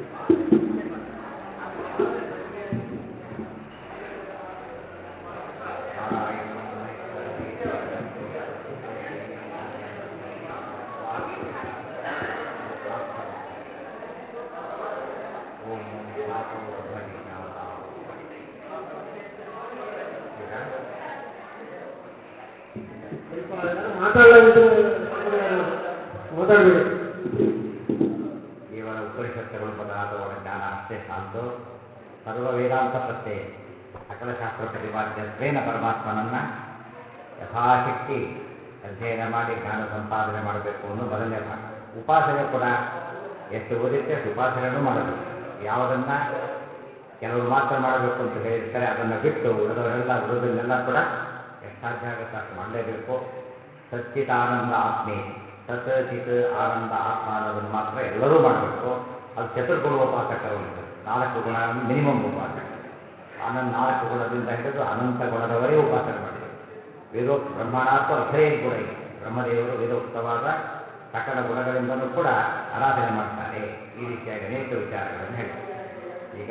ಕೇವಲ ಉಪನಿಷತ್ತುಗಳು ಮೊದಲಾದವುಗಳ ಜ್ಞಾನ ಅಷ್ಟೇ ಸಾಲದು. ಸರ್ವ ವೇದಾಂತ ಪ್ರತ್ಯಯ ಸಕಲ ಶಾಸ್ತ್ರ ಪ್ರತಿಪಾದ್ಯತ್ವೇನ ಪರಮಾತ್ಮನನ್ನು ಯಥಾಶಕ್ತಿ ಅಧ್ಯಯನ ಮಾಡಿ ಜ್ಞಾನ ಸಂಪಾದನೆ ಮಾಡಬೇಕು ಅನ್ನೋ ಮೊದಲನೇ ಭಾಗ. ಉಪಾಸನೆ ಕೂಡ ಎಷ್ಟು ಓದಿರುತ್ತೆ ಅಷ್ಟು ಉಪಾಸನೆಯೂ ಮಾಡಬೇಕು. ಯಾವುದನ್ನು ಕೆಲವರು ಮಾತ್ರ ಮಾಡಬೇಕು ಅಂತ ಹೇಳಿರ್ತಾರೆ ಅದನ್ನು ಬಿಟ್ಟು ಉಳಿದವನ್ನೆಲ್ಲ ಕೂಡ ಎಷ್ಟು ಸಾಧ್ಯ ಆಗುತ್ತೆ ಅಷ್ಟು ಮಾಡಲೇಬೇಕು. ಸಚ್ಚಿದಾನಂದ ಆತ್ಮೇ ಸತ್ ಚಿತ್ ಆನಂದ ಆತ್ಮ ಅನ್ನೋದನ್ನು ಮಾತ್ರ ಎಲ್ಲರೂ ಮಾಡಬೇಕು. ಅದು ಚತುರ್ಗುಣೋಪಾಸಕರು ಅಂತ 4 ಗುಣ ಮಿನಿಮಮ್ ಉಪಾಸಕ. 4 ಗುಣದಿಂದ ಹಿಡಿದು ಅನಂತ ಗುಣದವರೆಗೆ ಉಪಾಸನೆ ಮಾಡಬೇಕು. ವೇದೋಕ್ತ ಬ್ರಹ್ಮಣಾತ್ವ ಅಖಿಲೇ ಗುಣ ಇದೆ. ಬ್ರಹ್ಮದೇವರು ವೇದೋಕ್ತವಾದ ಸಕಲ ಗುಣಗಳಿಂದಲೂ ಕೂಡ ಆರಾಧನೆ ಮಾಡ್ತಾರೆ. ಈ ರೀತಿಯಾಗಿ ಅನೇಕ ವಿಚಾರಗಳನ್ನು ಹೇಳ್ತಾರೆ. ಈಗ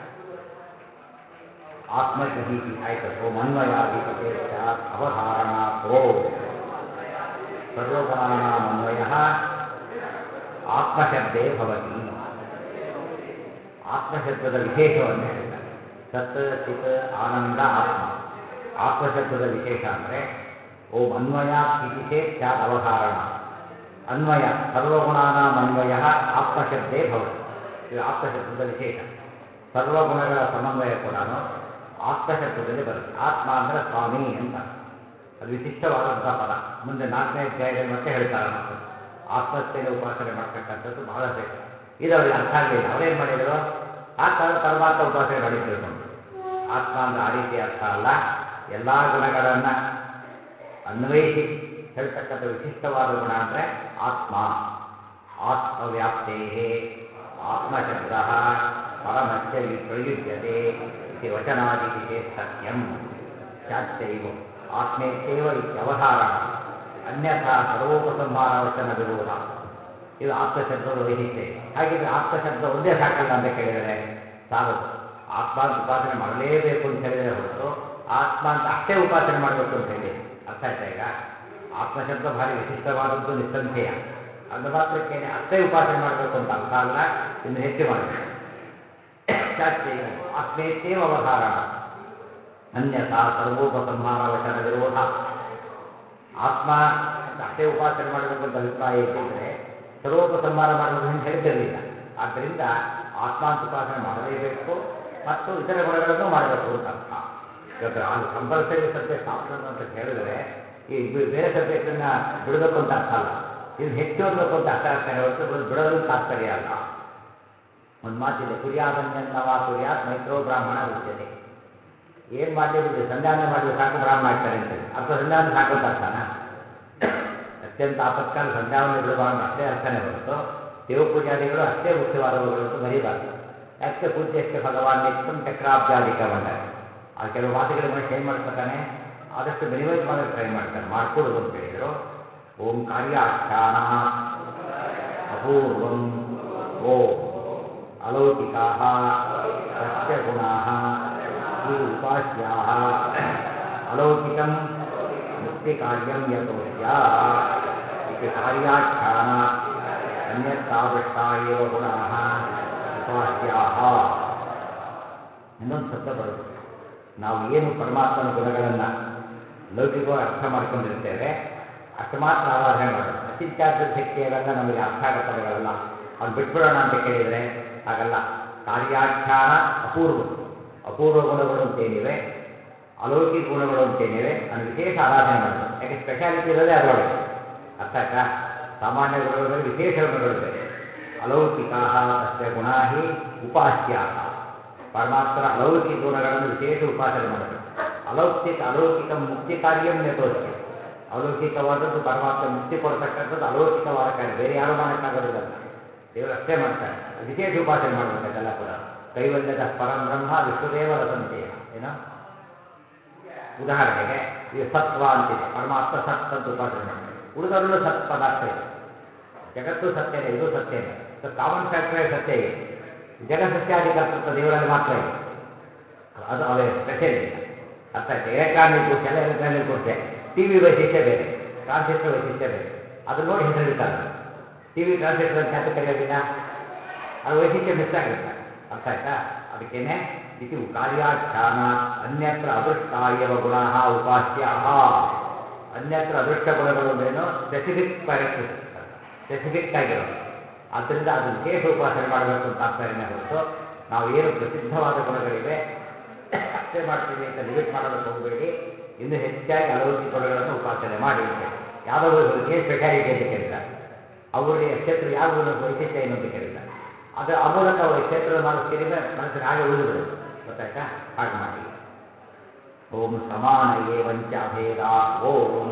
ಆತ್ಮಗ್ರಹೀತಿ ಆಯಿತು. ಓಂ ಅನ್ವಯಾಧಿಪತೆ ಸ್ಯಾತ್ ಅವಧಾರಣಾತೋ ಸರ್ವಗುಣಾನಾಮನ್ವಯಃ ಆತ್ಮಶಬ್ದೇ ಭವತಿ. ಆತ್ಮಶಬ್ದದ ವಿಶೇಷವನ್ನು ಹೇಳ್ತಾರೆ. ಸತ್ ಚಿತ್ ಆನಂದ ಆತ್ಮ. ಆತ್ಮಶಬ್ದದ ವಿಶೇಷ ಅಂದರೆ ಓಂ ಅನ್ವಯಾತ್ ಇತಿ ಚೇತ್ ಸ್ಯಾತ್ ಅವಧಾರಣ. ಅನ್ವಯ ಸರ್ವಗುಣಾನಾಮನ್ವಯ ಆತ್ಮಶಬ್ದೇ ಭವತಿ. ಇದು ಆತ್ಮಶಬ್ದದ ವಿಶೇಷ. ಸರ್ವಗುಣಗಳ ಸಮನ್ವಯ ಕೂಡ ಆತ್ಮಶಬ್ದದಲ್ಲಿ ಬರುತ್ತೆ. ಆತ್ಮ ಅಂದರೆ ಸ್ವಾಮಿ ಅಂತ. ಅದು ವಿಶಿಷ್ಟವಾದಂಥ ಪದ. ಮುಂದೆ 4ನೇ ಅಧ್ಯಾಯದಲ್ಲಿ ಮತ್ತೆ ಹೇಳ್ತಾರೆ. ಮತ್ತೊಂದು ಆತ್ಮಸ್ಥೆಯನ್ನು ಉಪಾಸನೆ ಮಾಡ್ತಕ್ಕಂಥದ್ದು ಬಹಳ ಶ್ರೇಷ್ಠ. ಇದು ಅವ್ರಿಗೆ ಅರ್ಥ ಆಗಲಿಲ್ಲ. ಅವರೇನು ಮಾಡಿದರು? ಆತ್ಮ ಪರಮಾತ್ಮ ಉಪಾಸನೆ ಮಾಡಿ ತಿಳ್ಕೊಂಡು. ಆತ್ಮ ಅಂದರೆ ಆ ರೀತಿ ಅರ್ಥ ಅಲ್ಲ. ಎಲ್ಲ ಗುಣಗಳನ್ನು ಅನ್ವಯಿಸಿ ಹೇಳ್ತಕ್ಕಂಥ ವಿಶಿಷ್ಟವಾದ ಗುಣ ಅಂದರೆ ಆತ್ಮ. ಆತ್ಮವ್ಯಾಪ್ತೇ ಆತ್ಮಶಬ್ದ ಪರಮಸ್ಯ ಪ್ರಯುಜ್ಯತೆ ಇತಿ ವಚನಾದಿತಿ ಚೇತ್ ಸತ್ಯಂ ಚಾಚ್ಯೈವ ಆತ್ಮೇತ್ಯೇವ ಇತ್ಯವಧಾರಣ ಅನ್ಯಥಾ ಸರ್ವೋಪಸಂಹಾರ ವಚನ ವಿರೋಧ. ಇದು ಆತ್ಮಶಬ್ದದ ವೈಶಿಷ್ಟ್ಯ. ಹಾಗಿದ್ರೆ ಆತ್ಮಶಬ್ದ ಒಂದೇ ಸಾಕಲ್ಲ ಅಂತ ಕೇಳಿದರೆ ಸಾಲದು. ಆತ್ಮ ಅಂತ ಉಪಾಸನೆ ಮಾಡಲೇಬೇಕು ಅಂತ ಹೇಳಿದರೆ ಹೊರತು ಆತ್ಮ ಅಂತ ಅಷ್ಟೇ ಉಪಾಸನೆ ಮಾಡಬೇಕು ಅಂತ ಹೇಳಿ ಅರ್ಥ ಆಯ್ತಾ? ಈಗ ಆತ್ಮಶಬ್ದ ಭಾರಿ ವಿಶಿಷ್ಟವಾದದ್ದು ನಿಸ್ಸಂಶಯ. ಅಂದ ಮಾತ್ರಕ್ಕೇನೆ ಅಷ್ಟೇ ಉಪಾಸನೆ ಮಾಡಬೇಕು ಅಂತ ಅರ್ಥ ಅಲ್ಲ, ಇನ್ನು ಹೆಚ್ಚು ಮಾಡಬೇಕು. ಚಾಚ್ಯೈವ ಆತ್ಮೇತ್ಯೇವ ಅವಧಾರಣ ಅನ್ಯಥಾ ಸರ್ವೋಪಸಂಹಾರ ವಚನ ವಿರೋಧ. ಆತ್ಮ ಅಂತ ಅಷ್ಟೇ ಉಪಾಸನೆ ಮಾಡಬೇಕು ಅಂತ ಅಭಿಪ್ರಾಯ ಇದ್ದಿದ್ದರೆ ಸರ್ವೋಪಸಂಹಾರ ಮಾಡಬೇಕು ಅಂತ ಹೇಳ್ತಿರಲಿಲ್ಲ. ಆದ್ದರಿಂದ ಆತ್ಮ ಅಂತ ಉಪಾಸನೆ ಮಾಡಲೇಬೇಕು ಮತ್ತು ಇತರ ಗುಣಗಳನ್ನು ಮಾಡಬೇಕು ಅಂತ ಅರ್ಥ. ಇವತ್ತು ಅದು ಕಂಪಲ್ಸರಿ ಸಬ್ಜೆಕ್ಟ್ ಆಪ್ಷನ್ ಅಂತ ಹೇಳಿದರೆ ಈ ಬೇರೆ ಸಬ್ಜೆಕ್ಟನ್ನು ಬಿಡಬೇಕು ಅಂತ ಅರ್ಥ ಅಲ್ಲ. ಇದನ್ನು ಹೆಚ್ಚು ಓದಬೇಕು ಅಂತ ಅರ್ಥ ಆಗ್ತಾನೆ ಹೊರತು ಬಿಡೋದ್ರಲ್ಲಿ ತಾತ್ಪರ್ಯ ಅಲ್ಲ. ಒಂದು ಮಾತಿದೆ, ಕುರ್ಯಾದನ್ಯನ್ನವ ಕುರ್ಯಾತ್ ಮೈತ್ರೋ ಬ್ರಾಹ್ಮಣ ಉಚ್ಯತೆ. ಏನು ಮಾಡಲಿ ಬಿಡಿ, ಸಂಧ್ಯಾವನೆ ಮಾಡಿದ್ರೆ ಸಾಕು ಬ್ರಾಹ್ಮಣ ಆಗ್ತಾರೆ ಅಂತೇಳಿ ಅರ್ಥ. ಸಂಧ್ಯಾವನೆ ಸಾಕು ಅಂತ ಅರ್ಥನ? ಅತ್ಯಂತ ಆಪತ್ಕಾಲ ಸಂಧ್ಯಾವನೆ ಬಿಡಬಾರ್ದು ಅಷ್ಟೇ ಅರ್ಥನೇ ಹೊರತು ದೇವಪೂಜಾದಿಗಳು ಅಷ್ಟೇ ಮುಖ್ಯವಾದವುಗಳು ಅಂತ ಮರಿಬಾರ್ದು. ಯಾಕೆ ಪೂಜ್ಯಕ್ಕೆ ಭಗವಾನ್ ನಿತ್ಯಂ ಚಕ್ರಾಬ್ಜಾದಿಕ ಮಂಡನೆ. ಆ ಕೆಲವು ಮಾತುಗಳು ಮನುಷ್ಯ ಏನು ಮಾಡ್ಕೊತಾನೆ, ಆದಷ್ಟು ಮಿನಿಮೈಸ್ ಮಾಡೋಕ್ಕೆ ಟ್ರೈ ಮಾಡ್ತಾನೆ. ಮಾಡಿಕೊಡುದು ಅಂತ ಹೇಳಿದರು. ಓಂ ಕಾರ್ಯಾಖ್ಯಾನ ಅಪೂರ್ವಂ ಓಂ ಅಲೌಕಿಕಾ ಸತ್ಯಗುಣಾ ಈ ಉಪಾಸ್ಯಾ ಅಲೌಕಿಕಂ ಮುಕ್ತಿಕಾರ್ಯಂ ಯತೋಸ್ಯ ಇತಿ ಕಾರ್ಯಾಖ್ಯಾನ ಅನ್ಯತ್ತಾದೃಷ್ಟಾ ಏವ ಗುಣಾ ಉಪಾಸ್ಯಾ. ಇನ್ನೊಂದು ಶಬ್ದ ಬರುತ್ತೆ. ನಾವು ಏನು ಪರಮಾತ್ಮನ ಗುಣಗಳನ್ನು ಲೌಕಿಕವಾಗಿ ಅರ್ಥ ಮಾಡ್ಕೊಂಡಿರ್ತೇವೆ ಅಷ್ಟು ಮಾತ್ರ ಆರಾಧನೆ ಮಾಡೋದು. ಅಚಿಂತ್ಯಾದ್ಯ ಶಕ್ತಿ ಅವೆಲ್ಲ ನಮಗೆ ಅರ್ಥ ಆಗೋ ಪದಗಳಲ್ಲ. ಅವ್ನು ಬಿಟ್ಬಿಡೋಣ ಅಂತ ಕೇಳಿದರೆ ಹಾಗಲ್ಲ. ಕಾರ್ಯಾಖ್ಯಾನ ಅಪೂರ್ವ ಗುಣಗಳು ಅಂತೇನಿವೆ, ಅಲೌಕಿಕ ಗುಣಗಳು ಅಂತೇನಿವೆ, ಅದನ್ನು ವಿಶೇಷ ಆರಾಧನೆ ಮಾಡಬೇಕು. ಯಾಕೆ ಸ್ಪೆಷಾಲಿಟಿ ಇರೋದೇ ಅದರೊಳಗೆ. ಅರ್ಥ ಆಯ್ತಾ? ಸಾಮಾನ್ಯ ಗುಣಗಳು ಬೇರೆ, ವಿಶೇಷ ಗುಣಗಳು ಬೇರೆ. ಅಲೌಕಿಕಾ ತಸ್ಯ ಗುಣಾ ಹಿ ಉಪಾಸ್ಯಾ. ಪರಮಾತ್ಮನ ಅಲೌಕಿಕ ಗುಣಗಳನ್ನು ವಿಶೇಷ ಉಪಾಸನೆ ಮಾಡಬೇಕು. ಅಲೌಕಿಕ ಮುಕ್ತಿ ಕಾರ್ಯಂ ಯಥೋಸ್ಯ. ಅಲೌಕಿಕವಾದದ್ದು ಪರಮಾತ್ಮ ಮುಕ್ತಿ ಕೊಡ್ತಕ್ಕಂಥದ್ದು ಅಲೌಕಿಕವಾದ ಕಾರ್ಯ. ಬೇರೆ ಯಾರೂ ಮಾಡೋಕ್ಕಾಗೋದಿಲ್ಲ. ದೇವರು ಅಷ್ಟೇ ಮಾಡ್ತಾರೆ. ವಿಶೇಷ ಉಪಾಸನೆ ಮಾಡಬೇಕು. ಅದೆಲ್ಲ ಕೂಡ ಕೈವಲ್ಯದ ಪರಂ ಬ್ರಹ್ಮ ವಿಷ್ಣುದೇವರ ಸಂದೇಹ. ಏನೋ ಉದಾಹರಣೆಗೆ ಈ ಸತ್ವ ಅಂತಿದೆ. ಪರಮಾತ್ಮ ಸತ್ ಅಂತ ಉಪಾಸನೆ ಮಾಡ್ತಾರೆ. ಉಳಿದವರಲ್ಲೂ ಸತ್ ಪದಾರ್ಥ ಇದೆ. ಜಗತ್ತು ಸತ್ಯನೇ, ಇದು ಸತ್ಯನೇ. ಸೊ ಕಾಮನ್ ಫ್ಯಾಕ್ಟರೇ ಸತ್ಯ ಇದೆ. ಜಗಸಸ್ಯಾದಿ ಕರ್ತೃತ್ವ ದೇವರಲ್ಲಿ ಮಾತ್ರ ಇದೆ. ಅದು ಅವರ ಸ್ಪೆಷಲ್ ಇಲ್ಲ. ಅರ್ಥ ಆಯ್ತು. ಎಲೆಕ್ಟ್ರಾನಿಕ್ ಗುಡ್ಸ್ ಎಲ್ಲ ಎಲೆಕ್ಟ್ರಾನಿಕ್ ಗುಡ್ಸೆ. ಟಿ ವಿ ವೈಶಿಷ್ಟ್ಯ ಬೇರೆ, ಟ್ರಾನ್ಸಿಸ್ಟರ್ ವೈಶಿಷ್ಟ್ಯ ಬೇರೆ. ಅದನ್ನು ನೋಡಿ ಹೆಸರಿಡ್ತಾರೆ. ಟಿ ವಿ ಟ್ರಾನ್ಸಿಸ್ಟರ್ ಅಂತ ಯಾಕೆ ಕರೆಯೋದಿಲ್ಲ? ಅದು ವೈಶಿಷ್ಟ್ಯ ಮಿಸ್ ಆಗಿರುತ್ತೆ. ಅರ್ಥ ಆಯ್ತಾ? ಅದಕ್ಕೇನೆ ಇತಿ ಕಾರ್ಯಾಖ್ಯಾನಾತ್ ಅನ್ಯತ್ರ ಅದೃಷ್ಟ ಏವ ಗುಣ ಉಪಾಸ್ಯ. ಅನ್ಯತ್ರ ಅದೃಷ್ಟ ಗುಣಗಳು ಅಂದ್ರೇನು? ಸ್ಪೆಸಿಫಿಕ್ ಕ್ಯಾರೆಕ್ಟರಿಸ್ಟಿಕ್ಸ್ ಅಂತ, ಸ್ಪೆಸಿಫಿಕ್ ಆಗಿರೋದು. ಆದ್ದರಿಂದ ಅದು ವಿಶೇಷ ಉಪಾಸನೆ ಮಾಡಬೇಕು ಅಂತ ತಾತ್ಪರ್ಯನೇ ಹೊರತು ನಾವು ಏನು ಪ್ರಸಿದ್ಧವಾದ ಗುಣಗಳಿವೆ ಅಷ್ಟೇ ಮಾಡ್ತೀವಿ ಅಂತ ಲಿಮಿಟ್ ಮಾಡೋದಕ್ಕೆ ಹೋಗಬೇಡಿ. ಇನ್ನೂ ಹೆಚ್ಚಾಗಿ ಅಲೌಕಿಕ ಗುಣಗಳನ್ನು ಉಪಾಸನೆ ಮಾಡಿ ಅಂತೇಳಿ. ಯಾವುದೊಬ್ಬರಿಗೆ ಹೋಗುತ್ತೆ ಏನು ಸ್ಪೆಷಾಲಿಟಿ ಅಂತ ಕೇಳಿದ್ದಾರೆ. ಅವ್ರಿಗೆ ಕ್ಷೇತ್ರ ಯಾವ ವೈಶಿಷ್ಟ್ಯ ಏನು ಅಂತ ಕೇಳಿದ್ದಾರೆ. ಅದು ಆ ಮೂಲಕ ಕ್ಷೇತ್ರದ ಮಾನಸ್ಕರಿ ಮನಸ್ಸಿನ ಹಾಗೆ ಉಳಿದು ಬಿಡುತ್ತೆ. ಗೊತ್ತಾಯ್ತಾ? ಹಾಗೆ ಮಾಡಿ. ಓಂ ಸಮಾನ ಏವಂಚ ಅಭೇದ ಓಂ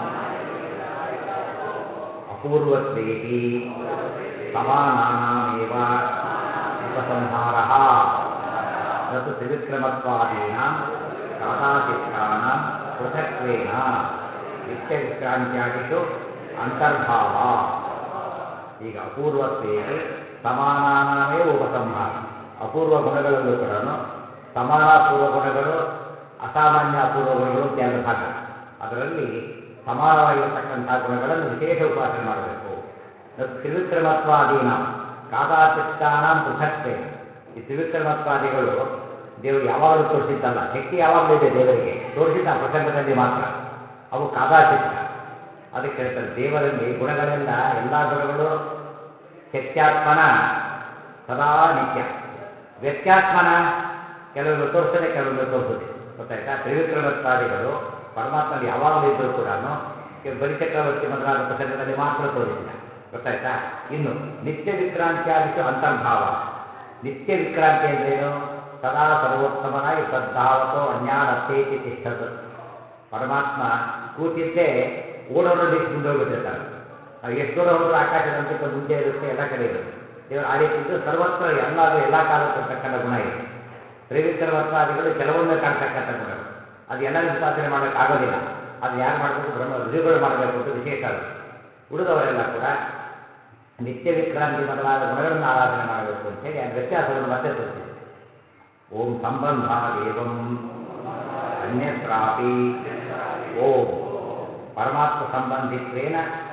ಅಪೂರ್ವತ್ವೇಪಿ ಸಮಾನಾನಾಮೇವ ಉಪಸಂಹಾರಃ ನತು ತ್ರಿವಿಕ್ರಮತ್ವಾದೀನಾಂ ಕಾದಾಚಿತ್ತಾನಾಂ ಪೃಥಕ್ವೇನ ನಿತ್ಯವಿಕ್ರಾಂತ್ಯಾದಿಷು ಅಂತರ್ಭಾವ. ಈಗ ಅಪೂರ್ವತ್ವೇಪಿ ಸಮಾನಾನಾಮೇವ ಉಪಸಂಹಾರ. ಅಪೂರ್ವ ಗುಣಗಳಲ್ಲೂ ಕೂಡ ಸಮಾನಾಪೂರ್ವ ಗುಣಗಳು, ಅಸಾಮಾನ್ಯ ಅಪೂರ್ವ ಗುಣಗಳು ಅಂತ ಎರಡು ಭಾಗ. ಅದರಲ್ಲಿ ಸಮಾನವಾಗಿರತಕ್ಕಂಥ ಗುಣಗಳನ್ನು ವಿಶೇಷ ಉಪಾಸನೆ ಮಾಡಬೇಕು. ತ್ರಿವಿಕ್ರಮತ್ವಾದೀನ ಕಾದಾಚಿತ್ತಾನಾಂ ಪೃಥಕ್ವೇನ. ಈ ತ್ರಿವಿಕ್ರಮತ್ವಾದಿಗಳು ದೇವರು ಯಾವಾಗಲೂ ತೋರಿಸಿದ್ದಲ್ಲ. ಶಕ್ತಿ ಯಾವಾಗಲೂ ಇದೆ ದೇವರಿಗೆ, ತೋರಿಸಿದ್ದ ಆ ಪ್ರಸಂಗದಲ್ಲಿ ಮಾತ್ರ. ಅವು ಕಾದಾಚಿತ್ತ. ಅದಕ್ಕೆ ಹೇಳ್ತಾರೆ ದೇವರಲ್ಲಿ ಗುಣಗಳೆಲ್ಲ, ಎಲ್ಲ ಗುಣಗಳು ಶಕ್ತ್ಯಾತ್ಮನ ಸದಾ ನಿತ್ಯ, ವ್ಯಕ್ತ್ಯಾತ್ಮನ ಕೆಲವೊಮ್ಮೆ ತೋರಿಸ್ತದೆ, ಕೆಲವೊಮ್ಮೆ ತೋರಿಸೋದಿಲ್ಲ. ಗೊತ್ತಾಯ್ತಾ? ತ್ರಿವಿಕ್ರಮತ್ವಾದಿಗಳು ಪರಮಾತ್ಮನಲ್ಲಿ ಯಾವಾಗಲೂ ಇದ್ದರೂ ಕೂಡ ಬಲಿಚಕ್ರವರ್ತಿ ಮೊದಲಾದ ಪ್ರಸಂಗದಲ್ಲಿ ಮಾತ್ರ ತೋರಿಸಿದ. ಗೊತ್ತಾಯ್ತಾ? ಇನ್ನು ನಿತ್ಯ ವಿಕ್ರಾಂತ್ಯಾದಿಷು ಅಂತರ್ಭಾವ. ನಿತ್ಯ ವಿಕ್ರಾಂತಿ ಅಂದ್ರೇನು? ಸದಾ ಸರ್ವೋತ್ತಮನಾಗಿ ಸದ್ಧಾವತೋ ಅನ್ಯಾನತ್ತೇತಿ ತಿಷ್ಠತ್. ಪರಮಾತ್ಮ ಕೂತಿದ್ದೇ ಓಡೋರು ನಿಂತು ಮುಂದೆ ಹೋಗ್ಬಿಟ್ಟಿರ್ತಾರೆ. ನಾವು ಎಷ್ಟು ದೂರ ಹೋದರೂ ಆಕಾಶ ನಮಗಿಂತ ಮುಂದೆ ಇರುತ್ತೆ, ಎಲ್ಲ ಕಡೆ ಇರುತ್ತೆ. ದೇವರು ಆ ರೀತಿ ಇದ್ದು ಸರ್ವತ್ರ ಎಲ್ಲ ಕಾಲಕ್ಕೂ ಇರ್ತಕ್ಕಂಥ ಗುಣ ಇದೆ. ತ್ರಿವಿಕ್ರಮತ್ವಾದಿಗಳು ಕೆಲವೊಮ್ಮೆ ಕಾಣ್ತಕ್ಕಂಥ ಗುಣಗಳು. ಅದು ಎಲ್ಲರಿಗೂ ಉಪಾಸನೆ ಮಾಡೋಕ್ಕಾಗೋದಿಲ್ಲ. ಅದು ಯಾರು ಮಾಡಬೇಕು? ಬ್ರಹ್ಮ ಋಷಿಗಳು ಮಾಡಬೇಕು ಅಂತ ವಿಶೇಷ ಅದು. ಉಳಿದವರೆಲ್ಲ ಕೂಡ ನಿತ್ಯ ವಿಕ್ರಾಂತಿ ಮೊದಲಾದ ಗುಣಗಳನ್ನು ಆರಾಧನೆ ಮಾಡಬೇಕು ಅಂತೇಳಿ ಅದು ವ್ಯತ್ಯಾಸವನ್ನು ಮತ್ತೆ ತೋರಿಸಿದೆ. ಓಂ ಸಂಬಂಧ ದೇವಂ ಅನ್ಯತ್ರಾಪಿ ಓಂ ಪರಮಾತ್ಮ ಸಂಬಂಧಿತ್ವೇನ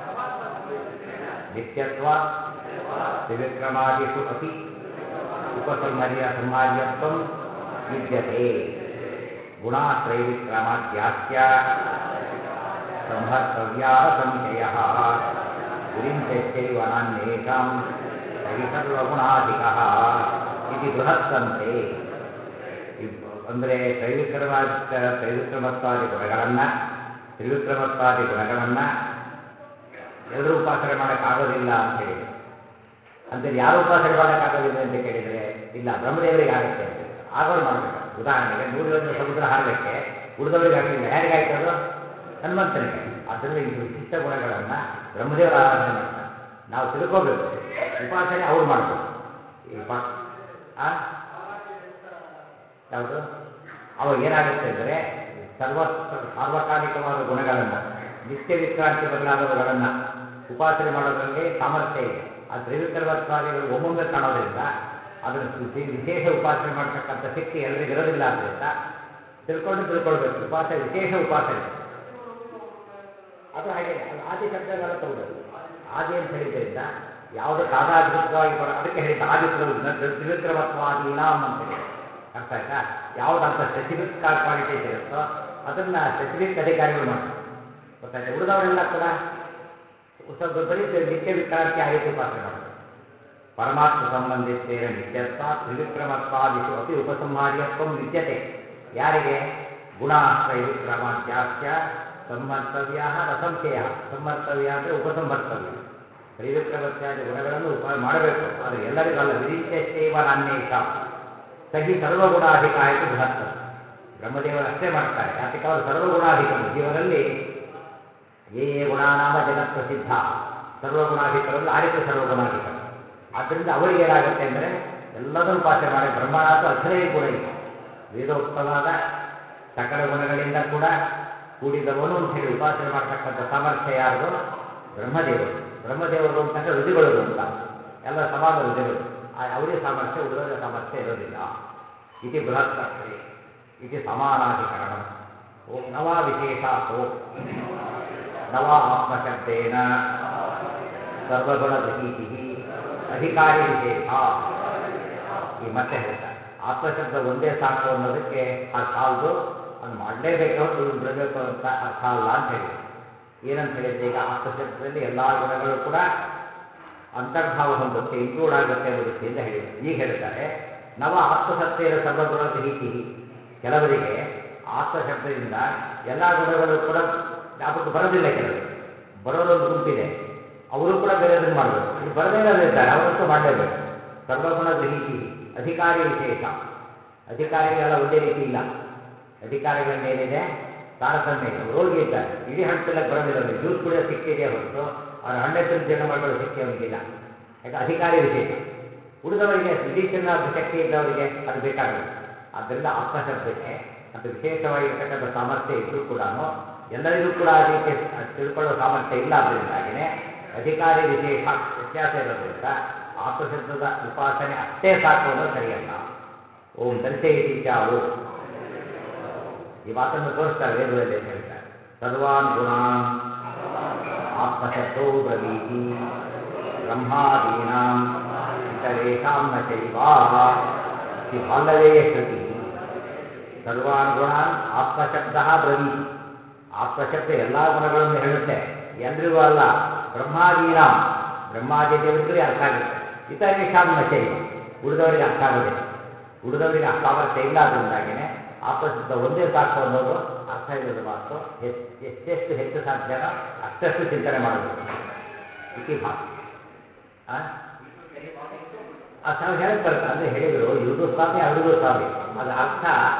ನಿತ್ಯತ್ವ ತ್ರಿವಿಕ್ರಮಾದಿಷು ಅಪಿ ಸಂಹಾರ್ಯತ್ವಂ ವಿದ್ಯತೆ. ಗುಣಾತ್ರೈವಿಕ್ರಮಾದ್ಯಾಸ್ಯ ಸಂಹರ್ತವ್ಯಾನ ಸಂಶಯಃ ಗುರಿಂಚೈವ ನಾನ್ಯೇಷಾಂ ಸಹಿ ಸರ್ವಗುಣಾಧಿಕಃ ಇತಿ ಬೃಹತ್ತಂತೆ. ಅಂದರೆ ತ್ರೈವಿಕ್ರಮತ್ವಾದಿ ಗುಣಗಳನ್ನು, ತ್ರಿವಿಕ್ರಮತ್ವಾದಿ ಗುಣಗಳನ್ನು ಎಲ್ಲರೂ ಉಪಾಸನೆ ಮಾಡೋಕ್ಕಾಗೋದಿಲ್ಲ ಅಂತ ಹೇಳಿದರು. ಅಂತೇಳಿ ಯಾರು ಉಪಾಸನೆ ಮಾಡೋಕ್ಕಾಗೋದಿಲ್ಲ ಅಂತ ಕೇಳಿದರೆ ಇಲ್ಲ, ಬ್ರಹ್ಮದೇವರಿಗೆ ಆಗುತ್ತೆ ಅಂತ ಹೇಳ್ತಾರೆ. ಆಗೋರು ಮಾಡಬೇಕಂತ. ಉದಾಹರಣೆಗೆ 100 ಯೋಜನೆ ಸಮುದ್ರ ಹಾರಲಿಕ್ಕೆ ಉಳಿದವರಿಗೆ ಆಗಲಿಲ್ಲ. ಯಾರಿಗಾಯ್ತು? ಅದು ಹನುಮಂತನಿಗೆ. ಆದ್ದರಿಂದ ಇಂಥ ವಿಶಿಷ್ಟ ಗುಣಗಳನ್ನು ಬ್ರಹ್ಮದೇವರು ಆರಾಧನೆ ಮಾಡ್ತಾರೆ. ನಾವು ತಿಳ್ಕೋಬೇಕು, ಉಪಾಸನೆ ಅವ್ರು ಮಾಡಬೇಕು. ಯಾವುದು? ಅವಾಗ ಏನಾಗುತ್ತೆ ಅಂದರೆ ಸಾರ್ವಕಾಲಿಕವಾದ ಗುಣಗಳನ್ನು, ನಿತ್ಯ ವಿಕ್ರಾಂತಿ ಬದಲಾದವುಗಳನ್ನು ಉಪಾಸನೆ ಮಾಡೋದರಲ್ಲಿ ಸಾಮರ್ಥ್ಯ ಇದೆ. ಆ ತ್ರಿವಿಕ್ರಮತ್ವಾದಿಗಳು ಒಮ್ಮೊಮ್ಮೆ ಕಾಣೋದ್ರಿಂದ ಅದನ್ನು ವಿಶೇಷ ಉಪಾಸನೆ ಮಾಡತಕ್ಕಂಥ ಶಕ್ತಿ ಎಲ್ಲರಿಗೂ ಇರೋದಿಲ್ಲ. ಆದ್ದರಿಂದ ತಿಳ್ಕೊಳ್ಬೇಕು. ಉಪಾಸನೆ ವಿಶೇಷ ಉಪಾಸನೆ ಅದು ಹಾಗೇನೆ. ಅದು ಆದಿ ಶಬ್ದವೆಲ್ಲ ತಗೋಬೇಕು. ಆದಿ ಅಂತ ಹೇಳಿದ್ದರಿಂದ ಯಾವುದು ಕಾದಾಧಿಕವಾಗಿ ಅದಕ್ಕೆ ಹೇಳಿದ್ದ ಆದಿ ತ್ರಿವಿಕ್ರಮತ್ವಾದೀನಾಂ ಅಂತ ಹೇಳಿ. ಅರ್ಥ ಆಯ್ತಾ? ಯಾವುದಂತ ಸ್ಪೆಸಿಫಿಕ್ ಕ್ವಾಲಿಟೀಸ್ ಇರುತ್ತೋ ಅದನ್ನು ಸ್ಪೆಸಿಫಿಕ್ ಅಧಿಕಾರಿಗಳು ಮಾಡಬೇಕು. ಗೊತ್ತಾಯ್ತಾ? ಉಳಿದವರೆಲ್ಲ ಕೂಡ ಸ್ವಲ್ಪ ಬರೀ ನಿತ್ಯ ವಿಕ್ರಾಂತಿ ಆ ರೀತಿ ಉಪಾಸನೆ ಮಾಡಬೇಕು. ಪರಮಾತ್ಮ ಸಂಬಂಧಿತೇನ ನಿತ್ಯತ್ವ ತ್ರಿವಿಕ್ರಮತ್ವಾದಿಷು ಅಪಿ ಉಪಸಂಹಾರ್ಯತ್ವಂ ವಿದ್ಯತೆ. ಯಾರಿಗೆ? ಗುಣಾತ್ರೈವಿಕ್ರಮಾದ್ಯಾಸ್ಯ ಸಂಹರ್ತವ್ಯ ನ ಸಂಶಯ. ಸಂಹರ್ತವ್ಯ ಅಂದರೆ ಉಪಸಂಹರ್ತವ್ಯ. ತ್ರಿವಿಕ್ರಮತ್ಯಾದಿ ಗುಣಗಳನ್ನು ಮಾಡಬೇಕು. ಆದರೆ ಎಲ್ಲರಿಗೂ ಅಲ್ಲ. ವಿರಿಂಚೈವ ನಾನ್ಯೇಷ ಸಹಿ ಸರ್ವಗುಣಾಧಿಕ ಆಯಿತು ಬೃಹತ್ತಂ. ಬ್ರಹ್ಮದೇವರಷ್ಟೇ ಮಾಡ್ತಾರೆ. ಯಾತಕ್ಕೆ? ಅವರು ಸರ್ವಗುಣಾಧಿಕರು. ಜೀವರಲ್ಲಿ ಯೇ ಗುಣಾನಾಮ ಜಗತ್ ಪ್ರಸಿದ್ಧ. ಸರ್ವಗುಣಾಧಿಕರಲ್ಲಿ ಆ ರೀತಿ ಸರ್ವಗುಣಾಧಿಕರು. ಆದ್ದರಿಂದ ಅವರಿಗೆ ಏನಾಗುತ್ತೆ ಅಂದರೆ ಎಲ್ಲದನ್ನು ಉಪಾಸನೆ ಮಾಡಿ ಬ್ರಹ್ಮನಾಥ ಅಖಿಲೈ ಗುಣ ಇದೆ. ವೇದೋಕ್ತವಾದ ಸಕಲ ಗುಣಗಳಿಂದ ಕೂಡ ಕೂಡಿದವನು ಅಂತ ಹೇಳಿ ಉಪಾಸನೆ ಮಾಡತಕ್ಕಂಥ ಸಾಮರ್ಥ್ಯ ಯಾರದು? ಬ್ರಹ್ಮದೇವರು. ಬ್ರಹ್ಮದೇವರು ಅಂತಂದರೆ ಋಷಿಗಳು ಅಂತ ಎಲ್ಲ ಸಮಾನ ಋಷಿಗಳು. ಅವರಿಗೆ ಸಾಮರ್ಥ್ಯ ಉಳಿದವರಿಗೆ ಸಾಮರ್ಥ್ಯ ಇರೋದಿಲ್ಲ. ಇತಿ ಬೃಹತ್ಕರ್ತ್ರೆ ಇತಿ ಸಮಾನಾಧಿಕರಣ. ಓಂ ನವ ವಿಶೇಷಾತೋ ನವ ಆತ್ಮಶಬ್ದೇನ ಸರ್ವಗುಣಗೃಹೀತಿ ಅಧಿಕಾರಿ ವಿಶೇಷ. ಈ ಮತ್ತೆ ಹೇಳ್ತಾರೆ ಆತ್ಮಶಬ್ದ ಒಂದೇ ಸಾಕು ಅನ್ನೋದಕ್ಕೆ ಆ ಸಾಲದು, ಅದು ಮಾಡಲೇಬೇಕು ಹೊರತು ಇದನ್ನು ಬಿಡಬೇಕು ಅಂತ ಅರ್ಥ ಅಲ್ಲ ಅಂತ ಹೇಳಿದ್ರು. ಏನಂತ ಹೇಳಿದ್ರೆ ಈಗ ಆತ್ಮಶಬ್ದದಲ್ಲಿ ಎಲ್ಲ ಗುಣಗಳು ಕೂಡ ಅಂತರ್ಭಾವ ಹೊಂದುತ್ತೆ, ಇನ್ಕ್ಲೂಡ್ ಆಗುತ್ತೆ ಎಂಬ ದೃಷ್ಟಿಯಿಂದ ಹೇಳಿದರು. ಈಗ ಹೇಳ್ತಾರೆ ನವ ಆತ್ಮಸತ್ತೆಯ ಸರ್ವಗುಣ ಗೃಹೀತಿ. ಕೆಲವರಿಗೆ ಆತ್ಮಶಬ್ದದಿಂದ ಎಲ್ಲ ಗುಣಗಳು ಕೂಡ ಜ್ಞಾಪಕ ಬರೋದಿಲ್ಲ. ಕೆಲವರಿಗೆ ಬರೋರೊಂದು ಗುಂಪಿದೆ, ಅವರು ಕೂಡ ಬೇರೆದನ್ನು ಮಾಡಬೇಕು. ಇದು ಬರದೇ ಇರೋದಿದ್ದಾರೆ, ಅವರಂತೂ ಮಾಡಲೇಬೇಕು. ಸರ್ವಗುಣ ಗೃಹೀತಿ ಅಧಿಕಾರಿ ವಿಶೇಷ. ಅಧಿಕಾರಿಗಳೆಲ್ಲ ಒಂದೇ ರೀತಿ ಇಲ್ಲ. ಅಧಿಕಾರಿಗಳಲ್ಲಿ ಏನಿದೆ ತಾರತಮ್ಯ ಇದೆ. ರೋಗಿ ಇದ್ದಾರೆ, ಇಡೀ ಹಣ್ಣು ತಿನ್ನಕ್ಕೆ ಬರೋದಿಲ್ಲ, ಅವನಿಗೆ ಜ್ಯೂಸ್ ಕುಡಿಯೋ ಶಕ್ತಿ ಇದೆಯೇ ಹೊರತು ಅವನು ಹಣ್ಣೆತ್ತಿನ ಜೀರ್ಣ ಮಾಡ್ಕೊಳ್ಳೋ ಶಕ್ತಿ ಅವನಿಗಿಲ್ಲ. ಯಾಕೆ ಅಧಿಕಾರಿ ವಿಶೇಷ. ಉಳಿದವರಿಗೆ ಇಡೀ ತಿನ್ನೋ ಶಕ್ತಿ ಇದ್ದವರಿಗೆ ಅದು ಬೇಕಾಗೋದಿಲ್ಲ. ಆದ್ದರಿಂದ ಆತ್ಮಶಬ್ದಕ್ಕೆ ಅಂತ ವಿಶೇಷವಾಗಿರ್ತಕ್ಕಂಥ ಸಾಮರ್ಥ್ಯ ಇದ್ದರೂ ಕೂಡ ಎಲ್ಲರಿಗೂ ಕೂಡ ಆ ರೀತಿ ತಿಳ್ಕೊಳ್ಳೋ ಸಾಮರ್ಥ್ಯ ಇಲ್ಲ. ಅದರಿಂದಾಗಿಯೇ ಅಧಿಕಾರಿ ವಿಶೇಷ ವ್ಯತ್ಯಾಸ ಇರೋದ್ರಿಂದ ಆತ್ಮಶಬ್ದದ ಉಪಾಸನೆ ಅಷ್ಟೇ ಸಾಕು ಅನ್ನೋದು ಸರಿಯಲ್ಲ. ಓಂ ದರ್ಶಯತಿ ಚ ಓಂ. ಈ ಮಾತನ್ನು ತೋರಿಸ್ತಾರೆ ವೇದದಲ್ಲಿ ಅಂತ ಹೇಳ್ತಾರೆ. ಸರ್ವಾನ್ ಗುಣಾನ್ ಆತ್ಮಶಬ್ದೋ ಬ್ರವೀತಿ ಬ್ರಹ್ಮಾದೀನಾಂ ಇತರೇಷಾಂ ನ ಚೈವ ಇತಿ ಬಾಲ್ಲವೇಯ ಶ್ರುತಿ. ಸರ್ವಾನ್ ಗುಣಾನ್ ಆತ್ಮಶಬ್ದ ಬ್ರವೀತಿ. ಆತ್ಮಶಬ್ದ ಎಲ್ಲ ಗುಣಗಳನ್ನು ಹೇಳುತ್ತೆ, ಎಲ್ರಿಗೂ ಅಲ್ಲ. ಬ್ರಹ್ಮಾದೀನಾಂ ಬ್ರಹ್ಮಾದಿ ದೇವತೆಗಳಿಗೆ ಅರ್ಥ ಆಗುತ್ತೆ. ಇತರೇಷಾಂ ನ ಚೈವ ಉಳಿದವರಿಗೆ ಅರ್ಥ ಆಗೋದಿಲ್ಲ. ಉಳಿದವರಿಗೆ ಆ ಸಾಮರ್ಥ್ಯ ಇಲ್ಲ. ಅದರಿಂದಾಗಿಯೇ ಆತ್ಮಶಬ್ದ ಒಂದೇ ಸಾಕು ಅನ್ನೋದು ಅರ್ಥ ಇಲ್ಲದ ಮಾತು. ಎಷ್ಟೆಷ್ಟು ಹೆಚ್ಚು ಸಾಧ್ಯನೋ ಅಷ್ಟಷ್ಟು ಚಿಂತನೆ ಮಾಡಬೇಕು. ಇತಿ ಭಾಷೆ ತಾವು ಹೇಳಕ್ ಬರುತ್ತೆ. ಅಂದರೆ ಹೇಳಿದರು ಇವ್ರಿಗೂ ಸ್ವಾಮಿ ಅವರಿಗೂ ಸ್ವಾಮಿ. ಅದರ ಅರ್ಥ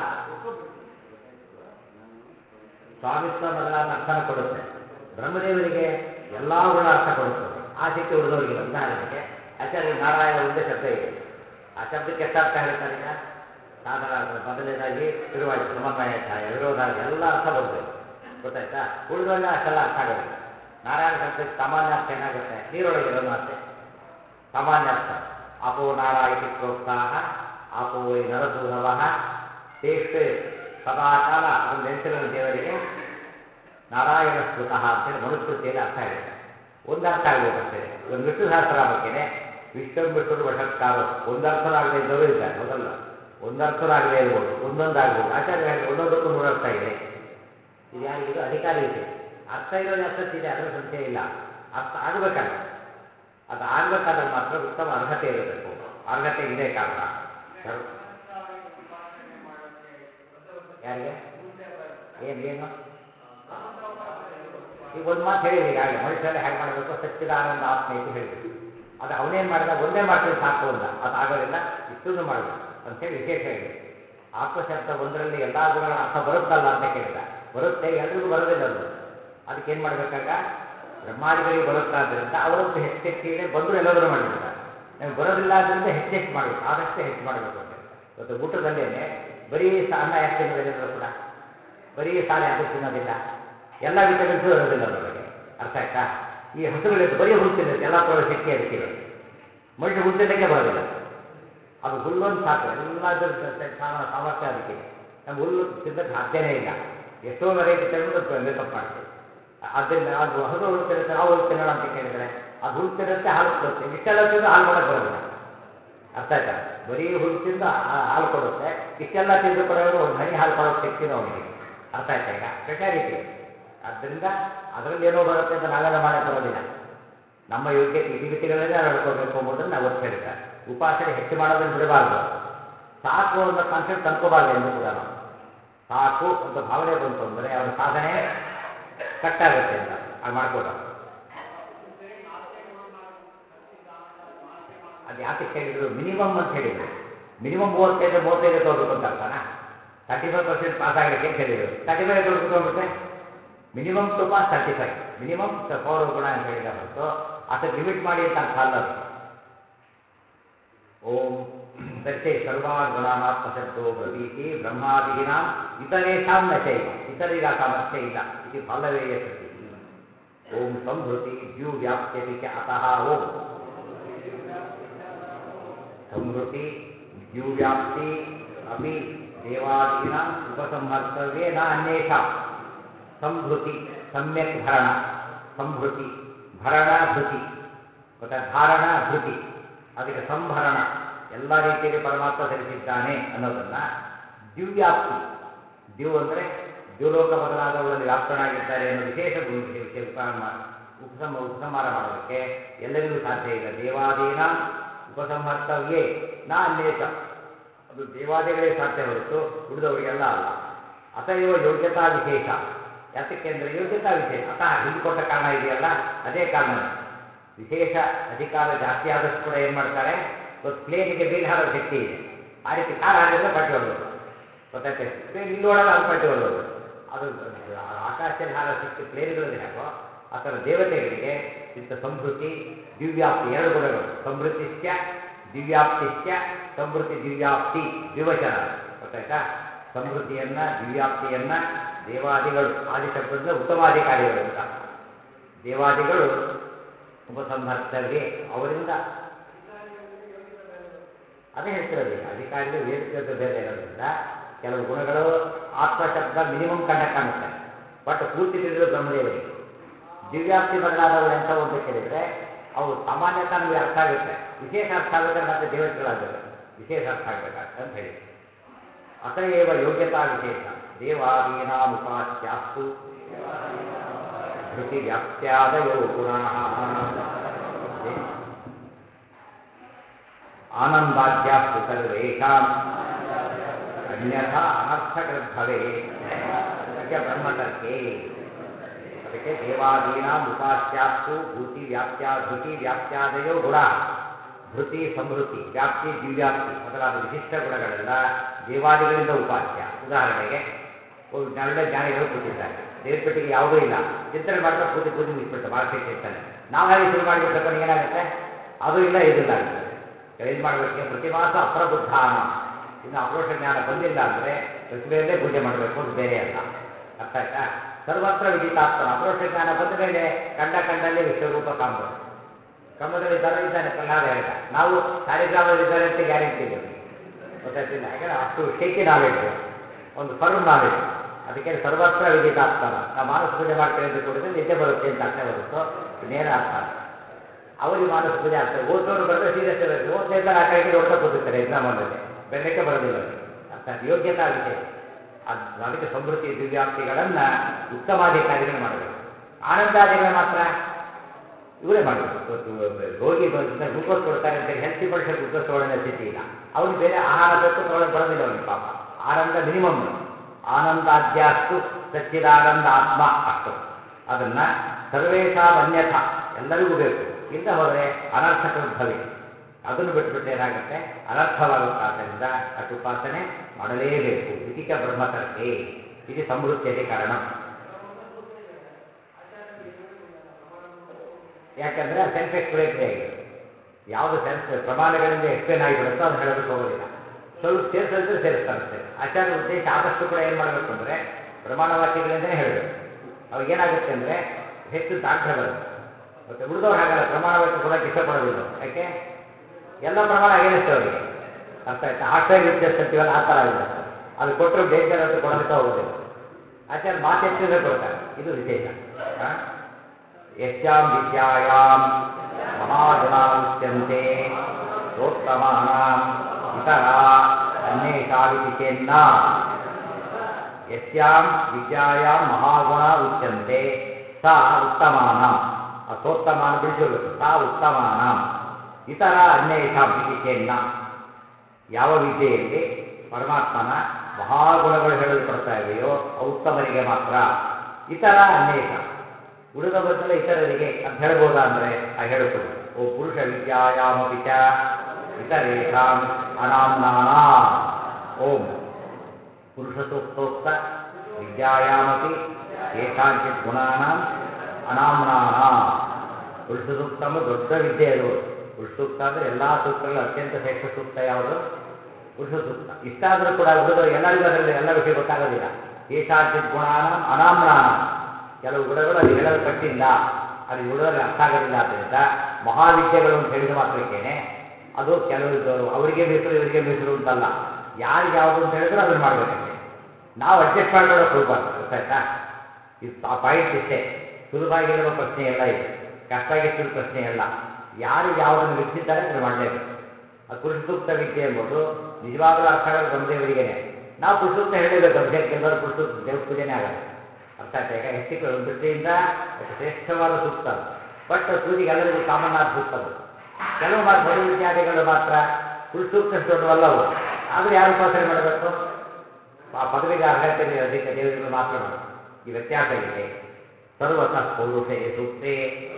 ಸ್ವಾಮಿತ್ವ ಮೊದಲಾದ ಅರ್ಥನ ಕೊಡುತ್ತೆ. ಬ್ರಹ್ಮದೇವರಿಗೆ ಎಲ್ಲ ಗುಣ ಅರ್ಥ ಕೊಡುತ್ತದೆ. ಆ ಶಕ್ತಿ ಉಳಿದವರಿಗಿಲ್ಲ. ಉದಾಹರಣೆಗೆ ಆಚಾರ್ಯ ನಾರಾಯಣ ಒಂದೇ ಶಬ್ದ ಇದೆ. ಆ ಶಬ್ದಕ್ಕೆ ಎಷ್ಟು ಅರ್ಥ ಹೇಳ್ತಾರೆ? ಈಗ ಸಾಧನ ಮೊದಲನೇದಾಗಿ ಶುರುವಾಯಿತು ಸಮನ್ವಯಾಧ್ಯಾಯ, ವಿರೋಧಾಧ್ಯಾಯ ಎಲ್ಲ ಅರ್ಥ ಬರಬೇಕು. ಗೊತ್ತಾಯ್ತಾ? ಉಳಿದವರಿಗೆ ಅಷ್ಟೆಲ್ಲ ಅರ್ಥ ಆಗೋದಿಲ್ಲ. ನಾರಾಯಣ ಶಬ್ದಕ್ಕೆ ಸಾಮಾನ್ಯ ಅರ್ಥ ಏನಾಗುತ್ತೆ? ನೀರೊಳಗಿರೋನು ಅಷ್ಟೇ ಸಾಮಾನ್ಯ ಅರ್ಥ. ಅಪೋ ನಾರ ಇತಿ ಪ್ರೋಕ್ತಾಹ ಅಪೋ ವೈ ನರಸೂನವಃ ತೇಷ್ಟೇ ಸದಾಕಾಲ. ಅದನ್ನು ನೆನೆಸಿರುವ ದೇವರಿಗೆ ನಾರಾಯಣ ಸ್ಮೃತಃ ಅಂತೇಳಿ ಮನುಸ್ಮೃತಿಯಲ್ಲಿ ಅರ್ಥ ಹೇಳ್ತಾರೆ. ಒಂದು ಅರ್ಥ ಆಗ್ಬೋದು ಅಷ್ಟೇ. ಒಂದು ವಿಷ್ಣು ಸಹಸ್ರನಾಮಕ್ಕೇನೆ ವಿಶ್ವಂಬಿಟ್ಟರು ವಶತ್ಕಾರೋ ಒಂದರ್ಥರಾಗದೇ ಇದ್ದವರು ಇದ್ದಾರೆ, ಹೌದಲ್ಲ? ಒಂದರ್ಥರಾಗದೇ ಇರ್ಬೋದು, ಒಂದೊಂದಾಗ್ಬೋದು. ಆಚಾರ್ಯ ಹೇಳಿದ್ರೆ ಒಂದೊಂದಕ್ಕೂ ನೂರು ಅರ್ಥ ಇದೆ. ಇದು ಯಾರಿಗಿದು? ಅಧಿಕಾರಿ ವಿಷಯ. ಅರ್ಥ ಇರೋದು ಅರ್ಥಕ್ಕಿದೆ, ಅದರ ಸಂಶಯ ಇಲ್ಲ. ಅರ್ಥ ಆಗಬೇಕಲ್ಲ. ಅದು ಆಗಬೇಕಾದ್ರೆ ಮಾತ್ರ ಉತ್ತಮ ಅರ್ಹತೆ ಇರಬೇಕು. ಅರ್ಹತೆ ಇದೇ ಕಾರಣ. ಯಾರಿಗೆ ಏನು ಈಗ ಒಂದು ಮಾತು ಹೇಳಿದ್ರಿ ಈಗಾಗಲೇ, ಮನುಷ್ಯರಲ್ಲಿ ಹೇಗೆ ಮಾಡಬೇಕು? ಸಚ್ಚಿದಾನಂದ ಆತ್ಮ ಅಂತ ಹೇಳಿಬಿಟ್ಟು ಅದು ಅವನೇನು ಮಾಡಿದ? ಒಂದೇ ಮಾಡ್ತೀವಿ ಸಾಕು ಅಂದ. ಅದು ಆಗೋದಿಲ್ಲ, ಇಷ್ಟೊಂದು ಮಾಡಬೇಕು ಅಂಥೇಳಿ ವಿಶೇಷ ಹೇಳಿದೆ. ಆತ್ಮಶಬ್ದ ಒಂದರಲ್ಲಿ ಎಲ್ಲ ಗುಣಗಳ ಅರ್ಥ ಬರುತ್ತಲ್ಲ ಅಂತ ಕೇಳಿದ. ಬರುತ್ತೆ, ಎಲ್ರಿಗೂ ಬರೋದಿಲ್ಲ ಅದು. ಅದಕ್ಕೇನು ಮಾಡಬೇಕಾಗ? ಬ್ರಹ್ಮಾದಿಗಳಿಗೆ ಬರುತ್ತಾದ್ದರಿಂದ ಅವರಂತೂ ಹೆಚ್ಚೆಚ್ಚು ಇದೆ, ಬಂದರೂ ಎಲ್ಲರೂ ಮಾಡಿಬಿಡ್ತಾರೆ. ನಮಗೆ ಬರೋದಿಲ್ಲ ಆದ್ದರಿಂದ ಹೆಚ್ಚೆಚ್ಚು ಮಾಡಬೇಕು, ಆದಷ್ಟು ಹೆಚ್ಚು ಮಾಡಬೇಕು ಅಂತ ಹೇಳ್ತಾರೆ. ಇವತ್ತು ಊಟದಲ್ಲೇನೆ ಬರೀ ಅನ್ನ ಯಾಕೆ ತಿನ್ನೋದಿಲ್ಲ ಎಲ್ಲರೂ ಕೂಡ? ಬರೀ ಸಾರು ಯಾವುದು ತಿನ್ನೋದಿಲ್ಲ? ಎಲ್ಲ ವಿಟಮಿನ್ಸು ಇರೋದಿಲ್ಲ ಅದರೊಳಗೆ. ಅರ್ಥ ಆಯ್ತಾ? ಈ ಹಸುಗಳಿದ್ದು ಬರೀ ಹುಲ್ಲು ತಿನ್ನುತ್ತೆ, ಎಲ್ಲ ಥರದ ಶಕ್ತಿ ಅದಕ್ಕಿದೆ. ಮನುಷ್ಯ ಹುಲ್ಲು ತಿನ್ನಕ್ಕೆ ಬರೋದಿಲ್ಲ. ಅದು ಹುಲ್ಲೊಂದು ಸಾಕು, ಎಲ್ಲದರ ಸಾಮರ್ಥ್ಯ ಅದಕ್ಕಿದೆ. ನಮ್ಗೆ ಹುಲ್ಲು ತಿನ್ನಕ್ಕೆ ಸಾಧ್ಯನೇ ಇಲ್ಲ. ಎಷ್ಟೋ ವೆರೈಟಿ ತಿನ್ನೋದು ಮೇಕಪ್ ಮಾಡ್ತೇವೆ. ಆದ್ದರಿಂದ ಅದು ಹಸು ಹುಲ್ಲು ತಿನ್ನುತ್ತೆ, ನಾವು ಹುಲ್ಲು ತಿನ್ನೋಣ ಅಂತ ಕೇಳಿದರೆ ಅದು ಹುಲ್ಲು ತಿನ್ನುತ್ತೆ, ಹಾಲು ಕೊಡುತ್ತೆ. ಇಷ್ಟೆಲ್ಲ ತಿಂದು ಹಾಲು ಮಾಡೋಕ್ಕೆ ಬರೋದಿಲ್ಲ. ಅರ್ಥ ಆಯ್ತಾ? ಬರೀ ಹುಲ್ಲು ತಿಂದು ಹಾಲು ಕೊಡುತ್ತೆ. ಇಷ್ಟೆಲ್ಲ ತಿಂದು ಕೊಡೋರು ಒಂದು ಹನಿ ಹಾಲು ಕೊಡೋ ಶಕ್ತಿನೂ ಅವನಿಗೆ. ಅರ್ಥ ಆಯ್ತಾ? ಈಗ ಸ್ಪೆಷಾಲಿಟಿ. ಆದ್ದರಿಂದ ಅದರಲ್ಲಿ ಏನೋ ಬರುತ್ತೆ ಅಂತ ನಾವೆಲ್ಲ ಮಾಡಕ್ಕೆ ಬರೋದಿಲ್ಲ. ನಮ್ಮ ಯೋಗ್ಯತೆ ಇತಿಮಿತಿಗಳನ್ನೇ ನಡ್ಕೋಬೇಕು ಎಂಬುದನ್ನು ನಾವು ಒತ್ತು ಹೇಳ್ತಾರೆ. ಉಪಾಸನೆ ಹೆಚ್ಚು ಮಾಡೋದನ್ನು ಬಿಡಬಾರ್ದು. ಸಾಕು ಅನ್ನೋ ಕಾನ್ಸೆಪ್ಟ್ ತಂದ್ಕೋಬಾರ್ದು ಎಂದು ಕೂಡ. ನಾವು ಸಾಕು ಅಂತ ಭಾವನೆ ಬಂತು ಅಂದರೆ ಅವರ ಸಾಧನೆ ಕಟ್ಟಾಗುತ್ತೆ ಅಂತ ಅದು ಮಾಡ್ಕೋಬಾರ್ದು. ಅದು ಯಾತಕ್ಕೆ ಹೇಳಿದರು? ಮಿನಿಮಮ್ ಅಂತ ಹೇಳಿದರು. ಮಿನಿಮಮ್ 35 ತೊಗೊಳ್ಬೇಕು ಅಂತ ಅರ್ಥನಾ? 35% ಪಾಸ್ ಆಗಲಿಕ್ಕೆ ಅಂತ ಹೇಳಿದರು. 35 ತೊಗೊಂಡ್ಬಿಟ್ರೆ ಮಿನಿಮಮ್ ಟು ಪಾಸ್ 35, ಮಿನಿಮಮ್ ಪೌರ ಗುಣ ಅಂತ ಹೇಳಿದ ಹೊರತು ಅದಕ್ಕೆ ಲಿಮಿಟ್ ಮಾಡಿ ಅಂತ ಅರ್ಥ ಅಲ್ಲ ಅದು. ಓಂ ದರ್ಶೈ ಸರ್ವಾನ್ ಗುಣಾನಾತ್ಮಶಬ್ದೋ ಬ್ರವೀತಿ ಬ್ರಹ್ಮಾದೀನಾಂ ಇತರೇಷಾಂ ನ ಚೈವ. ಇತರಿಗೆ ಆ ಸಾಮರ್ಥ್ಯ ಇಲ್ಲ. ಇದು ಬಾಲ್ಲವೇಯ ಶ್ರುತಿ. ಓಂ ಸಂಭೃತಿ ದ್ಯೂ ವ್ಯಾಪ್ಯತಿ ಚ ಅತಃ ಓಂ ಸಂಹೃತಿ ದ್ಯುವ್ಯಾಪ್ತಿ ಅಪಿ ದೇವಾದೀನಾಂ ಉಪಸಂಹರ್ತವ್ಯೇ ನ ಅನ್ಯೇಷಾಂ. ಸಂಭೃತಿ ಸಮ್ಯಕ್ ಭರಣ, ಸಂಭೃತಿ ಭರಣ ಭೃತಿ ಮತ್ತು ಧಾರಣ ಭೃತಿ, ಅದಕ್ಕೆ ಸಂಭರಣ ಎಲ್ಲ ರೀತಿಯಲ್ಲಿ ಪರಮಾತ್ಮ ಧರಿಸಿದ್ದಾನೆ ಅನ್ನೋದನ್ನ. ದ್ಯುವ್ಯಾಪ್ತಿ, ದ್ಯು ಅಂದರೆ ದ್ಯುಲೋಕ ಮೊದಲಾದವುಗಳಲ್ಲಿ ವ್ಯಾಪ್ತನಾಗಿದ್ದಾರೆ ಅನ್ನೋ ವಿಶೇಷ ವಿಷಯ ಉಪಸಂಹಾರ ಮಾಡೋದಕ್ಕೆ ಎಲ್ಲರಿಗೂ ಸಾಧ್ಯ ಇಲ್ಲ. ದೇವಾದೀನ ಉಪಸಂಹರ್ತವ್ಯೇ ನಾ ಅನ್ಯೇಷ, ಅದು ದೇವಾದಿಗಳೇ ಸಾಧ್ಯ ಹೊರತು ಉಳಿದವರಿಗೆಲ್ಲ ಅಲ್ಲ. ಅತಯವ ಯೋಗ್ಯತಾ ವಿಶೇಷ, ಯಾತಕ್ಕೆಂದರೆ ಯೋಗ್ಯತಾ ವಿಶೇಷ, ಅತಃ ಹಿಂದೆ ಕೊಟ್ಟ ಕಾರಣ ಇದೆಯಲ್ಲ ಅದೇ ಕಾರಣನೇ. ವಿಶೇಷ ಅಧಿಕಾರ ಜಾಸ್ತಿ ಆದಷ್ಟು ಕೂಡ ಏನು ಮಾಡ್ತಾರೆ, ಇವತ್ತು ಪ್ಲೇನಿಗೆ ಮೇಲೆ ಹಾರೋ ಶಕ್ತಿ ಇದೆ, ಆ ರೀತಿ ಕಾರ್ ಹಾರಿದ್ರೆ ಪಟ್ಟಿ ಹೊಡೆದೋದು, ಗೊತ್ತಾಯ್ತೆ. ಪ್ಲೇನ್ ಇಲ್ಲಿ ಓಡೋದು ಅದು ಪಟ್ಟಿ ಹೊಡೆದೋದು, ಅದು ಆಕಾಶದಲ್ಲಿ ಹಾರೋ ಶಕ್ತಿ ಪ್ಲೇನ್ಗಳಲ್ಲಿ ಹೇಗೋ ಆ ಥರ ದೇವತೆಗಳಿಗೆ ಇಂಥ ಸಂಭೃತಿ ದಿವ್ಯಾಪ್ತಿ ಎರಡು ಗುಣಗಳು. ಸಂಭೃತಿಶ್ಚ ದಿವ್ಯಾಪ್ತಿಶ್ಚ, ಸಂಭೃತಿ ದಿವ್ಯಾಪ್ತಿ ದ್ವಿವಚನ, ಗೊತ್ತಾಯ್ತಾ. ಸಂಭೃತಿಯನ್ನ ದಿವ್ಯಾಪ್ತಿಯನ್ನ ದೇವಾದಿಗಳು, ಆದಿಶಬ್ದದಿಂದ ಉತ್ತಮಾಧಿಕಾರಿಗಳು ಅಂತ. ದೇವಾದಿಗಳು ಉಪಸಂಹರ್ತವ್ಯೇ, ಅವರಿಂದ ಅದೇ ಹೇಳ್ತಿರೋದು. ಈಗ ಅಧಿಕಾರಿಗಳು ವೇದಿಕೆ ಭೇದ ಇರೋದ್ರಿಂದ ಕೆಲವು ಗುಣಗಳು ಆತ್ಮಶಬ್ದ ಮಿನಿಮಮ್ ಕಂಡ ಕಾಣುತ್ತೆ, ಬಟ್ ಪೂರ್ತಿ ತಿಳಿದು ಬ್ರಹ್ಮದೇವರಿಗೆ. ದಿವ್ಯಾಪ್ತಿ ಬದಲಾದವು ಎಂಥವು ಅಂತ ಕೇಳಿದರೆ ಅವು ಸಾಮಾನ್ಯತ ನಮಗೆ ಅರ್ಥ ಆಗುತ್ತೆ, ವಿಶೇಷ ಅರ್ಥ ಆಗ್ಬೇಕಾದ್ರೆ ಮತ್ತೆ ದೇವತೆಗಳಾಗಬೇಕು, ವಿಶೇಷ ಅರ್ಥ ಆಗ್ಬೇಕಾಗುತ್ತೆ ಅಂತ ಹೇಳಿ. ಅತಯೇವ ಯೋಗ್ಯತಾ ವಿಶೇಷ ದೇವಾದೀನಾಮುಪಾಸ್ಯಾಸ್ತು ಧೃತಿ ವ್ಯಾಪ್ತ್ಯಾದಯೋ ಗುಣಃ ಆನಂದಾದ್ಯಾಸ್ತು ಸರ್ವೇಷಾಂ ಅನ್ಯಥಾ ಅನರ್ಥಕೃದ್ಭವೇ ಇತ್ಯ ಬ್ರಹ್ಮತರ್ಕೆ. ಅದಕ್ಕೆ ದೇವಾದೀನಾಂ ಉಪಾಸ್ಯಾಸ್ತು ಭೂತಿ ವ್ಯಾಪ್ತ್ಯಾ ಧೃತಿ ವ್ಯಾಪ್ತ್ಯಾದಯೋ ಗುಣ. ಧೃತಿ ಸಂಭೃತಿ ವ್ಯಾಪ್ತಿ ದಿವ್ಯಾಪ್ತಿ ಮೊದಲಾದ ವಿಶಿಷ್ಟ ಗುಣಗಳೆಲ್ಲ ದೇವಾದಿಗಳಿಂದ ಉಪಾಸ್ಯ. ಉದಾಹರಣೆಗೆ ಒಳ್ಳೆ ಜ್ಞಾನಿಗಳು ಕೂತಿದ್ದಾರೆ, ದೇವ್ರ ಪೆಟ್ಟಿಗೆ ಯಾವುದೂ ಇಲ್ಲ, ಚಿಂತನೆ ಮಾಡ್ತಾ ಪೂಜೆ ಮುಗಿಸ್ಬಿಡ್ತಾರೆ, ಮಾರ್ಕೆಟ್ ಇರ್ತಾನೆ. ನಾವಾಗಿ ಶುರು ಮಾಡಿಬಿಟ್ರೆ ಕೊನೆಗೆ ಏನಾಗುತ್ತೆ, ಅದು ಇಲ್ಲ ಇದಿಲ್ಲ ಆಗುತ್ತೆ. ಏನು ಮಾಡಬೇಕು, ಪ್ರತಿ ಮಾಸ ಅಪ್ರಬುದ್ಧಾನ, ಇನ್ನು ಅಪ್ರೋಷ ಜ್ಞಾನ ಬಂದಿಲ್ಲ ಅಂದರೆ ಪ್ರತಿಮೆಯಲ್ಲೇ ಪೂಜೆ ಮಾಡಬೇಕು, ಅದು ಬೇರೆ ಅಲ್ಲ. ಅರ್ಥ ಆಯ್ತಾ. ಸರ್ವತ್ರ ವಿದಿತಾತ್ಮನ, ಅಪ್ರೋಷ ಜ್ಞಾನ ಬಂದ ಮೇಲೆ ಕಂಡಲ್ಲಿ ವಿಶ್ವರೂಪ ಸಾಂಬರು. ಕ್ರಮದಲ್ಲಿದ್ದಾರೋ ಇದ್ದಾನೆ, ಪ್ರಹ್ಲಾದ ಹೇಳಿದ. ನಾವು ಕಾರ್ಯಕ್ರಮದಲ್ಲಿದ್ದಾರೆ ಅಂತ ಗ್ಯಾರಂಟಿ ಇಲ್ಲ ಅವರಿಗೆ, ಗೊತ್ತಾಗ್ತಿಲ್ಲ. ಯಾಕಂದರೆ ಅಷ್ಟು ಶೇಕಿ ನಾಲೆಡ್ಜ್, ಒಂದು ಫರ್ಮ್ ನಾಲೆಡ್ಜ್. ಅದಕ್ಕೆ ಸರ್ವತ್ರ ವಿದಿತಾತ್ಮನ. ನಾವು ಮಾನಸ ಪೂಜೆ ಮಾಡ್ತೇವೆ ಅಂತ ಕೂಡಿದ್ರೆ ನಿದ್ದೆ ಬರುತ್ತೆ ಅಂತ ಅರ್ಥ ಬರುತ್ತೋ, ಇನ್ನೇನು ಅರ್ಥ ಅಲ್ಲ. ಅವರಿಗೆ ಮಾನಸ ಪೂಜೆ ಆಗ್ತದೆ, ಓದೋರು ಬರೆದ್ರೆ ಸೀರಿಯಸ್ ಇರುತ್ತೆ, ಓದ್ತಾ ಇದ್ದರೆ ಆ ಕಡೆಗೆ ನೋಡ್ತಾ ಕೂತಿರ್ತಾರೆ ಎಕ್ಸಾಮಲ್ಲಿ, ಬೆರಳಿಕೆ ಬರೋದಿಲ್ಲ ಅವರಿಗೆ. ಅರ್ಥಾತ್ ಯೋಗ್ಯತಾ ವಿಶೇಷ. ಅದಕ್ಕೆ ಸಮೃದ್ಧಿ ದಿವ್ಯಾಪ್ತಿಗಳನ್ನು ಉತ್ತಮಾಧಿಕಾರಿಗಳು ಮಾಡಬೇಕು. ಆನಂದಾದಿಗಳು ಮಾತ್ರ ಇವರೇ ಮಾಡಬೇಕು. ಇವತ್ತು ರೋಗಿ ಗ್ಲೂಕೋಸ್ ಕೊಡ್ತಾರೆ ಅಂತೇಳಿ ಹೆಲ್ತಿ ಮನುಷ್ಯ ಗ್ಲೂಕೋಸ್ ತಗೊಳ್ಳೋ ಸ್ಥಿತಿ ಇಲ್ಲ, ಅವ್ರಿಗೆ ಬೇರೆ ಆಹಾರ ಬೇಕು, ತಗೊಳ್ಳೋಕೆ ಬರೋದಿಲ್ಲ ಅವನಿಗೆ ಪಾಪ. ಆನಂದ ಮಿನಿಮಮ್, ಆನಂದಾದ್ಯಾಸ್ತು ಸಚ್ಚಿದಾನಂದ ಆತ್ಮ ಅಷ್ಟು. ಅದನ್ನು ಸರ್ವೇಷಾಂ ಅನ್ಯಥ ಎಲ್ಲರಿಗೂ ಬೇಕು, ಇಲ್ಲ ಹೋದರೆ ಅನರ್ಥಕೃದ್ಭವೆ. ಅದನ್ನು ಬಿಟ್ಟುಬಿಟ್ರೆ ಏನಾಗುತ್ತೆ, ಅನರ್ಥವಾಗುತ್ತೆ. ಆದ್ದರಿಂದ ಅಷ್ಟು ಉಪಾಸನೆ ಮಾಡಲೇಬೇಕು. ಇತಿಚ ಬ್ರಹ್ಮತರ್ಕೆ ಇದು ಸಮೃದ್ಧತೆ ಕಾರಣ. ಯಾಕಂದರೆ ಸೆಲ್ಫ್ ಎಕ್ಸ್ಪ್ಲೇಟರಿ ಆಗಿದೆ. ಯಾವುದು ಸೆಲ್ಫ್ ಪ್ರಮಾಣಗಳಿಂದ ಎಕ್ಸ್ಪ್ಲೇನ್ ಆಗಿಬಿಡುತ್ತೋ ಅದನ್ನು ಹೇಳೋದಕ್ಕೆ ಹೋಗೋದಿಲ್ಲ. ಸ್ವಲ್ಪ ಸೇರಿಸಿದ್ರೆ ಸೇರಿಸ್ತಾನಷ್ಟೇ. ಆಚಾರ್ಯ ಉದ್ದೇಶ ಆದಷ್ಟು ಕೂಡ ಏನು ಮಾಡಬೇಕು ಅಂದರೆ ಪ್ರಮಾಣ ವಾಕ್ಯಗಳಿಂದಲೇ ಹೇಳಬೇಕು. ಅವಾಗ ಏನಾಗುತ್ತೆ ಅಂದರೆ ಹೆಚ್ಚು ದಾರ್ಢ್ಯ ಬರುತ್ತೆ. ಮತ್ತು ಉಳಿದವ್ರು ಹಾಗಲ್ಲ, ಪ್ರಮಾಣ ವಾಕ್ಯ ಕೊಡೋಕ್ಕೆ ಇಷ್ಟಪಡೋದಿಲ್ಲ ಅವರು. ಯಾಕೆ, ಎಲ್ಲ ಪ್ರಮಾಣ ಆಗೇನಷ್ಟೇ ಅವರಿಗೆ. ಅರ್ಥ ಆಯ್ತಾ. ಹಾರ್ಟ್ವೇರ್ ವಿದ್ಯಾರ್ಥಿ ಅಂತೀವಲ್ಲ ಆ ಥರ ಆಗಿಬಿಡುತ್ತೆ. ಅದು ಕೊಟ್ಟರು ಡೇಂಜರ್ ಅಂತ ಕೊಡೋದಕ್ಕೆ ಹೋಗೋದಿಲ್ಲ. ಆಚಾರ್ಯ ಮಾತೆತ್ತಿದ್ರೆ ಕೊಡ್ತಾರೆ, ಇದು ವಿಶೇಷ. ಯಸ್ಯಾಂ ವಿದ್ಯಾಯಾಂ ಮಹಾಗುಣಾ ಉಚ್ಯಂತೆ ಸೋತ್ತಮಾನಾಂ ಇತರ ಅನ್ಯೇಷಾಮಿತಿ ಚೇನ್ನ. ಯಸ್ಯಾಂ ವಿದ್ಯಾಯಾಂ ಮಹಾಗುಣ ಉಚ್ಯಂತೆ ಸಾ ಉತ್ತಮಾನಾಂ, ಆ ಸೋತ್ತಮಾನ ಬಿಡಿಸಿರ್ಬೇಕು, ಸಾ ಉತ್ತಮಾನಾಂ ಇತರ ಅನ್ಯೇಷಾಂ ಇತಿ ಚೇನ್ನ. ಯಾವ ವಿದ್ಯೆಯಲ್ಲಿ ಪರಮಾತ್ಮನ ಮಹಾಗುಣಗಳು ಹೇಳಲ್ಪಡ್ತಾ ಇವೆಯೋ ಅವು ಉತ್ತಮರಿಗೆ ಮಾತ್ರ. ಇತರ ಅನ್ಯೇಷ, ಉಳಿದ ಬದಲ ಇತರರಿಗೆ ಅಂತ ಹೇಳ್ಬೋದಾ ಅಂದರೆ ಆ ಹೇಳಬಹುದು. ಓ ಪುರುಷ ವಿದ್ಯಾಯಾಮಪಿ ಚ ಇತರೇಷಾಂ ಅನಾಮ್ನಾನಾ. ಓಂ ಪುರುಷ ಸೂಕ್ತೋಕ್ತ ವಿದ್ಯಾಯಾಮಪಿ ಕೇಷಾಂಚಿತ್ ಗುಣಾನಾಂ ಅನಾಮ್ನಾನಾ. ಪುರುಷ ಸೂಕ್ತ ಅಂದ್ರೆ ದೊಡ್ಡ ವಿದ್ಯೆ ಅದು. ಪುರುಷ ಸೂಕ್ತ ಅಂದರೆ ಎಲ್ಲ ಸೂಕ್ತಗಳಲ್ಲಿ ಅತ್ಯಂತ ಶ್ರೇಷ್ಠ ಸೂಕ್ತ ಯಾವುದು, ಪುರುಷ ಸೂಕ್ತ. ಇಷ್ಟಾದರೂ ಕೂಡ ಉಳಿದವರು ಎಲ್ಲರಿಗೂ ಅದರಲ್ಲಿ ಎಲ್ಲ ವಿಷಯ ಗೊತ್ತಾಗೋದಿಲ್ಲ. ಕೇಷಾಂಚಿತ್ ಗುಣಾನಾಂ ಅನಾಮ್ನಾನಾಂ, ಕೆಲವು ಗುಣಗಳು ಅಲ್ಲಿ ಹೇಳಲ್ಪಟ್ಟಿಲ್ಲ, ಅದು ಉಳಿದವರಿಗೆ ಅರ್ಥ ಆಗೋದಿಲ್ಲ. ಆದ್ದರಿಂದ ಮಹಾವಿದ್ಯೆಗಳು ಅಂತ ಹೇಳಿದ ಮಾತ್ರಕ್ಕೇನೆ ಅದು ಕೆಲವು ಅವರಿಗೆ ಮೀಸಲು ಇವರಿಗೆ ಮೀಸಲು ಅಂತಲ್ಲ, ಯಾರಿಗೆ ಯಾವುದು ಅಂತ ಹೇಳಿದ್ರೆ ಅದನ್ನು ಮಾಡಬೇಕಷ್ಟೆ. ನಾವು ಅಡ್ಜಸ್ಟ್ ಮಾಡ್ಕೊಳ್ಳೋಕೆ ಹೋಗ್ಬಾರ್ದು. ಅರ್ಥ ಆಯ್ತಾ? ಇದು ಆ ಪಾಯಿಂಟ್ ಇಷ್ಟೇ. ಸುಲಭ ಆಗಿರುವ ಪ್ರಶ್ನೆ ಎಲ್ಲ ಇದು, ಕಷ್ಟ ಆಗಿರುವ ಪ್ರಶ್ನೆ ಎಲ್ಲ. ಯಾರಿಗೆ ಯಾವುದನ್ನು ವಿಧಿಸಿದ್ದಾರೆ ಅದನ್ನು ಮಾಡಲೇಬೇಕು. ಅದು ಪುರುಷ ಸೂಕ್ತ ವಿದ್ಯೆ ಎಂಬುದು ನಿಜವಾಗಲೂ ಅರ್ಥ ಆಗೋದು ಬ್ರಹ್ಮದೇವರಿಗೇನೆ. ನಾವು ಪುರುಷ ಸೂಕ್ತ ಹೇಳಲೇಬೇಕು, ಅಭಿಷೇಕ ಎಲ್ಲರೂ ಪುರುಷ ಸೂಕ್ತ ದೇವ್ರ ಪೂಜೆನೇ ಆಗೋದು. ಅರ್ಥ ಆಯ್ತಾ? ಈಗ ಹೆಚ್ಚಿಗೆ ಒಂದು ದೃಷ್ಟಿಯಿಂದ ಅದು ಶ್ರೇಷ್ಠವಾದ ಸೂಕ್ತ ಅದು. ಬಟ್ ಪೂಜೆಗೆ ಎಲ್ಲರಿಗೂ ಕಾಮನ್ ಆದ ಸೂಕ್ತ ಅದು. ಕೆಲವು ಮಾತ್ರ ಮಧು ವಿದ್ಯಾದಿಗಳು ಮಾತ್ರ ಪುರುಷ ಸೂಕ್ತಷ್ಟು ದೊಡ್ಡವಲ್ಲವು, ಆದರೆ ಯಾರು ಉಪಾಸನೆ ಮಾಡಬೇಕು? ಆ ಪದವಿಗೆ ಅರ್ಹತೆ ಅಧಿಕ ದೇವರುಗಳು ಮಾತ್ರ ಮಾಡಬೇಕು. ಈ ವ್ಯತ್ಯಾಸ ಇದೆ. ಸರ್ವತಃ ಪೌರುಷೇ ಸೂಕ್ತೆ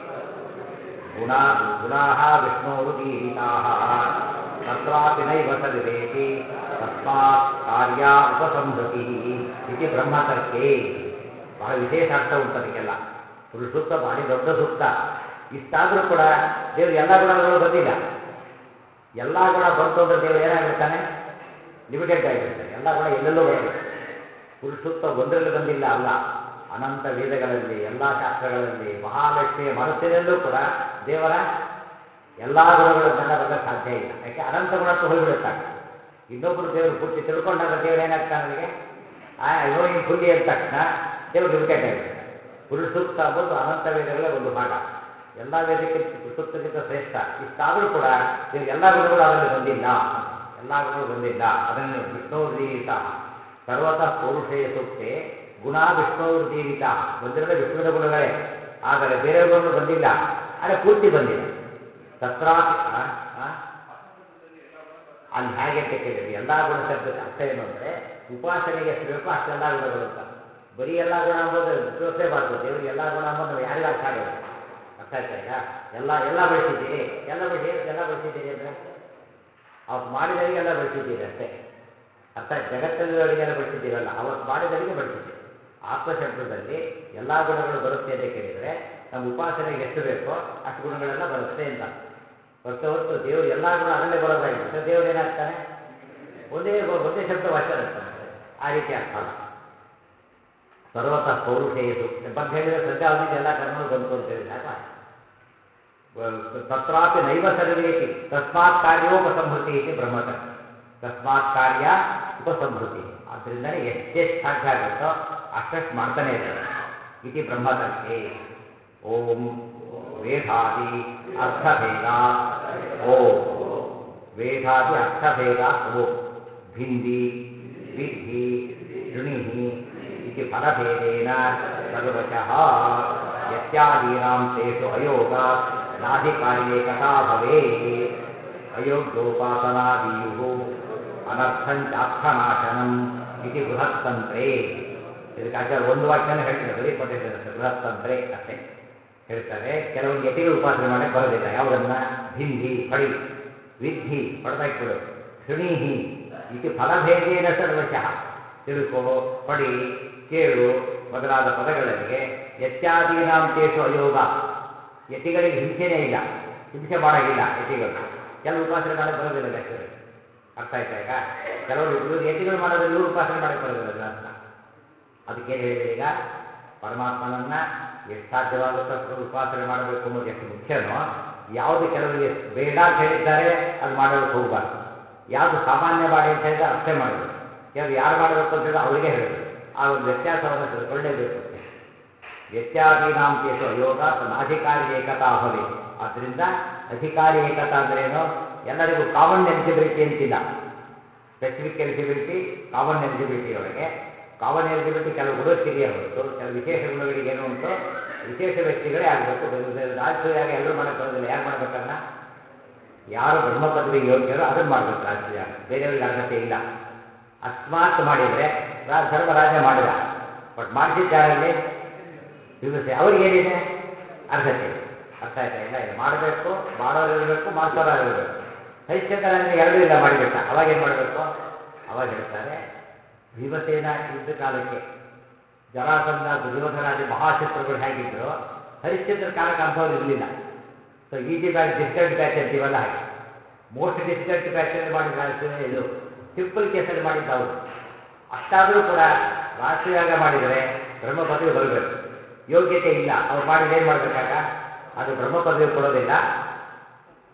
ಗುಣಾ ವಿಷ್ಣೋರುದೀರಿತಾ ತತ್ರಾಪಿ ನೈವ ಸರ್ವೇಪಿ ತಸ್ಮಾತ್ ಕಾರ್ಯ ಉಪಸಂಹೃತಿ ಇತಿ ಬ್ರಹ್ಮತರ್ಕೆ. ಬಹಳ ವಿಶೇಷ ಅರ್ಥ ಉಂಟು ಅದಕ್ಕೆಲ್ಲ. ಪುರುಷ ಸೂಕ್ತ ಭಾರಿ ದೊಡ್ಡ ಸೂಕ್ತ. ಇಷ್ಟಾದರೂ ಕೂಡ ದೇವರು ಎಲ್ಲ ಗುಣಗಳು ಬಂದಿಲ್ಲ. ಎಲ್ಲ ಗುಣ ಬಂತು ಅಂದರೆ ದೇವರು ಏನಾಗ್ಬಿಡ್ತಾನೆ? ಲಿಮಿಟೆಡ್ ಆಗಿಬಿಡ್ತಾನೆ. ಎಲ್ಲ ಗುಣ ಎಲ್ಲೆಲ್ಲೂ ಬರಬೇಕು. ಪುರುಷ ಸೂಕ್ತ ಒಂದರಲ್ಲಿ ಬಂದಿಲ್ಲ ಅಲ್ಲ, ಅನಂತ ವೇದಗಳಲ್ಲಿ, ಎಲ್ಲ ಶಾಸ್ತ್ರಗಳಲ್ಲಿ, ಮಹಾಲಕ್ಷ್ಮಿಯ ಮನಸ್ಸಿನಲ್ಲೂ ಕೂಡ ದೇವರ ಎಲ್ಲ ಗುಣಗಳನ್ನೆಲ್ಲ ಬರಲಿಕ್ಕೆ ಸಾಧ್ಯ ಇಲ್ಲ. ಯಾಕೆ? ಅನಂತ ಗುಣಕ್ಕೆ ಹೋಗಿಬಿಡುತ್ತಾನೆ. ಇನ್ನೊಬ್ಬರು ದೇವರು ಪೂರ್ತಿ ತಿಳ್ಕೊಂಡಾಗ ದೇವರು ಏನಾಗ್ತಾನೆ? ಅವರಿಗೆ ನೋ ಇನ್ ಫುಲ್ಲಿ ಅಂದ ತಕ್ಷಣ ದೇವರು ಲಿಮಿಟೆಡ್ ಆಗಿಬಿಡ್ತಾನೆ. ಪುರುಷ ಸೂಕ್ತ ಅಂಬೋದು ಅನಂತ ವೇದಗಳೇ ಒಂದು ಭಾಗ. ಎಲ್ಲ ವೇದಕ್ಕಿಂತ ಪುರುಷ ಸೂಕ್ತಕ್ಕಿಂತ ಶ್ರೇಷ್ಠ. ಇಷ್ಟಾದರೂ ಕೂಡ ದೇವರು ಎಲ್ಲ ಗುಣಗಳು ಅದರಲ್ಲಿ ಬಂದಿಲ್ಲ ಅಂತ. ಎಲ್ಲ ಗುಣಗಳು ಬಂದಿಲ್ಲ. ಅದನ್ನು ವಿಷ್ಣುರ್ದೀರಿತ ಸರ್ವತಃ ಪೌರುಷೇ ಸೂಕ್ತೆ ಗುಣ ವಿಷ್ಣುರ್ದೀರಿತ. ಬಂದಿರಲೇ ವಿಷ್ಣುವಿನ ಗುಣಗಳೇ, ಆದರೆ ಬೇರೆ ಗುಣಗಳು ಬಂದಿಲ್ಲ. ಆದರೆ ಪೂರ್ತಿ ಬಂದಿಲ್ಲ. ತತ್ರಾಪಿ ಅಲ್ಲಿ ಹೇಗೆ ಅಂತ ಕೇಳಿದ್ರಿ. ಎಲ್ಲ ಗುಣ ಶಬ್ದಕ್ಕೆ ಅರ್ಥ ಏನು ಅಂದರೆ ಉಪಾಸನೆಗೆ ಎಷ್ಟು ಬೇಕೋ ಅಷ್ಟೆಲ್ಲ ಗುಣಗಳು ಅಂತ. ಬರೀ ಎಲ್ಲ ಗುಣ ಅಂಬೋದು ಉಪಯೋಗಿಸಲೇಬಾರ್ದು. ದೇವರಿಗೆ ಎಲ್ಲ ಗುಣ ಅಂಬೋದು ನಾವು ಯಾರಿಗೂ ಅರ್ಥ ಆಗೋದು. ಅರ್ಥ ಆಯ್ತಾ? ಈಗ ಎಲ್ಲ ಬಳಸಿದ್ದೀರಿ, ಎಲ್ಲ ಬಳಸಿದ್ದೀರಿ ಅಂದರೆ ಅವತ್ತು ಮಾಡಿದವರಿಗೆ ಎಲ್ಲ ಬಳಸಿದ್ದೀರಿ ಅಷ್ಟೇ. ಅರ್ಥ ಜಗತ್ತಲ್ಲಿರೋರಿಗೆಲ್ಲ ಬಳಸಿದ್ದೀರಲ್ಲ, ಅವತ್ತು ಮಾಡಿದವರಿಗೆ ಬಳಸಿದ್ದೀರಿ. ಆತ್ಮಶಬ್ದದಲ್ಲಿ ಎಲ್ಲ ಗುಣಗಳು ಬರುತ್ತೆ ಅಂತ ಕೇಳಿದರೆ ನಮ್ಮ ಉಪಾಸನೆಗೆ ಎಷ್ಟು ಬೇಕೋ ಅಷ್ಟು ಗುಣಗಳೆಲ್ಲ ಬರುತ್ತೆ ಅಂತ. ಹೊತ್ತು ದೇವರು ಎಲ್ಲ ಗುಣ ಅದರಲ್ಲೇ ಬರೋದಾಗಿರುತ್ತೆ. ದೇವರು ಏನಾಗ್ತಾನೆ? ಒಂದೇ ಶಬ್ದ ವಾಚ್ಯರಾಗ್ತಾನೆ. ಆ ರೀತಿ ಅರ್ಥ ಅಲ್ಲ. ಸರ್ವತಃ ಪೌರುಷೇ ಸೂಕ್ತ ಬಂದು ಹೇಳಿದರೆ ಸಂಧ್ಯಾವಧಿಗೆ ಎಲ್ಲ ಕರ್ಮಗಳು ಬಂತು ಅಂತ ಹೇಳಿದ್ರೆ ಆಗ ತತ್ರಾಪಿ ನೈವ ಸರ್ವೇತಿ ತಸ್ಮಾತ್ ಕಾರ್ಯೋಪಸಂಹೃತಿ ಇತಿ ಬ್ರಹ್ಮತರ್ಕೆ. ತಸ್ಮಾತ್ ಕಾರ್ಯ ಉಪಸಂಹೃತಿ. ಆದ್ದರಿಂದಲೇ ಎಷ್ಟೆಷ್ಟು ಸಾಧ್ಯ ಆಗುತ್ತೋ ಅಷ್ಟಷ್ಟು ಮಾಡ್ತಾನೆ ಇದ್ದಾರೆ ಇತಿ ಬ್ರಹ್ಮತರ್ಕೆ. ಓಂ ವೇದಾದಿ ಅರ್ಥಭೇದಾತ್ ಓಂ ವೇದಾದಿ ಅರ್ಥಭೇದಾತ್ ಓಂ ಭಿಂದಿ ವಿಧಿ ಶೃಣಿಹಿ ಇತಿ ಫಲಭೇದೇನ ಸರ್ವಶಃ ಯತ್ಯಾದೀನಾಂ ತೇಷು ಅಯೋಗಾತ್ ನಾಧಿಕಾರ್ಯೇಕತಾ ಭವೇತ್. ಅಯೋಗ್ಯೋಪಾಸನಾದೀಯುಃ ಅನರ್ಥಂಚಾರ್ಥನಾಶನಂ ಇತಿ ಬೃಹತ್ತಂತ್ರೇ. ಇದಕ್ಕೆ ಆಚಾರ್ಯ ಒಂದು ವಾಕ್ಯನ ಹೇಳ್ತಾರೆ, ಬರೀ ಕೊಟ್ಟಿದ್ದಾರೆ ಅಷ್ಟೇ. ಬೃಹತ್ತಂತ್ರೇ ಅಷ್ಟೇ ಹೇಳ್ತಾರೆ. ಕೆಲವೊಂದು ಯತಿಗಳು ಉಪಾಸನೆ ಮಾಡಕ್ಕೆ ಬರೋದಿಲ್ಲ. ಯಾವುದನ್ನ? ಭಿಂದಿ ಹೊಡಿ, ವಿದ್ಧಿ ಹೊಡೆದಾಕ್ಬಿಡು, ಶೃಣೀಹಿ ಇತಿ ಫಲಭೇದೇನ ಸರ್ವಶಃ ತಿಳುಕೋ, ಹೊಡಿ, ಕೇಳು ಮೊದಲಾದ ಪದಗಳಿಗೆ ಯತ್ಯಾದೀನಾಂ ತೇಷು ಅಯೋಗ. ಯತಿಗಳಿಗೆ ಹಿಂಸೆನೇ ಇಲ್ಲ, ಹಿಂಸೆ ಮಾಡೋಂಗಿಲ್ಲ ಯತಿಗಳು. ಕೆಲವು ಉಪಾಸನೆ ಮಾಡಕ್ಕೆ ಬರೋದಿಲ್ಲ ಲೆಕ್ಕಗಳಿಗೆ. ಅರ್ಥ ಆಯ್ತಾ? ಈಗ ಕೆಲವರು ಇವರು ಯತಿಗಳು ಮಾಡೋದ್ರಲ್ಲಿ ಇವರು ಉಪಾಸನೆ ಮಾಡಕ್ಕೆ ಬರೋದಿಲ್ಲ ಗೃಹಸ್ಥ. ಅದಕ್ಕೇನು ಹೇಳಿದ್ರೆ, ಈಗ ಪರಮಾತ್ಮನನ್ನ ಎಷ್ಟು ಸಾಧ್ಯವಾಗುತ್ತೋ ಅಷ್ಟು ಉಪಾಸನೆ ಮಾಡಬೇಕು ಅನ್ನೋದು ಎಷ್ಟು ಮುಖ್ಯನೋ, ಯಾವುದು ಕೆಲವರಿಗೆ ಬೇಡ ಅಂತ ಹೇಳಿದ್ದಾರೆ ಅದು ಮಾಡೋದಕ್ಕೆ ಹೋಗಬಾರ್ದು. ಯಾವುದು ಸಾಮಾನ್ಯ ಮಾಡಿ ಅಂತ ಹೇಳಿದ್ರೆ ಅಷ್ಟೇ ಮಾಡಬೇಕು. ಕೆಲವರು ಯಾರು ಮಾಡಬೇಕು ಅಂತ ಹೇಳಿದ್ರೆ ಅವರಿಗೆ ಹೇಳಬೇಕು. ಆ ಒಂದು ವ್ಯತ್ಯಾಸವನ್ನು ತಿಳ್ಕೊಳ್ಳೇಬೇಕು ಅಂತ ಹೇಳಿ. ವ್ಯತ್ಯಾದೀನಾಂ ತೇಷು ಅಯೋಗಾತ್ ನಾಧಿಕಾರಿ ಏಕತಾ ಭವೆ. ಆದ್ದರಿಂದ ಅಧಿಕಾರಿ ಏಕತಾ ಅಂದ್ರೇನು? ಎಲ್ಲರಿಗೂ ಕಾಮನ್ ಎಲಿಜಿಬಿಲಿಟಿ ಅಂತಿಲ್ಲ. ಸ್ಪೆಸಿಫಿಕ್ ಎಲಿಜಿಬಿಲಿಟಿ, ಕಾಮನ್ ಎಲಿಜಿಬಿಲಿಟಿಯೊಳಗೆ ಕಾಮನ್ ಎಲಿಜಿಬಿಲಿಟಿ ಕೆಲವು ಗುಣಕ್ಕಿದೆಯೇ ಹೊರತು ಕೆಲವು ವಿಶೇಷ ಗುಣಗಳಿಗೆ ಏನು ಉಂಟು? ವಿಶೇಷ ವ್ಯಕ್ತಿಗಳೇ ಆಗಬೇಕು. ರಾಜಸೂಯಾಗ ಎಲ್ಲರೂ ಮಾಡಕ್ಕೆ ಬರೋದಿಲ್ಲ. ಯಾರು ಮಾಡಬೇಕನ್ನ? ಯಾರು ಬ್ರಹ್ಮ ಪದವಿಗೆ ಯೋಗ್ಯರೋ ಅದನ್ನು ಮಾಡಬೇಕು ರಾಜಸೂಯಾಗ. ಬೇರೆಯವ್ರಿಗೆ ಅರ್ಹತೆ ಇಲ್ಲ. ಅಕಸ್ಮಾತ್ ಮಾಡಿದರೆ ಧರ್ಮರಾಜ ಮಾಡಿದ, ಬಟ್ ಮಾಡಿಸಿದ್ದಾರಲ್ಲಿ ವಿಮರ್ಶೆ ಅವ್ರಿಗೇನಿದೆ? ಅರ್ಹತೆ. ಅರ್ಥ ಆಯ್ತಾ? ಇಲ್ಲ ಇದು ಮಾಡಬೇಕು, ಮಾಡೋರು ಇರಬೇಕು, ಮಾಡಿಸೋರು ಇರಬೇಕು. ಹರಿಶ್ಚಂದ್ರನಿಗೆ ಎರಡೂ ಇಲ್ಲ, ಮಾಡಿಬಿಟ್ಟ. ಅವಾಗೇನು ಮಾಡಬೇಕು? ಅವಾಗ ಹೇಳ್ತಾರೆ, ಭೀಮಸೇನ ಯುದ್ಧ ಕಾಲಕ್ಕೆ ಜರಾಸಂಧ ದುರ್ಯೋಧನಾದಿ ಮಹಾಶತ್ರುಗಳು ಹೇಗಿದ್ರು, ಹರಿಶ್ಚಂದ್ರ ಕಾಲಕ್ಕೆ ಅಂಥವ್ರು ಇರಲಿಲ್ಲ. So easy batch, difficult batch ಅಂತೀವಲ್ಲ ಹಾಗೆ. ಮೋಸ್ಟ್ ಡಿಫಿಕಲ್ಟ್ ಬ್ಯಾಚಲ್ಲಿ ಮಾಡಿದ ಇದು ಸಿಂಪಲ್ ಕೇಸಲ್ಲಿ ಮಾಡಿದ್ದು ಅವರು. ಅಷ್ಟಾದರೂ ಕೂಡ ರಾಷ್ಟ್ರೀಯಾಗ ಮಾಡಿದರೆ ಬ್ರಹ್ಮ ಪದವಿ ಬರಬೇಕು. ಯೋಗ್ಯತೆ ಇಲ್ಲ, ಅವ್ರು ಮಾಡಿದ್ರೆ ಏನು ಮಾಡಬೇಕಾಗ? ಅದು ಬ್ರಹ್ಮ ಪದವಿ ಕೊಡೋದಿಲ್ಲ,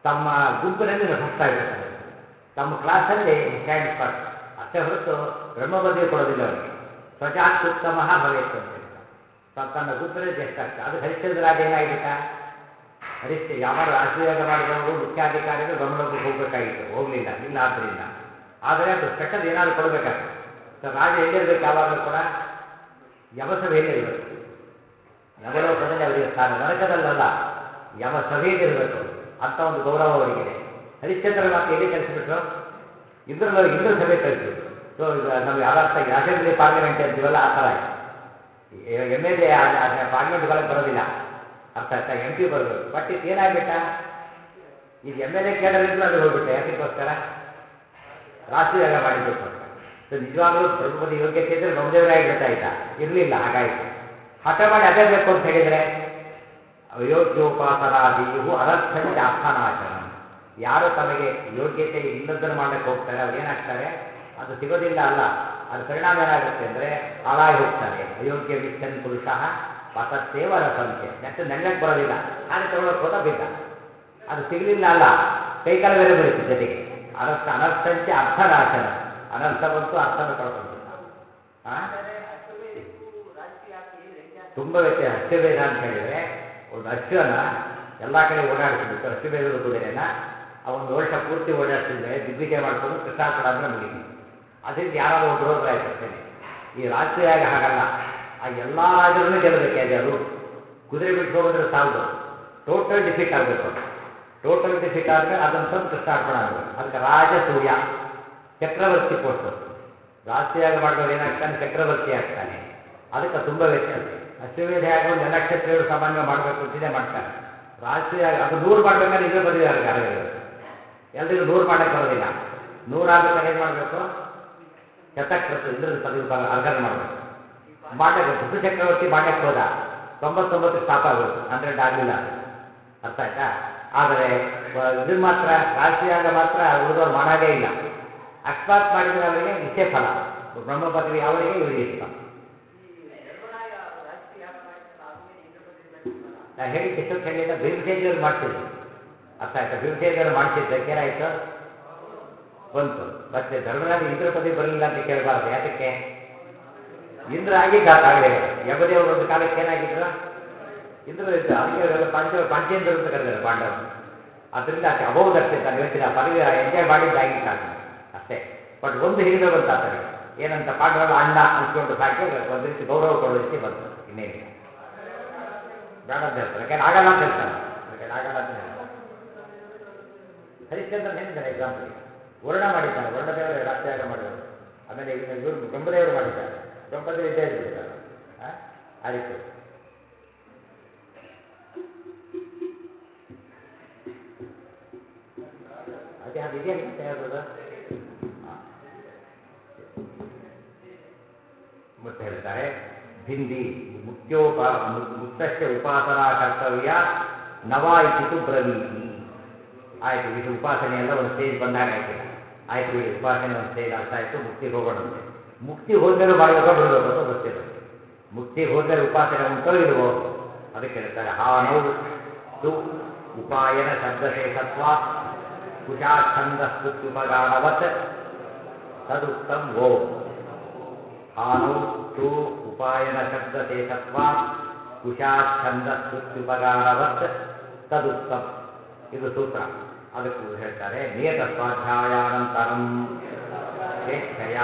ತಮ್ಮ ಗುಂಪಿನಲ್ಲಿ ಫಸ್ಟ್ ಆಗಿಬಿಡ್ತಾನೆ, ತಮ್ಮ ಕ್ಲಾಸಲ್ಲಿ ಸ್ಟ್ಯಾಂಡ್ ಫಸ್ಟ್. ಅಷ್ಟೇ ಹೊರತು ಬ್ರಹ್ಮ ಪದವಿ ಕೊಡೋದಿಲ್ಲ ಅವರಿಗೆ. ಸ್ವಜಾತ್ಯುತ್ತಮ ಭವೇತ್ತು ಅಂತ ಹೇಳ್ತಾರೆ. ತನ್ನ ಗುಂಪಿನಲ್ಲಿ ಎಷ್ಟಾಗ್ತದೆ. ಅದು ಹರಿಶ್ಚಂದ್ರ ರಾಜ ಏನಾಗಿಬಿಟ್ಟ, ಯಾವಾಗ ರಾಷ್ಟ್ರೀಯಾಗ ಮಾಡಿದವರು ಮುಖ್ಯಾಧಿಕಾರಿಗಳು ಬ್ರಹ್ಮಲೋಕಕ್ಕೆ ಹೋಗಬೇಕಾಗಿತ್ತು, ಹೋಗಲಿಲ್ಲ, ಇಲ್ಲ ಆದ್ದರಿಂದ. ಆದರೆ ಅದು ಸ್ಪೆಷಲ್ ಏನಾದರೂ ಕೊಡಬೇಕಾಗ್ತದೆ. ಸೊ ರಾಜ ಎಲ್ಲಿರ್ಬೇಕು, ಯಾವಾಗಲೂ ಕೂಡ ಯಮಸಭೆಯಲ್ಲಿರಬೇಕು. ಯಮಲೋಕದಲ್ಲಿ ಅವರಿಗೆ ಸ್ಥಾನ, ನರಕದಲ್ಲಲ್ಲ, ಯಮಸಭೆಯಲ್ಲಿರಬೇಕು. ಅಂಥ ಒಂದು ಗೌರವ ಅವರಿಗಿದೆ. ಹರಿಶ್ಚಂದ್ರ ಮಾತು ಎಲ್ಲಿ ಕಳಿಸಿಬಿಟ್ರು, ಇಂದ್ರ ಸಭೆ ಕಳಿಸಿಬಿಟ್ರು. ಸೊ ಈಗ ನಮಗೆ ಅದರ್ಥ ಇದೆ, ಅಸೆಂಬ್ಲಿ ಪಾರ್ಲಿಮೆಂಟ್ ಅಂತೀವಲ್ಲ ಆ ಥರ ಇದೆ. ಎಮ್ ಎಲ್ ಎ ಪಾರ್ಲಿಮೆಂಟ್ ಒಳಗೆ ಬರೋದಿಲ್ಲ, ಅರ್ಥ ಆಯ್ತಾ, ಎಂ ಪಿ ಬರಬೇಕು. ಬಟ್ ಇದು ಏನಾಗ್ಬಿಟ್ಟ, ಇದು ಎಮ್ ಎಲ್ ಎ ಕೇಡರಿದ್ರು ಅಲ್ಲಿ ಹೋಗ್ಬಿಟ್ಟೆ. ಯಾತಕ್ಕೋಸ್ಕರ, ರಾಷ್ಟ್ರೀಯಾಗ ಮಾಡಿದ್ದಕ್ಕೋಸ್ಕರ. ಸೊ ನಿಜವಾಗ್ಲೂ ಬ್ರಹ್ಮಪದಿ ಯೋಗ್ಯತೆ ಇದ್ದರೆ ಬ್ರಹ್ಮದೇವರೇ ಆಗಿಬಿಡ್ತಾ ಇದ್ದ, ಇರಲಿಲ್ಲ. ಹಾಗಾಯಿತು. ಹಠ ಮಾಡಿ ಅದೇ ಬೇಕು ಅಂತ ಹೇಳಿದರೆ ಅಯೋಗ್ಯೋಪಾಸನಾದೀಯು ಅನರ್ಥಂಚ ಅರ್ಥನಾಶನಂ. ಯಾರು ತಮಗೆ ಯೋಗ್ಯತೆ ಇಲ್ಲದನ್ನು ಮಾಡಕ್ಕೆ ಹೋಗ್ತಾರೆ ಅವ್ರು ಏನಾಗ್ತಾರೆ, ಅದು ಸಿಗೋದಿಲ್ಲ ಅಲ್ಲ, ಅದ್ರ ಪರಿಣಾಮ ಏನಾಗುತ್ತೆ ಅಂದರೆ ಹಾಳಾಗಿ ಹೋಗ್ತಾರೆ. ಅಯೋಗ್ಯ ಮಿಥ್ಯನ್ ಪುರುಷ ಪತತ್ತೇವ ರಸಂತೆ. ನೆಲ್ಲಕ್ಕೆ ಬರೋದಿಲ್ಲ, ಹಾಗೆ ತಗೊಳ್ಳೋಕೆ ಹೋದ ಬಿದ್ದ. ಅದು ಸಿಗಲಿಲ್ಲ ಅಲ್ಲ, ಕೈಕಾಲ ಬೇರೆ ಮುರಿತು ಜೊತೆಗೆ. ಅನರ್ಥಂಚ ಅರ್ಥನಾಶನ, ಅನರ್ಥ ಬಂತು, ಅರ್ಥನ ಕಳ್ಕೊಂಡ್ಬಿಟ್ಟ. ತುಂಬ ವ್ಯತ್ಯಾಸ. ಅಶ್ವಭೇದ ಅಂತ ಹೇಳಿದರೆ, ಒಂದು ಅಶ್ವನ ಎಲ್ಲ ಕಡೆ ಓಡಾಡಿಸಿಬಿಟ್ಟು ಅಶ್ವಭೇದದ ಕುದುರೆನ ಒಂದು ವರ್ಷ ಪೂರ್ತಿ ಓಡಾಡಿಸಿದ ಮೇಲೆ ದಿಗ್ವಿಜಯ ಮಾಡಿಕೊಂಡು ಕೃಷ್ಣಾರ್ಪಣ ಅಂದರೆ ಮುಗಿತು. ಅದರಿಂದ ಯಾರಾದರೂ ಒಬ್ಬರು ಹೋದ್ರೆ ಆಯ್ತು ಅಷ್ಟೇ. ಈ ರಾಷ್ಟ್ರೀಯಾಗ ಹಾಗಲ್ಲ, ಆ ಎಲ್ಲ ರಾಜರನ್ನು ಗೆಲ್ಲಬೇಕು. ಅದು ರೂಟ್. ಕುದುರೆ ಬಿಡಿಸ್ಕೊಂಡ್ಬಂದ್ರೆ ಸಾಲದು, ಟೋಟಲ್ ಡಿಫೀಟ್ ಆಗಬೇಕು. ಟೋಟಲ್ ಡಿಫೀಟ್ ಆದಮೇಲೆ ಅದನ್ನು ತಂದು ಕೃಷ್ಣಾರ್ಪಣ ಆಗಬೇಕು. ಅದಕ್ಕೆ ರಾಜಸೂಯ, ಚಕ್ರವರ್ತಿ ಪೋಸ್ಟ್. ರಾಷ್ಟ್ರೀಯಾಗ ಮಾಡಿದವರು ಏನಾಗ್ತಾನೆ, ಚಕ್ರವರ್ತಿ ಆಗ್ತಾನೆ. ಅದಕ್ಕೆ ತುಂಬ ವ್ಯತ್ಯಾಸ. ಅಶ್ವಮೇಧ ಯಾಗವನ್ನು ಎಲ್ಲ ಕ್ಷತ್ರಿಯರು ಸಾಮಾನ್ಯ ಮಾಡಬೇಕು ಅಂತಿದೆ, ಮಾಡ್ತಾರೆ. ರಾಷ್ಟ್ರೀಯಾಗ ಅದು 100 ಮಾಡ್ಬೇಕಾದ್ರೆ ಇಂದ್ರ ಪದವಿ ಅರ್ಹರಿರಬೇಕು. ಎಲ್ರಿಗೂ 100 ಮಾಡಕ್ಕೆ ಬರೋದಿಲ್ಲ. 100 ಆಗ್ಬೇಕಾದ್ರೆ ಏನು ಮಾಡಬೇಕು, ಶತಕೃತ್ ಇಂದ್ರದ ಪದವಿ ಅರ್ಹರ ಮಾಡಬೇಕು. ಮಾಡಕ್ಕೆ ಪೃಥು ಚಕ್ರವರ್ತಿ ಮಾಡಕ್ಕೆ ಹೋದ, 99 ಸ್ಟಾಪ್ ಆಗೋದು, 100 ಆಗಲಿಲ್ಲ. ಅದು ಅರ್ಥ ಆಯ್ತಾ. ಆದರೆ ಇದನ್ನು ಮಾತ್ರ ರಾಷ್ಟ್ರೀಯಾಗ ಮಾತ್ರ ಉಳಿದವ್ರು ಮಾಡಾಗೇ ಇಲ್ಲ. ಅಕಸ್ಮಾತ್ ಮಾಡಿದರೆ ಅವರಿಗೆ ಇಷ್ಟೇ ಫಲ, ಬ್ರಹ್ಮ ಪದವಿ ಅವರಿಗೆ, ಇವರಿಗೆ ಇಷ್ಟ. ನಾ ಹೇಳಿದ್ದು ಎಷ್ಟೊತ್ತು ಹೇಳಿಲ್ಲ, ಭೀಮಸೇನಿಯವ್ರು ಮಾಡಿಸಿದ್ರು. ಅರ್ಥ ಆಯ್ತಾ, ಭೀಮಸೇನಿಯವ್ರು ಮಾಡಿಸಿದ್ದಕ್ಕೆ ಏನಾಯಿತು, ಬಂತು. ಮತ್ತೆ ಧರ್ಮರಾಜ ಇಂದ್ರ ಪದವಿ ಬರಲಿಲ್ಲ ಅಂತ ಕೇಳಬಾರದು. ಯಾತಕ್ಕೆ, ಇಂದ್ರ ಆಗಿದ್ದ ಆಗಲೇ. ಯಮದೇವರು ಒಂದು ಕಾಲಕ್ಕೆ ಏನಾಗಿದ್ರು, ಇಂದ್ರ ಇದ್ದ. ಅದಕ್ಕೆ ಅವರೆಲ್ಲ ಪಂಚೇಂದ್ರ ಅಂತ ಕರೆದಾರೆ ಪಾಂಡವರು. ಅದರಿಂದ ಆಕೆ ಅಭೌದರ್ಶಿತ ಇವತ್ತಿನ ಪದವಿ ಎಂಜಾಯ್ ಮಾಡಿದ್ದಾಗಿತ್ತು ಆದ್ಮೇಲೆ ಅಷ್ಟೇ. ಬಟ್ ಒಂದು ಹಿರಿಮೆ ಬಂತು ಆತನಿಗೆ, ಏನಂತ, ಪಾಂಡವರೆಲ್ಲ ಅಣ್ಣ ಅನ್ಸ್ಕೊಂಡು ಸಾಕಿ ಒಂದು ರೀತಿ ಗೌರವ ಕೊಡೋ ರೀತಿ ಬಂತು, ಇನ್ನೇನಿಲ್ಲ. ಬೇಡ ಅಂತ ಹೇಳ್ತಾರೆ, ಯಾಕೆಂದ್ರೆ ಆಗಲ್ಲ ಅಂತ ಹೇಳ್ತಾನೆ. ಯಾಕೆಂದ್ರೆ ಆಗಲ್ಲ ಅಂತ ಹೇಳ್ತಾನೆ. ಹರಿಶ್ಚಂದ್ರನ್ ಹೇಳಿದ್ದಾನೆ ಎಕ್ಸಾಂಪಲ್. ಈಗ ವರ್ಣ ಮಾಡಿದ್ದಾನೆ, ವರ್ಣದೇವರು ರಾಷ್ಟ್ರೀಯಾಗ ಮಾಡಿದವರು. ಆಮೇಲೆ ಇವರು ಬ್ರಹ್ಮದೇವರು ಮಾಡಿದ್ದಾರೆ, ಬ್ರಹ್ಮದೇವರು ಇದ್ದೇ ಇದ್ಬಿಡ್ತಾರೆ. ಆ ರೀತಿ ಅದೇ ಅದು ಇದೆಯಲ್ಲ ಮತ್ತೆ ಯಾವುದದು. ಮತ್ತೆ ಹೇಳ್ತಾರೆ, ಭಿಂದಿ ಮುಕ್ತಸ್ಯ ಉಪಾಸನಾ ಕರ್ತವ್ಯ ನವ ಇತಿತು ಬ್ರವೀತಿ. ಆಯಿತು, ವಿಷಯ ಉಪಾಸನೆ ಎಲ್ಲ ಒಂದು ಸ್ಟೇಜ್ ಬಂದಾಗ ಆಯ್ತಿಲ್ಲ. ಆಯ್ತು ಬಿಡಿ, ಉಪಾಸನೆ ಒಂದು ಸ್ಟೇಜ್ ಅರ್ಥ ಆಯಿತು, ಮುಕ್ತಿಗೆ ಹೋಗೋಣಂತೆ. ಮುಕ್ತಿಗೆ ಹೋದ್ಮೇಲೆ ಮಾಡಬೇಕೋ ಬಿಡಬೇಕು ಅಂತ ಗೊತ್ತಿಲ್ಲ. ಮುಕ್ತಿಗೆ ಹೋದ್ಮೇಲೆ ಉಪಾಸನೆ ಉಂಟೋ ಇಲ್ವೋ ಅದಕ್ಕೆ ಹೇಳ್ತಾರೆ. ಹಾನೌ ತು ಉಪಾಯನ ಶಬ್ದಶೇಷತ್ವಾತ್ ಕುಶಾಚ್ಛಂದಸ್ತುತ್ಯುಪಗಾಣವತ್ ತದುಕ್ತಂ ಓಂ. ಹಾನೌ ತು ಉಪಾಯನ ಶಬ್ದಶೇಷತ್ವಾತ್ ಕುಶಾಚ್ಛಂದಸ್ತುತ್ಯುಪಗಾಣವತ್ ತದುಕ್ತಂ. ಇದು ಸೂತ್ರ. ಅದಕ್ಕೂ ಹೇಳ್ತಾರೆ, ನಿಯತ ಸ್ವಾಧ್ಯಾಯಾನಂತರಂ ಸ್ವೇಚ್ಛಯ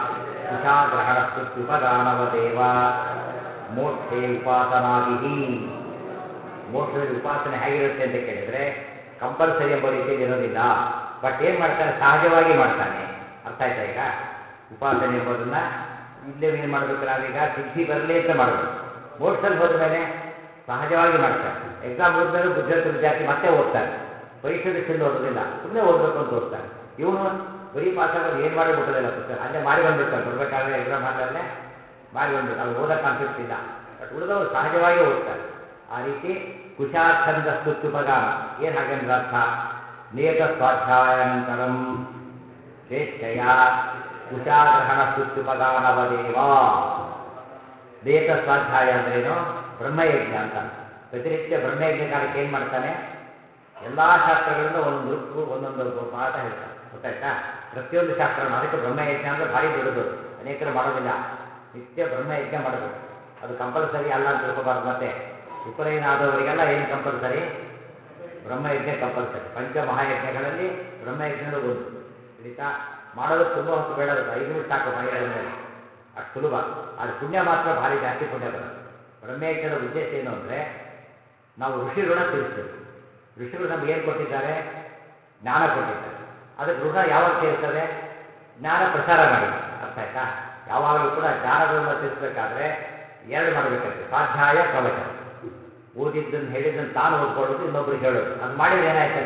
ಕುಶಾಗ್ರಹಣಸ್ತುತ್ಯುಪಗಾನವದೇವ ಮೋಕ್ಷೇ ಉಪಾಸನಾದಿಹಿ. ಮೋಕ್ಷದಲ್ಲಿ ಉಪಾಸನೆ ಹೇಗಿರುತ್ತೆ ಅಂತ ಕೇಳಿದರೆ ಕಂಪಲ್ಸರಿ ಎಂಬ ರೀತಿಯಲ್ಲಿ ಇರೋದಿಲ್ಲ. ಬಟ್ ಏನು ಮಾಡ್ತಾನೆ, ಸಹಜವಾಗಿ ಮಾಡ್ತಾನೆ. ಅರ್ಥ ಆಯ್ತಾ. ಈಗ ಉಪಾಸನೆ ಎಂಬುದನ್ನು ಇಲ್ಲೇ ಏನು ಮಾಡಬೇಕು, ನಾವೀಗ ಸಿದ್ಧಿ ಬರಲಿ ಅಂತ ಮಾಡಬೇಕು. ಮೋಕ್ಷದಲ್ಲಿ ಹೋದ ಮೇಲೆ ಸಹಜವಾಗಿ ಮಾಡ್ತಾರೆ. ಎಕ್ಸಾಮ್ ಓದ್ಮೇಲೆ ಬುದ್ಧಿವಂತ ವಿದ್ಯಾರ್ಥಿ ಮತ್ತೆ ಓದ್ತಾರೆ, ಪರೀಕ್ಷೆ ದೃಷ್ಟಿಯಿಂದ ಓದೋದಿಲ್ಲ, ಸುಮ್ಮನೆ ಓದಬೇಕು ಅಂತ ಓದ್ತಾರೆ. ಇವನು ಬರೀ ಪಾಸಾಗೋದು, ಏನು ಮಾಡಿ ಮುಟ್ಟೋದಿಲ್ಲ ಪುಸ್ತಕ, ಅಲ್ಲೇ ಮಾರಿ ಬಂದುಬಿಡ್ತಾರೆ. ಬರಬೇಕಾದ್ರೆ ಎಕ್ಸಾಮ್ ಹಾಲಲ್ಲೇ ಮಾರಿ ಬಂದುಬಿಟ್ಟು ಅವ್ರು ಓದೋ ಕಾನ್ಸೆಪ್ಟ್ ಇಲ್ಲ. ಬಟ್ ಉಳಿದವರು ಸಹಜವಾಗಿ ಓದ್ತಾರೆ. ಆ ರೀತಿ ಕುಶಾಚ್ಛಂದ ಸ್ತುತ್ಯುಪಗಾನ ಏನು ಹಾಗೇಂದ್ರ ಅರ್ಥ, ನಿಯತ ಸ್ವಾಧ್ಯಾಯಾನಂತರಂ ಸ್ವೇಚ್ಛಯ ಕುಶಾಗ್ರಹಣ ಸ್ತುತ್ಯುಪಗಾನವದೇವ. ನಿಯತ ಸ್ವಾಧ್ಯಾಯ ಅಂದ್ರೇನು, ಬ್ರಹ್ಮಯಜ್ಞ ಅಂತ. ಪ್ರತಿನಿತ್ಯ ಬ್ರಹ್ಮಯಜ್ಞ ಕಾಲಕ್ಕೆ ಏನು ಮಾಡ್ತಾನೆ, ಎಲ್ಲ ಶಾಸ್ತ್ರಗಳಿಂದ ಒಂದೊಂದು ರುಕ್ಕು ಒಂದೊಂದು ಪಾಠ ಹೇಳ್ತಾರೆ, ಗೊತ್ತಾಯ್ತಾ? ಪ್ರತಿಯೊಂದು ಶಾಸ್ತ್ರವನ್ನು, ಅದಕ್ಕೆ ಬ್ರಹ್ಮಯಜ್ಞ ಅಂದರೆ ಭಾರಿ ದೊಡ್ಡದು, ಅನೇಕರು ಮಾಡೋದಿಲ್ಲ. ನಿತ್ಯ ಬ್ರಹ್ಮಯಜ್ಞ ಮಾಡಬೇಕು, ಅದು ಕಂಪಲ್ಸರಿ ಅಲ್ಲ ಅಂತ ತಿಳ್ಕೊಬಾರ್ದು. ಮತ್ತೆ ಉಪನಯನ ಆದವರಿಗೆಲ್ಲ ಏನು ಕಂಪಲ್ಸರಿ? ಬ್ರಹ್ಮಯಜ್ಞ ಕಂಪಲ್ಸರಿ. ಪಂಚಮಹಾಯಜ್ಞಗಳಲ್ಲಿ ಬ್ರಹ್ಮಯಜ್ಞನೂ ಒಂದು. ತಿಳಿತಾ? ಮಾಡೋದಕ್ಕೆ ತುಂಬ ಹೊತ್ತು ಬೇಡ, ಅದಕ್ಕೆ 5 ನಿಮಿಷ ಸಾಕು ಬಾಯಿ ಬಂದಮೇಲೆ, ಅಷ್ಟು ಸುಲಭ. ಆದರೆ ಪುಣ್ಯ ಮಾತ್ರ ಭಾರಿ ಜಾಸ್ತಿ ಪುಣ್ಯ ಬರುತ್ತೆ. ಬ್ರಹ್ಮಯಜ್ಞದ ಉದ್ದೇಶ ಏನು ಅಂದರೆ ನಾವು ಋಷಿ ಋಣ ತೀರಿಸಬೇಕು. ಋಷಿಗಳು ನಮ್ಗೆ ಏನು ಕೊಟ್ಟಿದ್ದಾರೆ? ಜ್ಞಾನ ಕೊಟ್ಟಿದ್ದಾರೆ. ಅದಕ್ಕೆ ಋಣ ಯಾವಾಗ ತೀರ್ತದೆ? ಜ್ಞಾನ ಪ್ರಸಾರ ಮಾಡಿದ್ದಾರೆ. ಅರ್ಥ ಆಯ್ತಾ? ಯಾವಾಗಲೂ ಕೂಡ ಜ್ಞಾನದ ಋಣ ತೀರಿಸಬೇಕಾದ್ರೆ ಎರಡು ಮಾಡಬೇಕಂತೆ, ಸ್ವಾಧ್ಯಾಯ ಪ್ರವಚನ. ಓದಿದ್ದನ್ನು ಹೇಳಿದ್ದನ್ನು ತಾನು ಓದ್ಕೊಳ್ಳೋದು, ಇನ್ನೊಬ್ರಿಗೆ ಹೇಳೋದು. ಅದು ಮಾಡಿದ್ರೆ ಏನಾಯ್ತು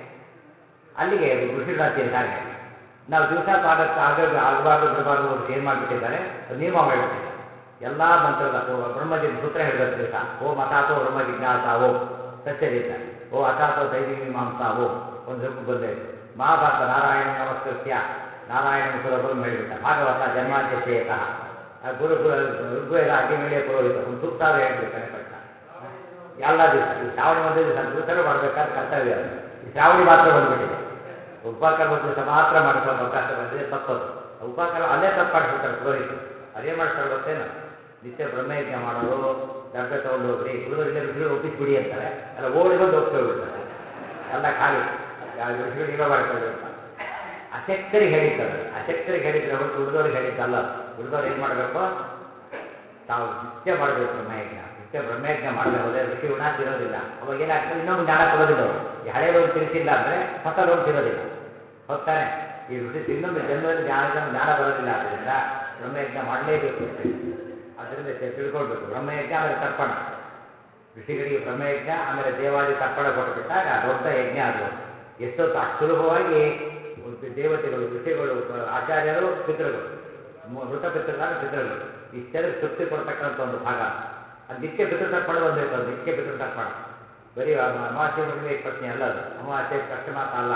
ಅಲ್ಲಿಗೆ ಋಷಿ ಋಣ ತೀರಿದ ಹಾಗೆ. ನಾವು ದಿವಸ ಆಗಬಾರ್ದು ಬಿಡಬಾರ್ದು ಅಂತ ಏನು ಮಾಡಿಬಿಟ್ಟಿದ್ದಾರೆ, ನಿಯಮ ಮಾಡಿಬಿಟ್ಟಿದ್ದಾರೆ. ಎಲ್ಲ ಮಂತ್ರದ ಬ್ರಹ್ಮಜಿನ್ ಸೂತ್ರ ಹೇಳಬೇಕು ದಿವಸ. ಓಂ ಅಥಾತೋ ಬ್ರಹ್ಮ ಜಿಜ್ಞಾಸ ಓಂ ಸತ್ಯದಿಂದ, ಓ ಅಥಾತೋ ದೈವಿ ಮೀಮಾಂಸಾ ಓಂ ಒಂದು ರೂಪ ಬಂದಾಯಿತು. ಮಹಾಭಾರತ ನಾರಾಯಣ ನಮಸ್ಕೃತ್ಯ ನಾರಾಯಣ ಸುರಗುರು ಹೇಳಿಬಿಟ್ಟ. ಭಾಗವತ ಜನ್ಮಾದ್ಯಶೇತಃ ಗುರು ಋಗ್ವೇದ ಅಗ್ನಿಮೇಳೆ ಪುರೋಹಿತ ಒಂದು ಸೂಕ್ತ ಹೇಳಿಬಿಡ್ತಾನೆ ಪಟ್ಟ. ಎಲ್ಲ ದಿವಸ ಈ ಶ್ರಾವಣಿ ಒಂದು ದಿವಸ ದಿವಸನೂ ಮಾಡಬೇಕಾದ ಕರ್ತವ್ಯ ಅದು. ಈ ಶ್ರಾವಣಿ ಮಾತ್ರ ಬಂದುಬಿಟ್ಟಿದೆ. ಉಪಕರ್ಮ ದಿವಸ ಮಾತ್ರ ಮಾಡಿಸೋ ಅವಕಾಶ ಬಂದಿದೆ, ತಪ್ಪದು. ಉಪಕರ್ಮ ಅಲ್ಲೇ ತಪ್ಪು ಮಾಡಿಸ್ಬಿಡ್ತಾರೆ ಪುರೋಹಿತರು. ಅದೇ ಮಾಡಿಸ್ತಾರೆ ಗೊತ್ತೇನು? ನಿತ್ಯ ಬ್ರಹ್ಮಯಜ್ಞ ಮಾಡೋರು ಡಬ್ಬೆ ತೊಗೊಂಡು ಹೋಗ್ರಿ, ಉಳಿದವ್ರು ಇಲ್ಲೇ ಋಷಿಗಳು ಒಪ್ಪಿಸ್ಬಿಡಿ ಅಂತಾರೆ. ಎಲ್ಲ ಓಡಿ ಬಂದು ಒಪ್ಪಿಸ್ಬಿಡ್ತಾರೆ, ಎಲ್ಲ ಖಾಲಿ. ಋಷಿಗಳು ನೀವೇ ಮಾಡ್ಕೊಳ್ಳಿ ಅಂತ ಅಶಕ್ತರಿಗೆ ಹೇಳಿದ್ದಲ್ಲ. ಅಶಕ್ತರಿಗೆ ಹೇಳಿದ್ರೆ ಹೊರತು ಉಳಿದವ್ರಿಗೆ ಹೇಳಿದ್ದಲ್ಲ. ಉಳಿದವ್ರು ಏನು ಮಾಡಬೇಕು? ತಾವು ನಿತ್ಯ ಮಾಡಬೇಕು ಬ್ರಹ್ಮಯಜ್ಞ. ನಿತ್ಯ ಬ್ರಹ್ಮಯಜ್ಞ ಮಾಡದೆ ಹೋದರೆ ಋಷಿ ಋಣ ತಿರೋದಿಲ್ಲ. ಅವಾಗ ಏನಾಗ್ತದೆ? ಇನ್ನೊಬ್ಬ ಜ್ಞಾನ ಕೊಡೋದಿಲ್ಲ ಅವರು. ಈ ಹಳೆ ಲೋನ್ ತಿರಿಸಿಲ್ಲ ಅಂದರೆ ಹೊಸ ಲೋನ್ ತಿರೋದಿಲ್ಲ. ಹೋಗ್ತಾನೆ ಈ ಋಷಿ ಇನ್ನೊಂದು ಜನ್ಮದಲ್ಲಿ ಜ್ಞಾನ ಬರೋದಿಲ್ಲ. ಆದ್ದರಿಂದ ಬ್ರಹ್ಮಯಜ್ಞ ಮಾಡಲೇಬೇಕು ಅಂತ ಹೇಳಿ. ಆದ್ದರಿಂದ ತಿಳ್ಕೊಳ್ಬೇಕು. ಬ್ರಹ್ಮಯಜ್ಞ ಆಮೇಲೆ ತರ್ಪಣ. ಋಷಿಗಳಿಗೆ ಬ್ರಹ್ಮಯಜ್ಞ ಆಮೇಲೆ ದೇವಾದಿ ತರ್ಪಣ ಕೊಟ್ಟುಬಿಟ್ಟಾಗ ದೊಡ್ಡ ಯಜ್ಞ ಅದು. ಎಷ್ಟೊತ್ತು ಅಷ್ಟು ಸುಲಭವಾಗಿ ದೇವತೆಗಳು, ಋಷಿಗಳು, ಆಚಾರ್ಯರು, ಪಿತೃಗಳು, ಮೃತ ಪಿತೃಗಳಾದ ಪಿತೃಗಳು ಇಷ್ಟೆಲ್ಲರಿಗೆ ತೃಪ್ತಿ ಕೊಡ್ತಕ್ಕಂಥ ಒಂದು ಭಾಗ. ಅದು ನಿತ್ಯ ಪಿತೃತರ್ಪಣ ಬಂದಿರುತ್ತೆ. ಅದು ನಿತ್ಯ ಪಿತೃತರ್ಪಣ ಬರೀ ಅಮಾವಾಸ್ಯೆ ಹುಣ್ಣಿಮೆ ಪ್ರಶ್ನೆ ಅಲ್ಲ. ಅದು ಅಮಾವಾಸ್ಯೆ ಪ್ರಶ್ನೆ ಮಾತ್ರ ಅಲ್ಲ.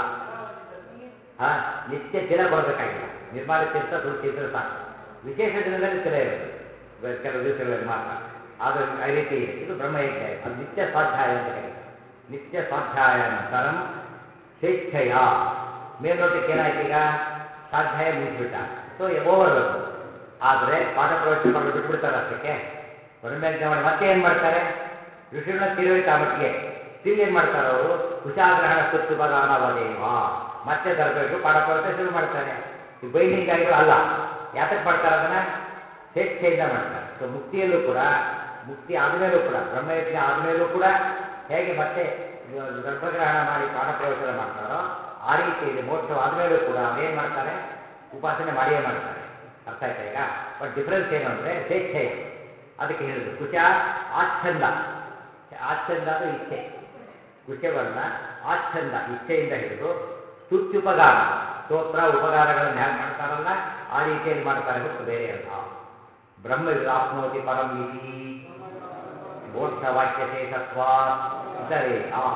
ನಿತ್ಯ ತಿಲ ಕೊಡಬೇಕಾಗಿಲ್ಲ. ನಿರ್ಮಾಲ್ಯ ತೀರ್ಥ ತುಳಸಿ ಇದ್ರೆ ಸಾಕು. ವಿಶೇಷ ದಿನದಲ್ಲಿ ತಿಲ ಇರುತ್ತೆ, ಕೆಲವು ದಿವಸಗಳಲ್ಲಿ ಮಾತ್ರ. ಅದು ಆ ರೀತಿ ಇದೆ. ಇದು ಬ್ರಹ್ಮಯಜ್ಞ. ಅದು ನಿತ್ಯ ಸ್ವಾಧ್ಯಾಯ ಅಂತ ಕರೀತಾರೆ. ನಿತ್ಯ ಸ್ವಾಧ್ಯಾಯ ನಂತರಂ ಸ್ವೇಚ್ಛೆಯ. ಮೇಲ್ನೋಟಕ್ಕೆ ಏನಾಯ್ತು? ಈಗ ಸ್ವಾಧ್ಯಾಯ ಮುಗಿಸ್ಬಿಟ್ಟ, ಸೊ ಓವರ್ ಅದು. ಆದರೆ ಪಾಠ ಪ್ರವಚನ ಮಾಡೋದು ಬಿಟ್ಬಿಡ್ತಾರೆ ಅಷ್ಟಕ್ಕೆ. ಬ್ರಹ್ಮಯಜ್ಞ ಮಾಡಿ ಮತ್ತೆ ಏನು ಮಾಡ್ತಾರೆ? ಋಷಿಗಳನ್ನ ತೀರೋಯ್ತು ಆ ಮಟ್ಟಿಗೆ. ಸ್ಟಿಲ್ ಏನು ಮಾಡ್ತಾರೆ ಅವರು? ಕುಶಾಗ್ರಹಣ ಸ್ತುತ್ಯುಪಗಾನವದೇವ ಮತ್ತೆ ತರಬೇಕು, ಪಾಠ ಪ್ರವಚನ ಶುರು ಮಾಡ್ತಾರೆ. ಈ ಬೈಂಡಿಂಗ್ ಆಗಿರೋ ಅಲ್ಲ. ಯಾತಕ್ಕೆ ಮಾಡ್ತಾರೆ ಅದನ್ನು? ಸ್ವೇಚ್ಛೆಯಿಂದ ಮಾಡ್ತಾರೆ. ಸೊ ಮುಕ್ತಿಯಲ್ಲೂ ಕೂಡ, ಮುಕ್ತಿ ಆದಮೇಲೂ ಕೂಡ, ಬ್ರಹ್ಮಯಜ್ಞ ಆದಮೇಲೂ ಕೂಡ ಹೇಗೆ ಮತ್ತೆ ಗರ್ಭಗ್ರಹಣ ಮಾಡಿ ಪಾಠ ಪ್ರವಚನ ಮಾಡ್ತಾರೋ ಆ ರೀತಿಯಲ್ಲಿ ಮೋಕ್ಷವಾದ ಮೇಲೂ ಕೂಡ ಅವ್ರೇನು ಮಾಡ್ತಾರೆ? ಉಪಾಸನೆ ಮಾಡಿಯೇ ಮಾಡ್ತಾರೆ. ಅರ್ಥ ಆಯ್ತಾ ಈಗ? ಬಟ್ ಡಿಫ್ರೆನ್ಸ್ ಏನು ಅಂದರೆ ಸ್ವೇಚ್ಛೆಯ. ಅದಕ್ಕೆ ಹೇಳಿದ್ರು ಕುಶ ಆಚ್ಛಂದ. ಆಚ್ಛಂದ ಅಂದರೆ ಇಚ್ಛೆ. ಕುಶವನ್ನು ಆಚ್ಛಂದ ಇಚ್ಛೆಯಿಂದ ಹಿಡಿದು ಸ್ತುತ್ಯುಪಗಾನ, ಸ್ತೋತ್ರ ಉಪಗಾನಗಳನ್ನು ಹೇಗೆ ಮಾಡ್ತಾರಲ್ಲ ಆ ರೀತಿಯಲ್ಲಿ ಮಾಡ್ತಾರೆ, ಹೊತ್ತು ಬೇರೆ ಅಲ್ಲ. ಬ್ರಹ್ಮವಿದಾಪ್ನೋತಿ ಪರಂ ಇತಿ ಮೋಕ್ಷವಾಕ್ಯ ಶೇಷತ್ವಾತ್ ಇತರೇ.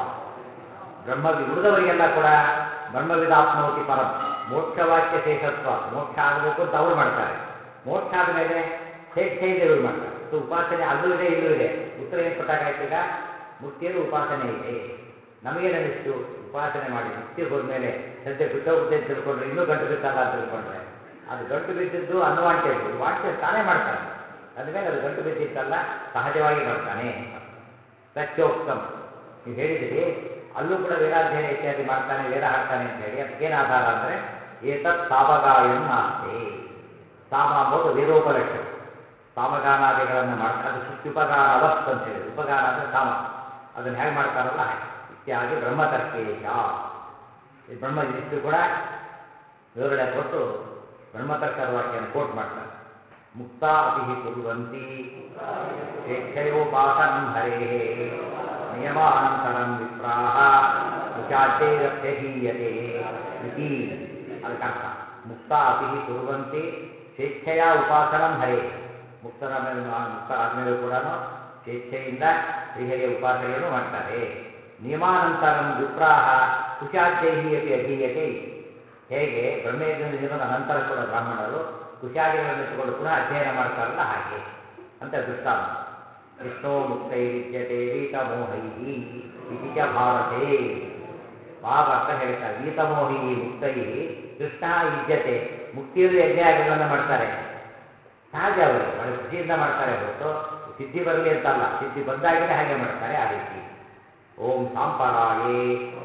ಉಳಿದವರಿಗೆಲ್ಲ ಕೂಡ ಬ್ರಹ್ಮವಿದಾಪ್ನೋತಿ ಪರಂ, ಮೋಕ್ಷವಾಕ್ಯ ಶೇಷತ್ವ, ಮೋಕ್ಷ ಆಗಬೇಕು ಅಂತ ಅವರು ಮಾಡ್ತಾರೆ. ಮೋಕ್ಷ ಆದ ಮೇಲೆ ಸ್ವೇಚ್ಛೆಯಿಂದ ಇವರು ಮಾಡ್ತಾರೆ. ಸೊ ಉಪಾಸನೆ ಅಲ್ಲೂ ಇದೆ ಇಲ್ಲೂ ಇದೆ. ಉತ್ತರ ಏನು ಕೊಟ್ಟಾಗಾಯ್ತು? ಈಗ ಮುಕ್ತಿಯಲ್ಲೂ ಉಪಾಸನೆ ಇದೆ. ನಮಗೇನಿಸ್ತು? ಉಪಾಸನೆ ಮಾಡಿ ಮುಕ್ತಿಗೆ ಹೋದ್ಮೇಲೆ ಸದ್ಯ ಬಿಟ್ಟೋಗುತ್ತೆ ಅಂತ ತಿಳ್ಕೊಂಡ್ರೆ ಇನ್ನೂ ಗಂಟು ಬಿತ್ತಲ್ಲ ಅಂತ ತಿಳ್ಕೊಂಡ್ರೆ ಅದು ಗಂಟು ಬಿದ್ದಿದ್ದು ಅನ್ವಾಂಟೆಡ್. ಈ ವಾಂಟೆಡ್ ತಾನೇ ಮಾಡ್ತಾನೆ. ಅಂದಮೇಲೆ ಅದು ಗಂಟು ಬಿದ್ದಿದ್ದಲ್ಲ, ಸಹಜವಾಗಿ ಮಾಡ್ತಾನೆ ಅಂತ. ಸತ್ಯೋಕ್ತಂ, ನೀವು ಹೇಳಿದಿರಿ ಅಲ್ಲೂ ಕೂಡ ವೇದಾಧ್ಯಯನ ಇತ್ಯಾದಿ ಮಾಡ್ತಾನೆ, ವೇದ ಹಾಡ್ತಾನೆ ಅಂತ ಹೇಳಿ. ಅದಕ್ಕೇನು ಆಧಾರ ಅಂದರೆ ಏತತ್ ಸಾಮಗಾಯನ್ನಾಸ್ತೆ. ಸಾಮ ಅಂಬೋದು ವೇದೋಪಲಕ್ಷಣ. ಸಾಮಗಾನಾದಿಗಳನ್ನು ಮಾಡ್ತಾರೆ. ಅದು ಸ್ತುತ್ಯುಪಗಾನವತ್ ಅಂತ ಹೇಳಿದ್ರು. ಉಪಗಾನ ಅಂದರೆ ಸಾಮ, ಅದನ್ನು ಹೇಗೆ ಮಾಡ್ತಾರಲ್ಲ ಹಾಗೆ. ಇತ್ಯಾದಿ ಬ್ರಹ್ಮತರ್ಕೇಶ. ಬ್ರಹ್ಮ ಇದಿಷ್ಟು ಕೂಡ ವಿವರಣೆ ಕೊಟ್ಟು ಬ್ರಹ್ಮತರ್ಕದ ವಾಕ್ಯನ ಕೋಟ್ ಮಾಡ್ತಾರೆ. ಮುಕ್ತ ಅಪಿ ಕುರ್ವಂತಿ ಸ್ವೇಚ್ಛಯೋಪಾಸನಂ ಹರೇಃ ನಿಯಮಾನಂತರಂ ವಿಪ್ರಾಹ ಕುಶಾಚೈರಪ್ಯಧೀಯತೆ ಇತಿ. ಅದಕ್ಕರ್ಥ ಮುಕ್ತ ಅಪಿ ಕುರ್ವಂತಿ ಸ್ವೇಚ್ಛೆಯ ಉಪಾಸನಂ ಹರೇಃ. ಮುಕ್ತರಾದ ಮೇಲೂ ಕೂಡ ಸ್ವೇಚ್ಛೆಯಿಂದ ಶ್ರೀಹರಿಯ ಉಪಾಸನೆಯನ್ನು ಮಾಡ್ತಾರೆ. ನಿಯಮಾನಂತರಂ ವಿಪ್ರಾಹ ಕುಶಾದ್ಯೈಹಿ ಅಪಿ ಅಧೀಯತೆ ಇತಿ. ಹೇಗೆ ಬ್ರಹ್ಮಯಜ್ಞದ ನಿಯಮದ ಅನಂತರ ಕೂಡ ಬ್ರಾಹ್ಮಣರು ಕುಶಾದಿಗಳನ್ನು ಇಟ್ಟುಕೊಂಡು ಪುನಃ ಅಧ್ಯಯನ ಮಾಡ್ತಾರಲ್ಲ ಹಾಗೆ ಅಂತ ದೃಷ್ಟಾಂತ. ವಿಷ್ಣೋ ಮುಕ್ತೈರಿಜ್ಯತೆ ವೀತಮೋಹೈ ಇತಿ ಚ ಭಾರತೆ. ಮಹಾಭಾರತ ಹೇಳ್ತಾರೆ ವೀತಮೋಹಿ ಮುಕ್ತೈ ಕೃಷ್ಣ ಯುಜ್ಯತೆ. ಮುಕ್ತಿಯಲ್ಲಿ ಯಜ್ಞಯಾಗಗಳನ್ನು ಮಾಡ್ತಾರೆ, ಸಹಜ ಅವರಿಗೆ ಬಹಳ ಖುಷಿಯಿಂದ ಮಾಡ್ತಾರೆ ಹೊರತು ಸಿದ್ಧಿ ಬರಲಿ ಅಂತಲ್ಲ, ಸಿದ್ಧಿ ಬಂದಾಗಲೇ ಹಾಗೆ ಮಾಡ್ತಾರೆ ಆ ರೀತಿ. ಓಂ ಸಾಂಪರಾಯೇ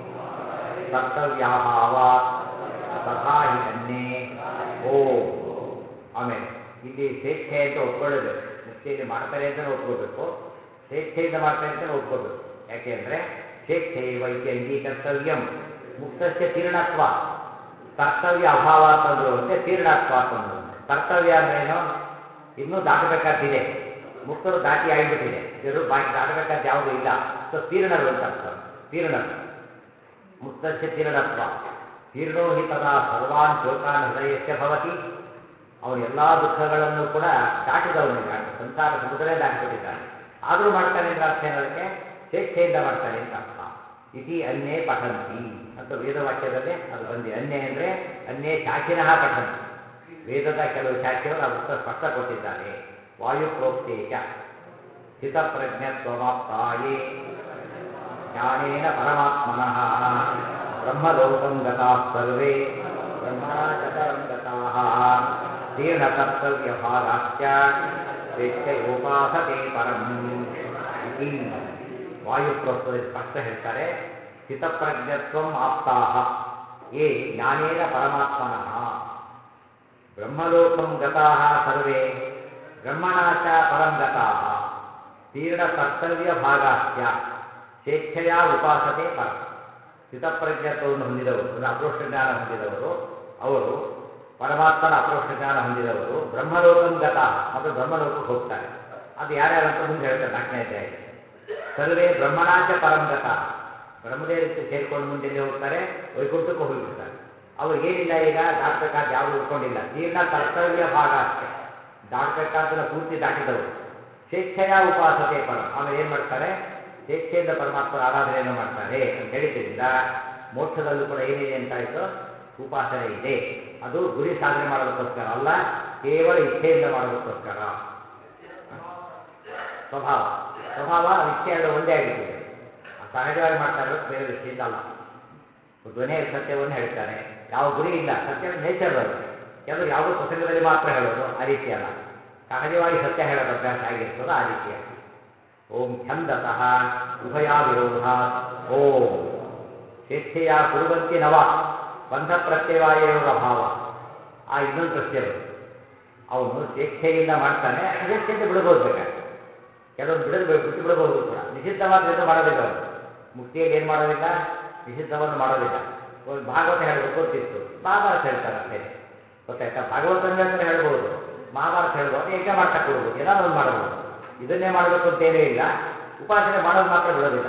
ಕರ್ತವ್ಯಾಭಾವಾತ್ ತಥಾ ಹಿ ಅನ್ನೇ ಓಂ. ಆಮೇಲೆ ಇಲ್ಲಿ ಸ್ವೇಚ್ಛೆ ಅಂತ ಒಪ್ಕೊಳ್ಳಬೇಕು, ಮುಕ್ತಿಯಲ್ಲಿ ಮಾಡ್ತಾರೆ ಅಂತಲೇ ಒಪ್ಕೋಬೇಕು, ಸ್ವೇಚ್ಛೆಯಿಂದ ಮಾಡ್ತಾರೆ ಅಂತಲೇ ಒಪ್ಕೋಬೇಕು. ಯಾಕೆ ಅಂದರೆ ಸ್ವೇಚ್ಛೆ ವೈದ್ಯ ಅಂಗೀಕರ್ತವ್ಯಂ ಮುಕ್ತಸ್ಯ ತೀರ್ಣತ್ವ, ಕರ್ತವ್ಯ ಅಭಾವ ಅಂತಂದ್ರು ಅಂತೆ, ತೀರ್ಣತ್ವ ಅಂತಂದ್ರು ಅಂತೆ. ಕರ್ತವ್ಯ ಅಂದ್ರೇನು? ಇನ್ನೂ ದಾಟಬೇಕಾದ್ದಿದೆ, ಮುಕ್ತರು ದಾಟಿ ಆಗಿಬಿಟ್ಟಿದೆ, ಇವರು ಬಾಕಿ ದಾಟಬೇಕಾದ್ದು ಯಾವುದೂ ಇಲ್ಲ. ಸೊ ತೀರ್ಣರು ಅಂತ ಅರ್ಥ, ತೀರ್ಣರು. ಮುಕ್ತಸ್ಯ ತೀರ್ಣತ್ವ ತೀರ್ಣೋ ಹಿ ತದಾ ಸರ್ವಾನ್ ಶೋಕಾನ್ ಹೃದಯಸ್ಯ ಭವತಿ. ಅವನು ಎಲ್ಲ ದುಃಖಗಳನ್ನು ಕೂಡ ದಾಟಿದವನು, ಸಂಸಾರ ಸಮುದ್ರನೇ ದಾಟಿಬಿಟ್ಟಿದ್ದಾನೆ. ಆದರೂ ಮಾಡ್ತಾನೆ ಅಂದ್ರೆ ಅರ್ಥ ಏನದಕ್ಕೆ? ಸ್ವೇಚ್ಛೆಯಿಂದ ಮಾಡ್ತಾನೆ ಅಂತ ಅರ್ಥ. ಇತಿ ಅನ್ನೇ ಪಠಂತಿ ಅಂತ ವೇದವಾಕ್ಯದಲ್ಲೇ ಅದು ಬಂದಿದೆ. ಅನ್ನೇ ಅಂದರೆ ಅನ್ನೇ ಶಾಖಿನಃ ಪಠಂತಿ, ವೇದದ ಕೆಲವು ಶಾಖೆಯವರು ಅದು ಉತ್ತರ ಸ್ಪಷ್ಟ ಕೊಟ್ಟಿದ್ದಾರೆ. ವಾಯು ಪ್ರೋಕ್ತೇಚ ಸ್ಥಿತಪ್ರಜ್ಞತ್ವಮಾಪ್ತಾಯೇ ಜ್ಞಾನೇನ ಪರಮಾತ್ಮನಃ ಬ್ರಹ್ಮಲೋಕಂ ಗತಾಃ ಸರ್ವೇ ಬ್ರಹ್ಮಣಾ ಚ ಪರಂ ಗತಾಃ ತೀರ್ಣಕರ್ತವ್ಯಭಾಗಾಶ್ಚ ಸ್ವೇಚ್ಛಯೋಪಾಸತೆ ಪರಂ ಇತಿ. ವಾಯು ಪ್ರೋಕ್ತದಲ್ಲಿ ಸ್ಪಷ್ಟ ಹೇಳ್ತಾರೆ, ಸ್ಥಿತಪ್ರಜ್ಞತ್ವಂ ಆಪ್ತಾಃ ಯೇ ಜ್ಞಾನೇನ ಪರಮಾತ್ಮನಃ ಬ್ರಹ್ಮಲೋಕಂ ಗತಾಃ ಸರ್ವೇ ಬ್ರಹ್ಮಣಾ ಚ ಪರಂ ಗತಾಃ ತೀರ್ಣಕರ್ತವ್ಯಭಾಗಾಶ್ಚ ಸ್ವೇಚ್ಛೆಯ ಉಪಾಸತೆ ಪರಂ. ಸ್ಥಿತಪ್ರಜ್ಞತ್ವವನ್ನು ಹೊಂದಿದವರು ಅಂದರೆ ಅಪ್ರೋಷ್ಟ ಜ್ಞಾನ ಹೊಂದಿದವರು, ಅವರು ಪರಮಾತ್ಮನ ಅಪ್ರೋಷ್ಟ ಜ್ಞಾನ ಹೊಂದಿದವರು ಬ್ರಹ್ಮಲೋಕಂ ಗತಾಃ ಮತ್ತು ಬ್ರಹ್ಮಲೋಕಕ್ಕೆ ಹೋಗ್ತಾರೆ. ಅದು ಯಾರ್ಯಾರಂತ ಮುಂದೆ ಹೇಳ್ತಾರೆ 4ನೇ ಅಧ್ಯಾಯದಲ್ಲಿ. ಸರ್ವೇ ಬ್ರಹ್ಮಣಾಚ ಪರಂ ಗತಾಃ, ಬ್ರಹ್ಮದೇವರಿಗೆ ಸೇರಿಕೊಂಡು ಮುಂದೆ ಎಲ್ಲಿ ಹೋಗ್ತಾರೆ? ವೈಕುಂಠಕ್ಕೂ ಹೋಗಿಬಿಡ್ತಾರೆ. ಅವ್ರಿಗೇನಿಲ್ಲ, ಈಗ ದಾಟಬೇಕಾದ ಯಾವುದು ಉಳ್ಕೊಂಡಿಲ್ಲ. ತೀರ್ಣ ಕರ್ತವ್ಯ ಭಾಗ ಅಷ್ಟೇ, ದಾಟಬೇಕಾದ್ದನ್ನು ಪೂರ್ತಿ ದಾಟಿದವರು. ಸ್ವೇಚ್ಛೆಯ ಉಪಾಸತೆ ಪರಂ, ಆಮೇಲೆ ಏನು ಮಾಡ್ತಾರೆ? ಸ್ವೇಚ್ಛೆಯಿಂದ ಪರಮಾತ್ಮನ ಆರಾಧನೆಯನ್ನು ಮಾಡ್ತಾರೆ ಅಂತ ಹೇಳಿದ್ದರಿಂದ ಮೋಕ್ಷದಲ್ಲೂ ಕೂಡ ಏನಿದೆ ಅಂತಾಯಿತು? ಉಪಾಸನೆ ಇದೆ. ಅದು ಗುರಿ ಸಾಧನೆ ಮಾಡೋದಕ್ಕೋಸ್ಕರ ಅಲ್ಲ, ಕೇವಲ ಇಚ್ಛೆಯಿಂದ ಮಾಡೋದಕ್ಕೋಸ್ಕರ. ಸ್ವಭಾವ ಸ್ವಭಾವ ಇಚ್ಛೆ ಎರಡು ಒಂದೇ ಆಗಿಬಿಟ್ಟಿದೆ. ಸಹಜವಾಗಿ ಮಾಡ್ತಾ ಇರೋದು ಬೇರೆ ದೃಷ್ಟಿಯಿಂದ ಅಲ್ಲ. ಧ್ವನಿಯ ಸತ್ಯವನ್ನು ಹೇಳ್ತಾರೆ, ಯಾವ ಗುರಿ ಇಲ್ಲ, ಸತ್ಯ ನೇಚರ್ ಅವರಿಗೆ. ಕೆಲವರು ಯಾವುದೋ ಪ್ರಸಂಗದಲ್ಲಿ ಮಾತ್ರ ಹೇಳೋದು, ಆ ರೀತಿ ಅಲ್ಲ. ಸಹಜವಾಗಿ ಸತ್ಯ ಹೇಳೋದು ಅಭ್ಯಾಸ ಆಗಿರ್ತದೋ ಆ ರೀತಿಯಾಗಿ. ಓಂ ಛಂದತಃ ಉಭಯಾವಿರೋಧಾತ್ ಓಂ ಸ್ವೇಚ್ಛೆಯ ಕುರುವಂತಿ ನವ ಬಂಧ ಪ್ರತ್ಯವಾಯ ಯೋಗ ಭಾವ. ಆ ಇನ್ನೊಂದು ಪ್ರಶ್ನೆ ಬರುತ್ತೆ, ಅವನು ಸ್ವೇಚ್ಛೆಯಿಂದ ಮಾಡ್ತಾನೆ, ಸ್ವೇಚ್ಛೆಯಿಂದ ಬಿಡಬಹುದು ಬೇಕಾದ್ರೆ. ಕೆಲವರು ಬಿಟ್ಟು ಬಿಡಬಹುದು ಕೂಡ. ನಿಷಿದ್ಧವಾದ ಏನು ಮಾಡೋದಿಲ್ಲ ಅವರು. ಮುಕ್ತಿಯಲ್ಲಿ ಏನು ಮಾಡೋದಿಲ್ಲ? ನಿಷಿದ್ಧವನ್ನು ಮಾಡೋದಿಲ್ಲ. ಭಾಗವತ ಹೇಳಬೇಕು ಅಂತಿತ್ತು, ಮಹಾಭಾರತ ಹೇಳ್ತಾರೆ ಅಷ್ಟೇ. ಗೊತ್ತಾಯ್ತಾ? ಭಾಗವತನ ಹೇಳ್ತಾರೆ ಹೇಳ್ಬೋದು, ಮಹಾಭಾರತ ಹೇಳ್ಬೋದು, ಯಜ್ಞ ಮಾಡ್ತಾ ಕೊಡ್ಬೋದು, ಏನಾದ್ರು ಒಂದು ಮಾಡಬಹುದು. ಇದನ್ನೇ ಮಾಡಬೇಕು ಅಂತೇನೂ ಇಲ್ಲ. ಉಪಾಸನೆ ಮಾಡೋದು ಮಾತ್ರ ಬಿಡೋದಿಲ್ಲ,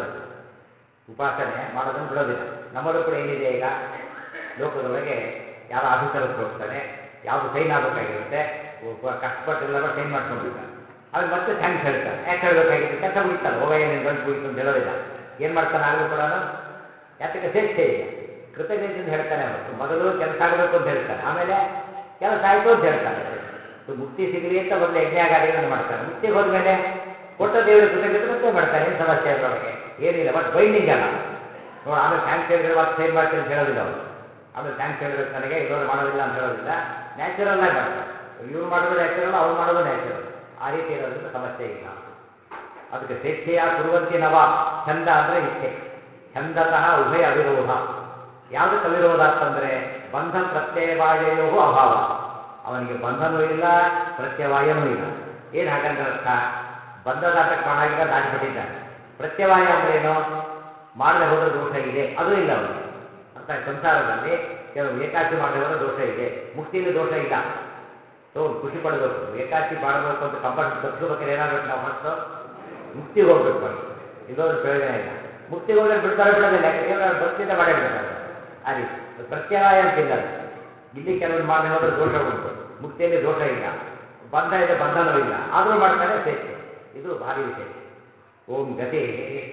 ಉಪಾಸನೆ ಮಾಡೋದನ್ನು ಬಿಡೋದಿಲ್ಲ. ನಮ್ಮಲ್ಲೂ ಕೂಡ ಏನಿದೆ ಈಗ ಲೋಕದೊಳಗೆ, ಯಾರೋ ಆಫೀಸರ್ ಹತ್ರ ಹೋಗ್ತಾನೆ, ಯಾವುದು ಸೈನ್ ಆಗಬೇಕಾಗಿರುತ್ತೆ, ಕಷ್ಟಪಟ್ಟೆಲ್ಲ ಸೈನ್ ಮಾಡ್ಕೊಂಡ್ಬಿಡ್ತಾರೆ. ಅವ್ರು ಮತ್ತೆ ಥ್ಯಾಂಕ್ಸ್ ಹೇಳ್ತಾರೆ. ಯಾಕೆ ಹೇಳಬೇಕಾಗಿದೆ? ಕೆಲಸ ಮುಗಿತಲ್ಲ, ಹೋಗಯ್ಯ ನಿನ್ನ ಗಂಟು ಮುಗಿತು ಅಂತ ಹೇಳೋದಿಲ್ಲ. ಏನು ಮಾಡ್ತಾನೆ ಆಗಲೂ ಕೂಡ? ಯಾತಕ್ಕೆ? ಸ್ವೇಚ್ಛೆ ಇದೆ, ಕೃತಜ್ಞತೆಯಿಂದ ಹೇಳ್ತಾನೆ ಹೊರತು ಮೊದಲು ಕೆಲಸ ಆಗಬೇಕು ಅಂತ ಹೇಳ್ತಾನೆ, ಆಮೇಲೆ ಕೆಲಸ ಆಯಿತು ಅಂತ ಹೇಳ್ತಾನೆ ಅಷ್ಟೇ. ಮುಕ್ತಿ ಸಿಗಲಿ ಅಂತ ಮೊದಲು ಯಜ್ಞಾಗಾದಿಗಳನ್ನು ಮಾಡ್ತಾನೆ. ಮುಕ್ತಿಗೆ ಹೋದ್ಮೇಲೆ ಕೊಟ್ಟ ದೇವರಿಗೆ ಕೃತಜ್ಞತೆ ಮತ್ತೆ ಮಾಡ್ತಾನೆ. ಏನು ಸಮಸ್ಯೆ ಅದರೊಳಗೆ? ಏನಿಲ್ಲ, ಬಟ್ ಬೈಂಡಿಂಗ್ ಅಲ್ಲ ನೋಡಿ. ಆಮೇಲೆ ಥ್ಯಾಂಕ್ಸ್ ಹೇಳಿದ್ರೆ ಮತ್ತೆ ಸೈನ್ ಮಾಡ್ತೀನಿ ಅಂತ ಹೇಳೋದಿಲ್ಲ ಅವರು. ಆಮೇಲೆ ಥ್ಯಾಂಕ್ಸ್ ಹೇಳಬೇಕು ನನಗೆ, ಇಲ್ಲೋರು ಮಾಡೋದಿಲ್ಲ ಅಂತ ಹೇಳೋದಿಲ್ಲ. ನ್ಯಾಚುರಲ್ ಆಗಿ ಮಾಡ್ತಾರೆ. ಇವ್ರು ಮಾಡೋದು ನ್ಯಾಚುರಲ್, ಅವ್ರು ಮಾಡೋದು ನ್ಯಾಚುರಲ್. ಆ ರೀತಿ ಇರೋದ್ರಿಂದ ಸಮಸ್ಯೆ ಇಲ್ಲ. ಅದಕ್ಕೆ ಸ್ವೇಚ್ಛೆಯ ಕುರುವಂತಿ ನವ. ಛಂದ ಅಂದರೆ ಇಚ್ಛೆ. ಛಂದತಃ ಉಭಯ ಅವಿರೋಧ. ಯಾವುದಕ್ಕೆ ಅವಿರೋಧ ಅಂತಂದರೆ ಬಂಧ ಪ್ರತ್ಯಯವಾಯೋ ಅಭಾವ. ಅವನಿಗೆ ಬಂಧನೂ ಇಲ್ಲ, ಪ್ರತ್ಯವಾಯನೂ ಇಲ್ಲ. ಏನು ಹಾಗಂದ್ರೆ ಅರ್ಥ? ಬಂಧ ದಾಟಕ್ಕೆ ಮಾಡಾಗಿಲ್ಲ, ದಾಟಿಬಿಟ್ಟಿದ್ದಾನೆ. ಪ್ರತ್ಯವಾಯ ಅಂದ್ರೇನು? ಮಾಡದೆ ಹೋದರೆ ದೋಷ ಇದೆ, ಅದು ಇಲ್ಲ ಅವನಿಗೆ. ಅರ್ಥ? ಸಂಸಾರದಲ್ಲಿ ಕೆಲವು ಏಕಾಸಿ ಮಾಡದೆ ಹೋದರೆ ದೋಷ ಇದೆ, ಮುಕ್ತಿಯಲ್ಲಿ ದೋಷ ಇಲ್ಲ. ಸೊ ಒಂದು ಖುಷಿ ಪಡಬೇಕು. ಏಕಾಸಿ ಮಾಡಬೇಕು ಅಂತ ಕಂಪಲ್ಸರಿ ತಪ್ಪಿಸ್ಕೋಬೇಕಾದ್ರೆ ಏನಾಗಬೇಕು? ನಾವು ಫಸ್ಟು ಮುಕ್ತಿಗೆ ಹೋಗ್ಬೇಕು ಫಸ್ಟ್, ಇಲ್ಲೋದ್ರೆ ಪ್ರಯೋಜನ ಇಲ್ಲ. ಮುಕ್ತಿಗೆ ಹೋದ್ರೆ ಬಿಡ್ತಾರೆ ಬಿಡೋದಿಲ್ಲ, ಯಾಕೆ ದೇವರ ಭಕ್ತಿಯಿಂದ ಮಾಡೇ ಬಿಡ್ತಾರೆ. ಆ ರೀತಿ ಪ್ರತ್ಯವಾಯ ಅಂತಿಲ್ಲ. ಇಲ್ಲಿ ಕೆಲವೊಂದು ಮಾಡದೆ ಹೋದರೆ ದೋಷ ಉಂಟು, ಮುಕ್ತಿಯಲ್ಲಿ ದೋಷ ಇಲ್ಲ, ಬಂಧ ಇದೆ, ಬಂಧನೂ ಇಲ್ಲ, ಆದರೂ ಮಾಡ್ತಾರೆ ಸ್ವೇಚ್ಛೆ. ಇದು ಭಾರಿ ವಿಶೇಷ. ಓಂ ಗತೆ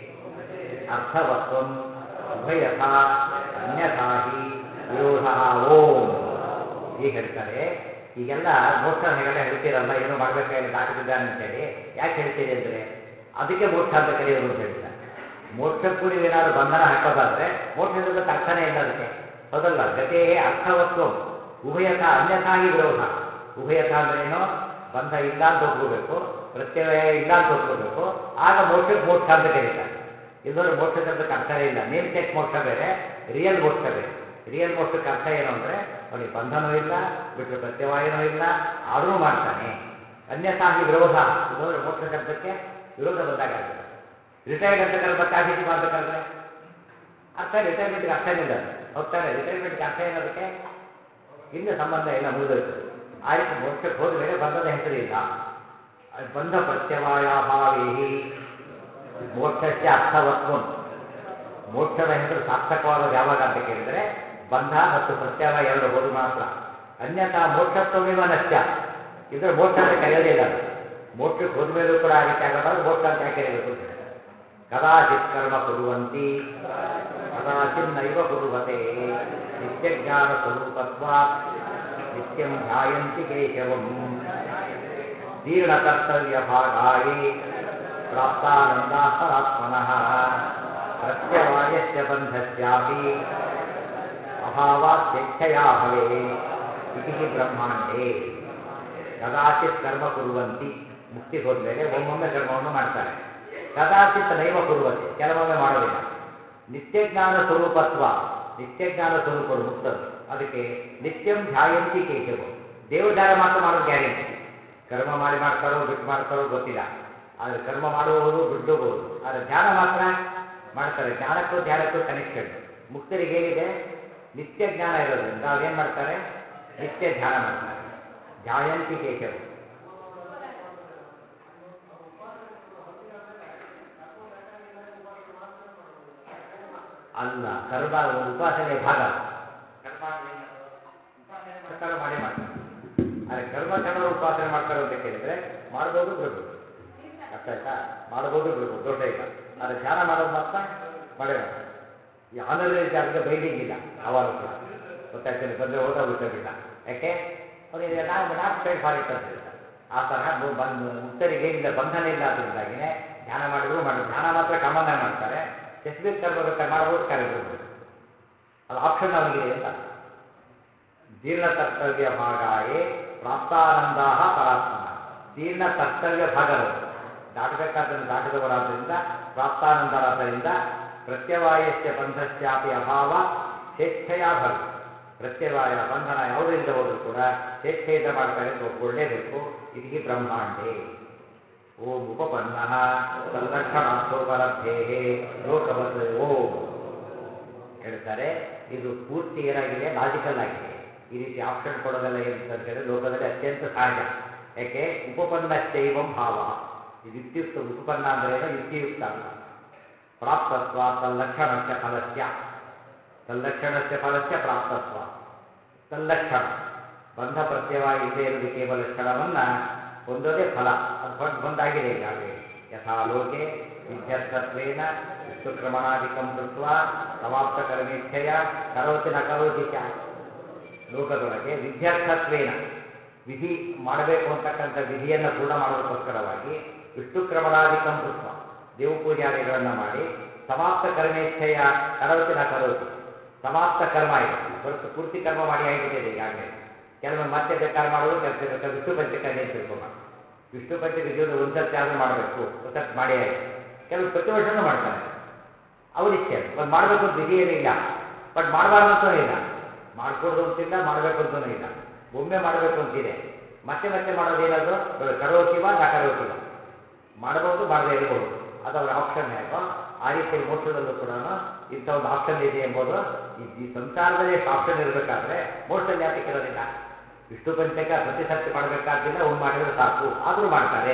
ಅರ್ಥವತ್ವಂ ಉಭಯಥಾ ಅನ್ಯಥಾ ಹಿ ವಿರೋಧ ಓಂ. ಈಗ ಹೇಳ್ತಾರೆ, ಈಗೆಲ್ಲ ಮೋಕ್ಷ ಹೇಗೆಲ್ಲ ಹೇಳ್ತೀರಲ್ಲ, ಏನೋ ಮಾಡಬೇಕಾಗಿಲ್ಲ ದಾಟುತ್ತಿದ್ದಾನೆ ಅಂತೇಳಿ. ಯಾಕೆ ಹೇಳ್ತೀರಿ ಅಂದರೆ ಅದಕ್ಕೆ ಮೋಕ್ಷ ಅಂತ ಕರೆಯೋದು ಅಂತ ಹೇಳ್ತಾರೆ. ಮೋಕ್ಷಕ್ಕೂ ನೀವೇನಾದ್ರು ಬಂಧನ ಹಾಕೋದಾದ್ರೆ ಮೋಕ್ಷ ಶಬ್ದಕ್ಕೆ ಅರ್ಥನೇ ಇಲ್ಲ ಅದಕ್ಕೆ. ಹೌದಲ್ಲ? ಗತೇ ಅರ್ಥವತ್ವ ಉಭಯಥ ಅನ್ಯಥಾ ಹಿ ವಿರೋಧ. ಉಭಯಥ ಅಂದ್ರೆ ಏನು? ಬಂಧ ಇಲ್ಲ ಅಂತ ಒಪ್ಕೋಬೇಕು, ಪ್ರತ್ಯಯ ಇಲ್ಲ ಅಂತ ಒಪ್ಕೋಬೇಕು, ಆಗ ಮೋಕ್ಷಕ್ಕೆ ಮೋಕ್ಷ ಅಂತ ಕರೀತಾರೆ. ಇಲ್ಲದವ್ರು ಮೋಕ್ಷ ಶಬ್ದಕ್ಕೆ ಅರ್ಥನೇ ಇಲ್ಲ. ನೇಮ್ ಚೆಕ್ ಮೋಕ್ಷ ಬೇರೆ, ರಿಯಲ್ ಮೋಕ್ಷ ಬೇರೆ. ರಿಯಲ್ ಮೋಕ್ಷಕ್ಕೆ ಅರ್ಥ ಏನು ಅಂದರೆ ಅವನಿಗೆ ಬಂಧನೂ ಇಲ್ಲ, ಬಿಟ್ಟರೆ ಪ್ರತ್ಯವಾಯನೂ ಇಲ್ಲ, ಆದರೂ ಮಾಡ್ತಾನೆ. ಅನ್ಯಥಾ ಹಿ ವಿರೋಧ. ಇಲ್ಲದವ್ರೆ ಮೋಕ್ಷ ಶಬ್ದಕ್ಕೆ ವಿರೋಧ ಬಂದಾಗುತ್ತೆ. ರಿಟೈರ್ಡ್ ಅಂತ ಕರೆದ ಕಾಫಿಸಿಮ ಅಂತ ಕರೆದ್ರೆ ಅರ್ಥ ರಿಟೈರ್ಮೆಂಟ್ಗೆ ಅರ್ಥನೇ ಇಲ್ಲ. ಅದು ಹೋಗ್ತಾನೆ. ರಿಟೈರ್ಮೆಂಟ್ಗೆ ಅರ್ಥ ಏನದಕ್ಕೆ? ಹಿಂದೆ ಸಂಬಂಧ ಇಲ್ಲ, ಮುಗಿದೋಯ್ತು. ಆ ರೀತಿ ಮೋಕ್ಷಕ್ಕೆ ಹೋದ ಮೇಲೆ ಬಂಧದ ಹೆಸರು ಇಲ್ಲ. ಬಂಧ ಪ್ರತ್ಯವಾಯಾಭಾವೇಹಿ ಮೋಕ್ಷಸ್ಯ ಅರ್ಥವತ್ವಂ. ಮೋಕ್ಷದ ಹೆಸರು ಸಾರ್ಥಕವಾದದ್ದು ಯಾವಾಗ ಅಂತ ಕೇಳಿದರೆ ಬಂಧ ಮತ್ತು ಪ್ರತ್ಯವಾಯ ಎರಡು ಹೋದು ಮಾತ್ರ. ಅನ್ಯಥಾ ಮೋಕ್ಷತ್ವಮೇವ ನಶ್ಯ. ಇದ್ರೆ ಮೋಕ್ಷ ಅಂತ ಕರೆಯೋದಿಲ್ಲ. ಅದು ಮೋಕ್ಷಕ್ಕೆ ಹೋದ ಮೇಲೂ ಕೂಡ ಆ ರೀತಿ ಆಗೋದಾದ್ರೆ ಮೋಕ್ಷ ಅಂತ ಯಾಕೆ ಕರೀಬೇಕು ಅಂತ ಹೇಳ್ತಾರೆ. ಕದಾಚಿತ್ ಕರ್ಮ ಕುರುವಂತಿ ಕದಾಚಿನ್ನೈವ ಕುರುವತೆ ನಿತ್ಯಜ್ಞಾನ ಸ್ವರೂಪತ್ವಾತ್ ನಿತ್ಯಂ ಧ್ಯಾಯಂತಿ ಕೇಶವಂ ಜೀರ್ಣಕರ್ತವ್ಯ ಭಾಗಾಯೇ ಪ್ರಾಪ್ತಾನಂದಾ ಪರಾತ್ಮನಃ ಪ್ರತ್ಯವಾಯಸ್ಯ ಬಂಧಸ್ಯಾಪಿ ಅಭಾವಾತ್ ಸ್ವೇಚ್ಛಯಾ ಭವೇತ್ ಇತಿ ಹಿ ಬ್ರಹ್ಮಾಂಡೇ. ಕದಾಚಿತ್ ಕರ್ಮ ಕುರುವಂತಿ, ಮುಕ್ತಿಗೆ ಹೋದ್ಮೇಲೆ ಒಮ್ಮೊಮ್ಮೆ ಕರ್ಮವನ್ನು ಮಾಡ್ತಾರೆ. ಕದಾಚಿತ್ ನೈವ ಕುರುವತೆ, ಕೆಲವೊಮ್ಮೆ ಮಾಡೋದಿಲ್ಲ. ನಿತ್ಯಜ್ಞಾನ ಸ್ವರೂಪತ್ವ, ನಿತ್ಯಜ್ಞಾನ ಸ್ವರೂಪರು ಮುಕ್ತರು. ಅದಕ್ಕೆ ನಿತ್ಯಂ ಧ್ಯಾಯಂತಿ ಕೇಶವ, ದೇವ್ರ ಧ್ಯಾನ ಮಾತ್ರ ಮಾಡೋದು ಗ್ಯಾರಂಟಿ. ಕರ್ಮ ಮಾಡ್ತಾರೋ ಬಿಟ್ಟು ಮಾಡ್ತಾರೋ ಗೊತ್ತಿಲ್ಲ, ಆದರೆ ಕರ್ಮ ಮಾಡಬಹುದು ಬಿಡಬಹುದು, ಆದರೆ ಧ್ಯಾನ ಮಾತ್ರ ಮಾಡ್ತಾರೆ. ಜ್ಞಾನಕ್ಕೂ ಧ್ಯಾನಕ್ಕೂ ಕನೆಕ್ಷನ್. ಮುಕ್ತರಿಗೆ ಏನಿದೆ? ನಿತ್ಯ ಜ್ಞಾನ ಇರೋದ್ರಿಂದ ಅವ್ರೇನು ಮಾಡ್ತಾರೆ? ನಿತ್ಯ ಧ್ಯಾನ ಮಾಡ್ತಾರೆ. ಧ್ಯಾಯಂತಿ ಕೇಶವ. ಅಲ್ಲ, ಕರ್ಮ ಒಂದು ಉಪಾಸನೆಯ ಭಾಗ. ಕರ್ಮ ಅಂದ್ರೆ ಏನದು? ಉಪಾಸನೆ ಮಾಡ್ತಾರೋ ಮಾಡೇ ಮಾಡ್ತಾರೆ. ಆದರೆ ಕರ್ಮಚಂಡರು ಉಪಾಸನೆ ಮಾಡ್ತಾರೋ ಅಂತ ಕೇಳಿದರೆ ಮಾಡ್ಬೋದು ಬಿಡ್ಬೋದು. ಅರ್ಥ ಆಯ್ತಾ? ಮಾಡ್ಬೋದು ಬಿಡ್ಬೋದು, ದೋಷ ಇಲ್ಲ. ಆದರೆ ಧ್ಯಾನ ಮಾಡೋದು ಮಾತ್ರ ಮಾಡೇ ಮಾಡ್ತಾರೆ. ಈ ಆನರರಿ ಜಾಗಕ್ಕೆ ಬೈಂಡಿಂಗ್ ಇಲ್ಲ ಯಾವಾಗಲೂ ಕೂಡ. ಗೊತ್ತಾಯ್ತಲ್ಲಿ ಬಂದರೆ ಹೋದ ಬಿಟ್ಟ. ಯಾಕೆ? ಅವನಿಗೆ ನಾಟ್ ಪೇಡ್ ಫಾರ್ ಇಟ್ ಅಂತ ಹೇಳ್ತಾರೆ. ಆ ತರಹ ಮುಕ್ತರಿಗೆ ಏನಿಲ್ಲ, ಬಂಧನ ಇಲ್ಲ. ಅದರಿಂದಾಗಿನೇ ಧ್ಯಾನ ಮಾಡಿದ್ರು ಧ್ಯಾನ ಮಾತ್ರ ಕಾಮನ್ ಆಗಿ ಮಾಡ್ತಾರೆ. ಸ್ಪೆಸಿಫಿಕ್ ಕರ್ಮ ಬೇಕಾದ್ರೆ ಮಾಡ್ಬೋದು, ಕಾರ್ಯ ಬಿಡ್ಬೋದು. ಅದು ಆಪ್ಷನ್ ಅವನಿಗಿದೆ ಅಂತ. ಜೀರ್ಣ ಕರ್ತವ್ಯ ಭಾಗಾಯೇ ಪ್ರಾಪ್ತಾನಂದಾ ಪರಾತ್ಮನ. ಜೀರ್ಣ ಕರ್ತವ್ಯ ಭಾಗದವರು, ದಾಟಬೇಕಾದ್ದನ್ನು ದಾಟಿದವರಾದ್ದರಿಂದ ಪ್ರಾಪ್ತಾನಂದರಾದ್ದರಿಂದ ಪ್ರತ್ಯವಾಯಸ್ಯ ಬಂಧಸ್ಯಾಪಿ ಅಭಾವ ಸ್ವೇಚ್ಛೆಯ ಭವಿ. ಪ್ರತ್ಯವಾಯ ಬಂಧನ ಯಾವುದೂ ಇಲ್ಲದೆ ಹೋದರೂ ಕೂಡ ಸ್ವೇಚ್ಛೆಯಿಂದ ಮಾಡ್ತಾರೆ ಅಂತ ಒಪ್ಪಿಕೊಳ್ಳೇಬೇಕು. ಇತಿ ಬ್ರಹ್ಮಾಂಡೇ. ಓಂ ಉಪಪನ್ನ ತಲ್ಲಕ್ಷಣಾರ್ಥೋಪಲಬ್ಧೇ ಲೋಕವತ್ ಓಂ ಹೇಳ್ತಾರೆ. ಇದು ಪೂರ್ತಿ ಏನಾಗಿದೆ? ಲಾಜಿಕಲ್ ಆಗಿದೆ. ಈ ರೀತಿ ಆಪ್ಷನ್ ಕೊಡೋದೆಲ್ಲ ಏನಂತ ಹೇಳಿದ್ರೆ ಲೋಕದಲ್ಲಿ ಅತ್ಯಂತ ಸಹಜ. ಯಾಕೆ? ಉಪಪನ್ನಶ್ಚೈವಂ ಭಾವ. ಇದು ಯುಕ್ತಿಯುಕ್ತ. ಉಪಪನ್ನ ಅಂದ್ರೆ ಏನೋ ಯುಕ್ತಿಯುಕ್ತ ಅಂತ. ಪ್ರಾಪ್ತತ್ವ ತಲ್ಲಕ್ಷಣಸ್ಯ ಫಲಸ್ಯ, ತಲ್ಲಕ್ಷಣಸ್ಯ ಫಲಸ್ಯ ಪ್ರಾಪ್ತತ್ವ. ತಲ್ಲಕ್ಷಣ ಬಂಧ ಪ್ರತ್ಯವಾಯ ಇಲ್ಲದೆ ಇರೋದು ಕೇವಲ ಕ್ಷಣವನ್ನ ಹೊಂದೋದೇ ಫಲ. ಅದು ಹೊಂದಾಗಿದೆ ಈಗಾಗಲೇ. ಯಥಾ ಲೋಕೆ ವಿಧ್ಯರ್ಥತ್ವೇನ ವಿಷ್ಣುಕ್ರಮಣಾಧಿಕಂ ಕೃತ್ವ ಸಮಾಪ್ತ ಕರ್ಮೇಚ್ಛೆಯ ಕರೋತಿ ನ ಕರೋತಿ ಚ. ಲೋಕದೊಳಗೆ ವಿಧ್ಯರ್ಥತ್ವೇನ ವಿಧಿ ಮಾಡಬೇಕು ಅಂತಕ್ಕಂಥ ವಿಧಿಯನ್ನು ಪೂರ್ಣ ಮಾಡೋದಕ್ಕೋಸ್ಕರವಾಗಿ ವಿಷ್ಣುಕ್ರಮಣಾಧಿಕಂ ಕೃತ್ವ ದೇವಪೂಜಾದಿಗಳನ್ನು ಮಾಡಿ ಸಮಾಪ್ತ ಕರ್ಮೇಚ್ಛೆಯ ಕರೋತಿ ನ ಕರೋತಿ. ಸಮಾಪ್ತ ಕರ್ಮ ಇದೆ ಹೊರತು ಪೂರ್ತಿ ಕರ್ಮ ಮಾಡಿ ಆಗಿಬಿಟ್ಟಿದೆ ಈಗಾಗಲೇ. ಕೆಲವೊಮ್ಮೆ ಮತ್ತೆ ಬೇಕಾದ್ರೆ ಮಾಡೋದು, ಕೆಲಸ ಬೇಕಾದ್ರೆ ವಿಷ್ಣು ಪಂಚಕಾದಿ ಅಂತ ತಿಳ್ಕೊಂಬಾರ. ವಿಷ್ಣು ಪಂಚಕ ಜೀವನ ಒಂದ್ಸರ್ತಿ ಆದರೂ ಮಾಡಬೇಕು, ಒಂದ್ಸರ್ತಿ ಮಾಡಿ ಆಯಿತು. ಕೆಲವು ಪ್ರತಿ ವರ್ಷನೂ ಮಾಡ್ತಾರೆ. ಅವರಿಚ್ಛೆ ಅದು. ಒಂದು ಮಾಡಬೇಕು ಅಂತ ವಿಧಿ ಏನೂ ಇಲ್ಲ, ಬಟ್ ಮಾಡಬಾರ್ದು ಅಂತಲೂ ಇಲ್ಲ, ಮಾಡಿಕೊಡ್ದು ಅಂತಿಲ್ಲ, ಮಾಡಬೇಕು ಅಂತಲೂ ಇಲ್ಲ. ಒಮ್ಮೆ ಮಾಡಬೇಕು ಅಂತಿದೆ, ಮತ್ತೆ ಮತ್ತೆ ಮಾಡೋದೇನದು? ಕರೋತಿವ ನ ಕರೋತಿವ. ಮಾಡಬಹುದು, ಮಾಡದೇ ಇರಬಹುದು. ಅದು ಅವರ ಆಪ್ಷನ್ ಹೇಗೋ ಆ ರೀತಿಯಲ್ಲಿ ಮೋಕ್ಷದಲ್ಲೂ ಕೂಡ ಇಂಥ ಒಂದು ಆಪ್ಷನ್ ಇದೆ ಎಂಬುದು. ಈ ಸಂಸಾರದಲ್ಲಿ ಎಷ್ಟು ಆಪ್ಷನ್ ಇರಬೇಕಾದ್ರೆ ಮೋಕ್ಷದಲ್ಲಿ ಯಾತಕ್ಕೆ ಇರೋದಿಲ್ಲ? ವಿಷ್ಣು ಪಂಚಕ ಪ್ರತಿ ಸರ್ತಿ ಮಾಡಬೇಕಾದ್ದಿಲ್ಲ, ಒಮ್ಮೆ ಮಾಡಿದರೆ ಸಾಕು, ಆದರೂ ಮಾಡ್ತಾರೆ.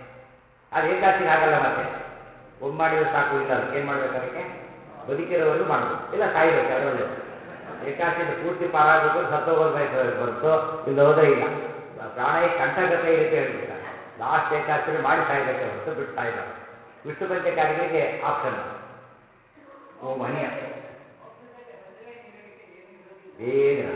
ಅದು ಏಕಾಚಿಗೆ ಆಗಲ್ಲ. ಮತ್ತೆ ಒಮ್ಮೆ ಮಾಡಿದರೆ ಸಾಕು ಇಲ್ಲ, ಅದಕ್ಕೆ ಏನು ಮಾಡ್ಬೇಕು? ಅದಕ್ಕೆ ಬದುಕಿರೋವರೆಗೂ ಮಾಡಬೇಕು, ಇಲ್ಲ ಸಾಯ್ಬೇಕು. ಅದರಲ್ಲೇ ಏಕಾಚಿಯಿಂದ ಪೂರ್ತಿ ಪಾರಾಗಬೇಕು, ಸತ್ತೋಗೋದು ಬಯಸಬೇಕು ಹೊರತು ಇಲ್ಲ ಹೋದರೆ ಇಲ್ಲ. ಪ್ರಾಣ ಕಂಠಗತೆ ಈ ರೀತಿ ಹೇಳ್ಬಿಡ್ತಾರೆ. ಲಾಸ್ಟ್ ಏಕಾಚಿನ ಮಾಡಿ ಸಾಯ್ಬೇಕೆ ಹೊರತು ಬಿಟ್ಟು ಸಾಯ್ಬಾರ್ದು. ವಿಷ್ಣು ಪಂಚಕಾದಿಗಳಿಗೆ ಆಪ್ಷನ್ ಅದು. ಓಂ ಅನಿಯ ಏನಿಲ್ಲ.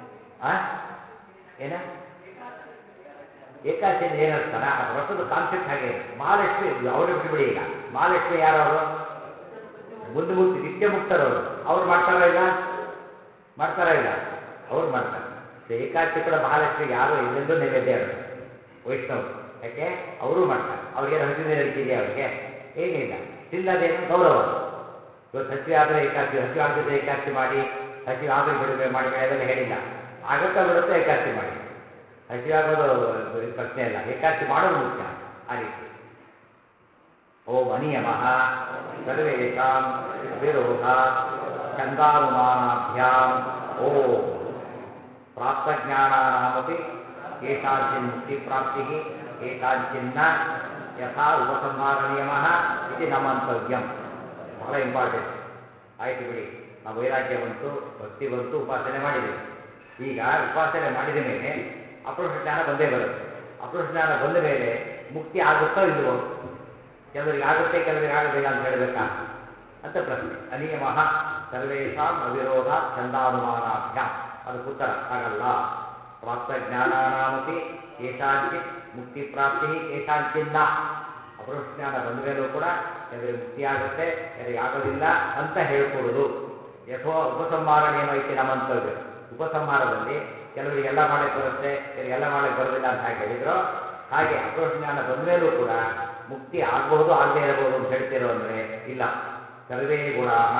ಏನ ಏಕಾಚಿಯಿಂದ ಏನರ್ತಾನ? ಅದು ಹೊಸದು ಕಾನ್ಸೆಪ್ಟ್ ಹಾಗೆ ಇದೆ. ಮಹಾಲಕ್ಷ್ಮಿ ಅವ್ರನ್ನ ಬಿಟ್ಟುಬಿಡಿ. ಈಗ ಮಹಾಲಕ್ಷ್ಮಿ ಯಾರವರು? ಮುಂದೆ ಮುಕ್ತಿ ನಿತ್ಯ ಮುಕ್ತರವರು ಅವ್ರು ಮಾಡ್ತಾರೋ ಇಲ್ಲ ಮಾಡ್ತಾರೋ ಇಲ್ಲ ಅವ್ರು ಮಾಡ್ತಾರೆ. ಸೊ ಏಕಾದಶಿ ಕೂಡ ಮಹಾಲಕ್ಷ್ಮಿ ಯಾರು ಎಲ್ಲೆಲ್ಲೂ ನೈವೇದ್ಯ ಇಡೋದು ವೈಷ್ಣವರು. ಯಾಕೆ ಅವರೂ ಮಾಡ್ತಾರೆ. ಅವ್ರಿಗೇನು ಹಸಿವೆ ನಡೀತಿದೆಯಾ ಅವರಿಗೆ? ಏನಿಲ್ಲ. ಸ್ಟಿಲ್ ಅದೇನು ಗೌರವ. ಇವತ್ತು ಹಸಿವೆ ಆದರೆ ಏಕಾದಶಿ, ಹಸಿವೆ ಆಗದಿದ್ದರೆ ಏಕಾದಶಿ ಮಾಡಿ, ಹಸಿವೆ ಆದರೂ ಬಿಡುಗಡೆ ಮಾಡಿಬೇಡಿ ಅವೆಲ್ಲ ಹೇಳಿಲ್ಲ. ಆಗತ್ತಾ ಬಿಡುತ್ತೋ ಏಕಾದಶಿ ಮಾಡಿ. ಹಸಿವೆ ಆಗೋದು ಇದು ಪ್ರಶ್ನೆ ಇಲ್ಲ, ಏಕಾದಶಿ ಮಾಡೋದು ಮುಖ್ಯ. ಆ ರೀತಿ ಓಂ ಅನಿಯಮಃ ಸರ್ವೇಷಾಂ ವಿರೋಧಾತ್ ಛಂದಾನುಮಾನಾಭ್ಯಾಂ ಓಂ ಪ್ರಾಪ್ತಜ್ಞಾನಾನಾಮಪಿ ಕೇಷಾಂಚಿನ್ ಮುಕ್ತಿಪ್ರಾಪ್ತಿ ಕೇಷಾಂಚಿನ್ನ ಯಥಾ ಉಪಸಂಹಾರ ನಿಯಮಃ ಇತಿ ನ ಮಂತವ್ಯಂ. ಬಹಳ ಇಂಪಾರ್ಟೆಂಟ್. ಆಯಿತು ಬಿಡಿ, ನಾವು ವೈರಾಗ್ಯ ಬಂತು, ಭಕ್ತಿ ಬಂತು, ಉಪಾಸನೆ ಮಾಡಿದ್ದೀವಿ. ಈಗ ಉಪಾಸನೆ ಮಾಡಿದ ಮೇಲೆ ಅಪರೋಕ್ಷ ಜ್ಞಾನ ಬಂದೇ ಬರುತ್ತೆ. ಅಪರೋಕ್ಷ ಜ್ಞಾನ ಬಂದ ಮೇಲೆ ಮುಕ್ತಿ ಆಗುತ್ತೋ ಇಲ್ವೋ? ಕೆಲವರಿಗೆ ಆಗುತ್ತೆ, ಕೆಲವರಿಗೆ ಆಗೋದಿಲ್ಲ ಅಂತ ಹೇಳಬೇಕಾ ಅಂತ ಪ್ರಶ್ನೆ. ಅನಿಯಮಃ ಸರ್ವೇಷಾಂ ಅವಿರೋಧಾತ್ ಛಂದಾನುಮಾನಾಭ್ಯಾಂ. ಅದಕ್ಕೆ ಉತ್ತರ ಆಗಲ್ಲ. ಪ್ರಾಪ್ತ ಜ್ಞಾನಾನಾಮಪಿ ಕೇಷಾಂಚಿತ್ ಮುಕ್ತಿ ಪ್ರಾಪ್ತಿ ಕೇಷಾಂಚಿನ್ನ. ಅಪರೋಕ್ಷ ಜ್ಞಾನ ಬಂದ ಮೇಲೂ ಕೂಡ ಕೆಲವರಿಗೆ ಮುಕ್ತಿ ಆಗುತ್ತೆ, ಕೆಲವರಿಗೆ ಆಗೋದಿಲ್ಲ ಅಂತ ಹೇಳ್ಕೊಡುದು. ಯಥೋ ಉಪಸಂಹಾರ ನಿಯಮ ಐತಿ ನಮ್ಮ ಮಂತವ್ಯ. ಉಪಸಂಹಾರದಲ್ಲಿ ಕೆಲವರಿಗೆಲ್ಲ ಮಾಡಕ್ಕೆ ಬರುತ್ತೆ, ಕೆಲವರಿಗೆಲ್ಲ ಮಾಡಕ್ಕೆ ಬರೋದಿಲ್ಲ ಅಂತ ಹಾಗೆ ಹೇಳಿದ್ರು. ಹಾಗೆ ಅಪರೋಕ್ಷ ಜ್ಞಾನ ಬಂದ ಮೇಲೂ ಕೂಡ ಮುಕ್ತಿ ಆಗಬಹುದು, ಆಗದೇ ಇರಬಹುದು ಅಂತ ಹೇಳ್ತಿರೋ ಅಂದರೆ ಇಲ್ಲ. ಸರ್ವೇ ಗುಣಾಃ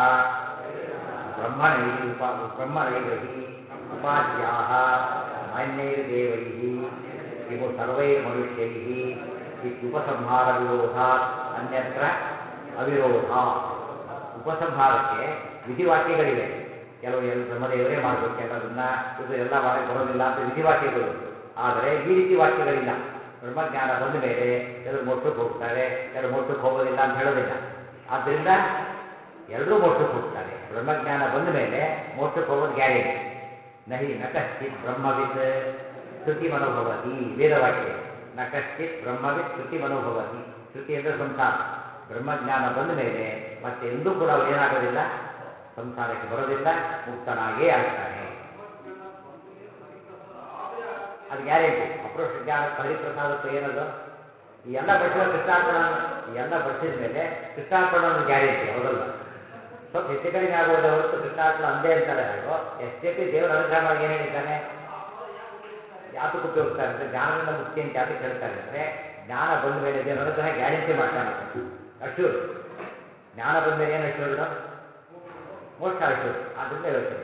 ಬ್ರಹ್ಮಣೈವಹಿ ಉಪಾಸ್ಯಾಃ ಮಾನ್ಯೈರ್ದೇವೈಃ ಕಿಮು ಸರ್ವೈರ್ಮನುಷ್ಯೈಃ ಇತ್ಯುಪಸಂಹಾರ ವಿರೋಧಾತ್ ಅನ್ಯತ್ರ ಅವಿರೋಧ. ಉಪಸಂಹಾರಕ್ಕೆ ವಿಧಿವಾಕ್ಯಗಳಿವೆ. ಕೆಲವು ಬ್ರಹ್ಮದೇವರೇ ಮಾಡಬೇಕೆಲ್ಲದನ್ನ, ಇದು ಎಲ್ಲ ಮಾಡಕ್ಕೆ ಬರೋದಿಲ್ಲ ಅಂತ ವಿಧಿವಾಕ್ಯಗಳು ಉಂಟು. ಆದರೆ ಈ ರೀತಿ ವಾಕ್ಯಗಳಿಲ್ಲ. ಬ್ರಹ್ಮಜ್ಞಾನ ಬಂದ ಮೇಲೆ ಕೆಲವರು ಮೋಕ್ಷಕ್ಕೆ ಹೋಗ್ತಾರೆ, ಕೆಲವರು ಮೋಕ್ಷಕ್ಕೆ ಹೋಗೋದಿಲ್ಲ ಅಂತ ಹೇಳೋದಿಲ್ಲ. ಆದ್ದರಿಂದ ಎಲ್ಲರೂ ಮೋಕ್ಷಕ್ಕೆ ಹೋಗ್ತಾರೆ. ಬ್ರಹ್ಮಜ್ಞಾನ ಬಂದ ಮೇಲೆ ಮೋಕ್ಷಕ್ಕೆ ಹೋಗೋದು ಗ್ಯಾರಂಟಿ. ನಹಿ ನ ಕಶ್ಚಿತ್ ಬ್ರಹ್ಮವಿತ್ ಶ್ರುತಿ ಮನೋಭವತಿ. ವೇದವಾಕ್ಯ ನ ಕಶ್ಚಿತ್ ಬ್ರಹ್ಮವಿತ್ ಶ್ರುತಿ ಮನೋಭವತಿ. ಶ್ರುತಿ ಅಂದರೆ ಸಂಸಾರ. ಬ್ರಹ್ಮಜ್ಞಾನ ಬಂದ ಮೇಲೆ ಮತ್ತೆ ಎಂದೂ ಕೂಡ ಅವ್ರು ಏನಾಗೋದಿಲ್ಲ, ಸಂಸಾರಕ್ಕೆ ಬರೋದಿಲ್ಲ, ಮುಕ್ತನಾಗೇ ಆಗ್ತಾನೆ. ಅದು ಗ್ಯಾರಂಟಿ. ಅಪರೋಕ್ಷ ಜ್ಞಾನಕ್ಕೂ ಹರಿಪ್ರಸಾದಕ್ಕೂ ಏನದು? ಈ ಎಲ್ಲ ಬಡಿಸಿದ ಕೃಷ್ಣಾರ್ಪಣ, ಎಲ್ಲ ಬಡಿಸಿದ ಮೇಲೆ ಕೃಷ್ಣಾರ್ಪಣ ಅನ್ನೋದು ಗ್ಯಾರಂಟಿ, ಹೌದಲ್ಲ? ಸ್ವಲ್ಪ ಹೆಚ್ಚು ಕಡಿಮೆ ಆಗುವುದೇ ಹೊರತು ಕೃಷ್ಣಾರ್ಪಣ ಅಂದೇ ಅಂತಾರೆ. ಹೇಗೋ ಎಷ್ಟೇ ದೇವರ ಅನುಗ್ರಹ ಮಾಡಿ ಏನು ಹೇಳಿದ್ದಾನೆ, ಯಾತಕ್ಕೆ ಉಪಯೋಗಿಸ್ತಾರೆ ಅಂದರೆ ಜ್ಞಾನದಿಂದ ಮುಕ್ತಿ ಅಂತ ಯಾತಕ್ಕೆ ಹೇಳ್ತಾರೆ ಅಂದರೆ, ಜ್ಞಾನ ಬಂದ ಮೇಲೆ ದೇವರ ಅನುಗ್ರಹ ಗ್ಯಾರಂಟಿ ಮಾಡ್ತಾನೆ. ಅಶ್ಯೂರ್. ಜ್ಞಾನ ಬಂದ ಮೇಲೆ ಏನು ಅಶ್ಯೂರ್ಡು? ಮೋಕ್ಷ ಅಶ್ಯೂರ್. ಆದ್ದರಿಂದ ಹೇಳ್ತೇನೆ.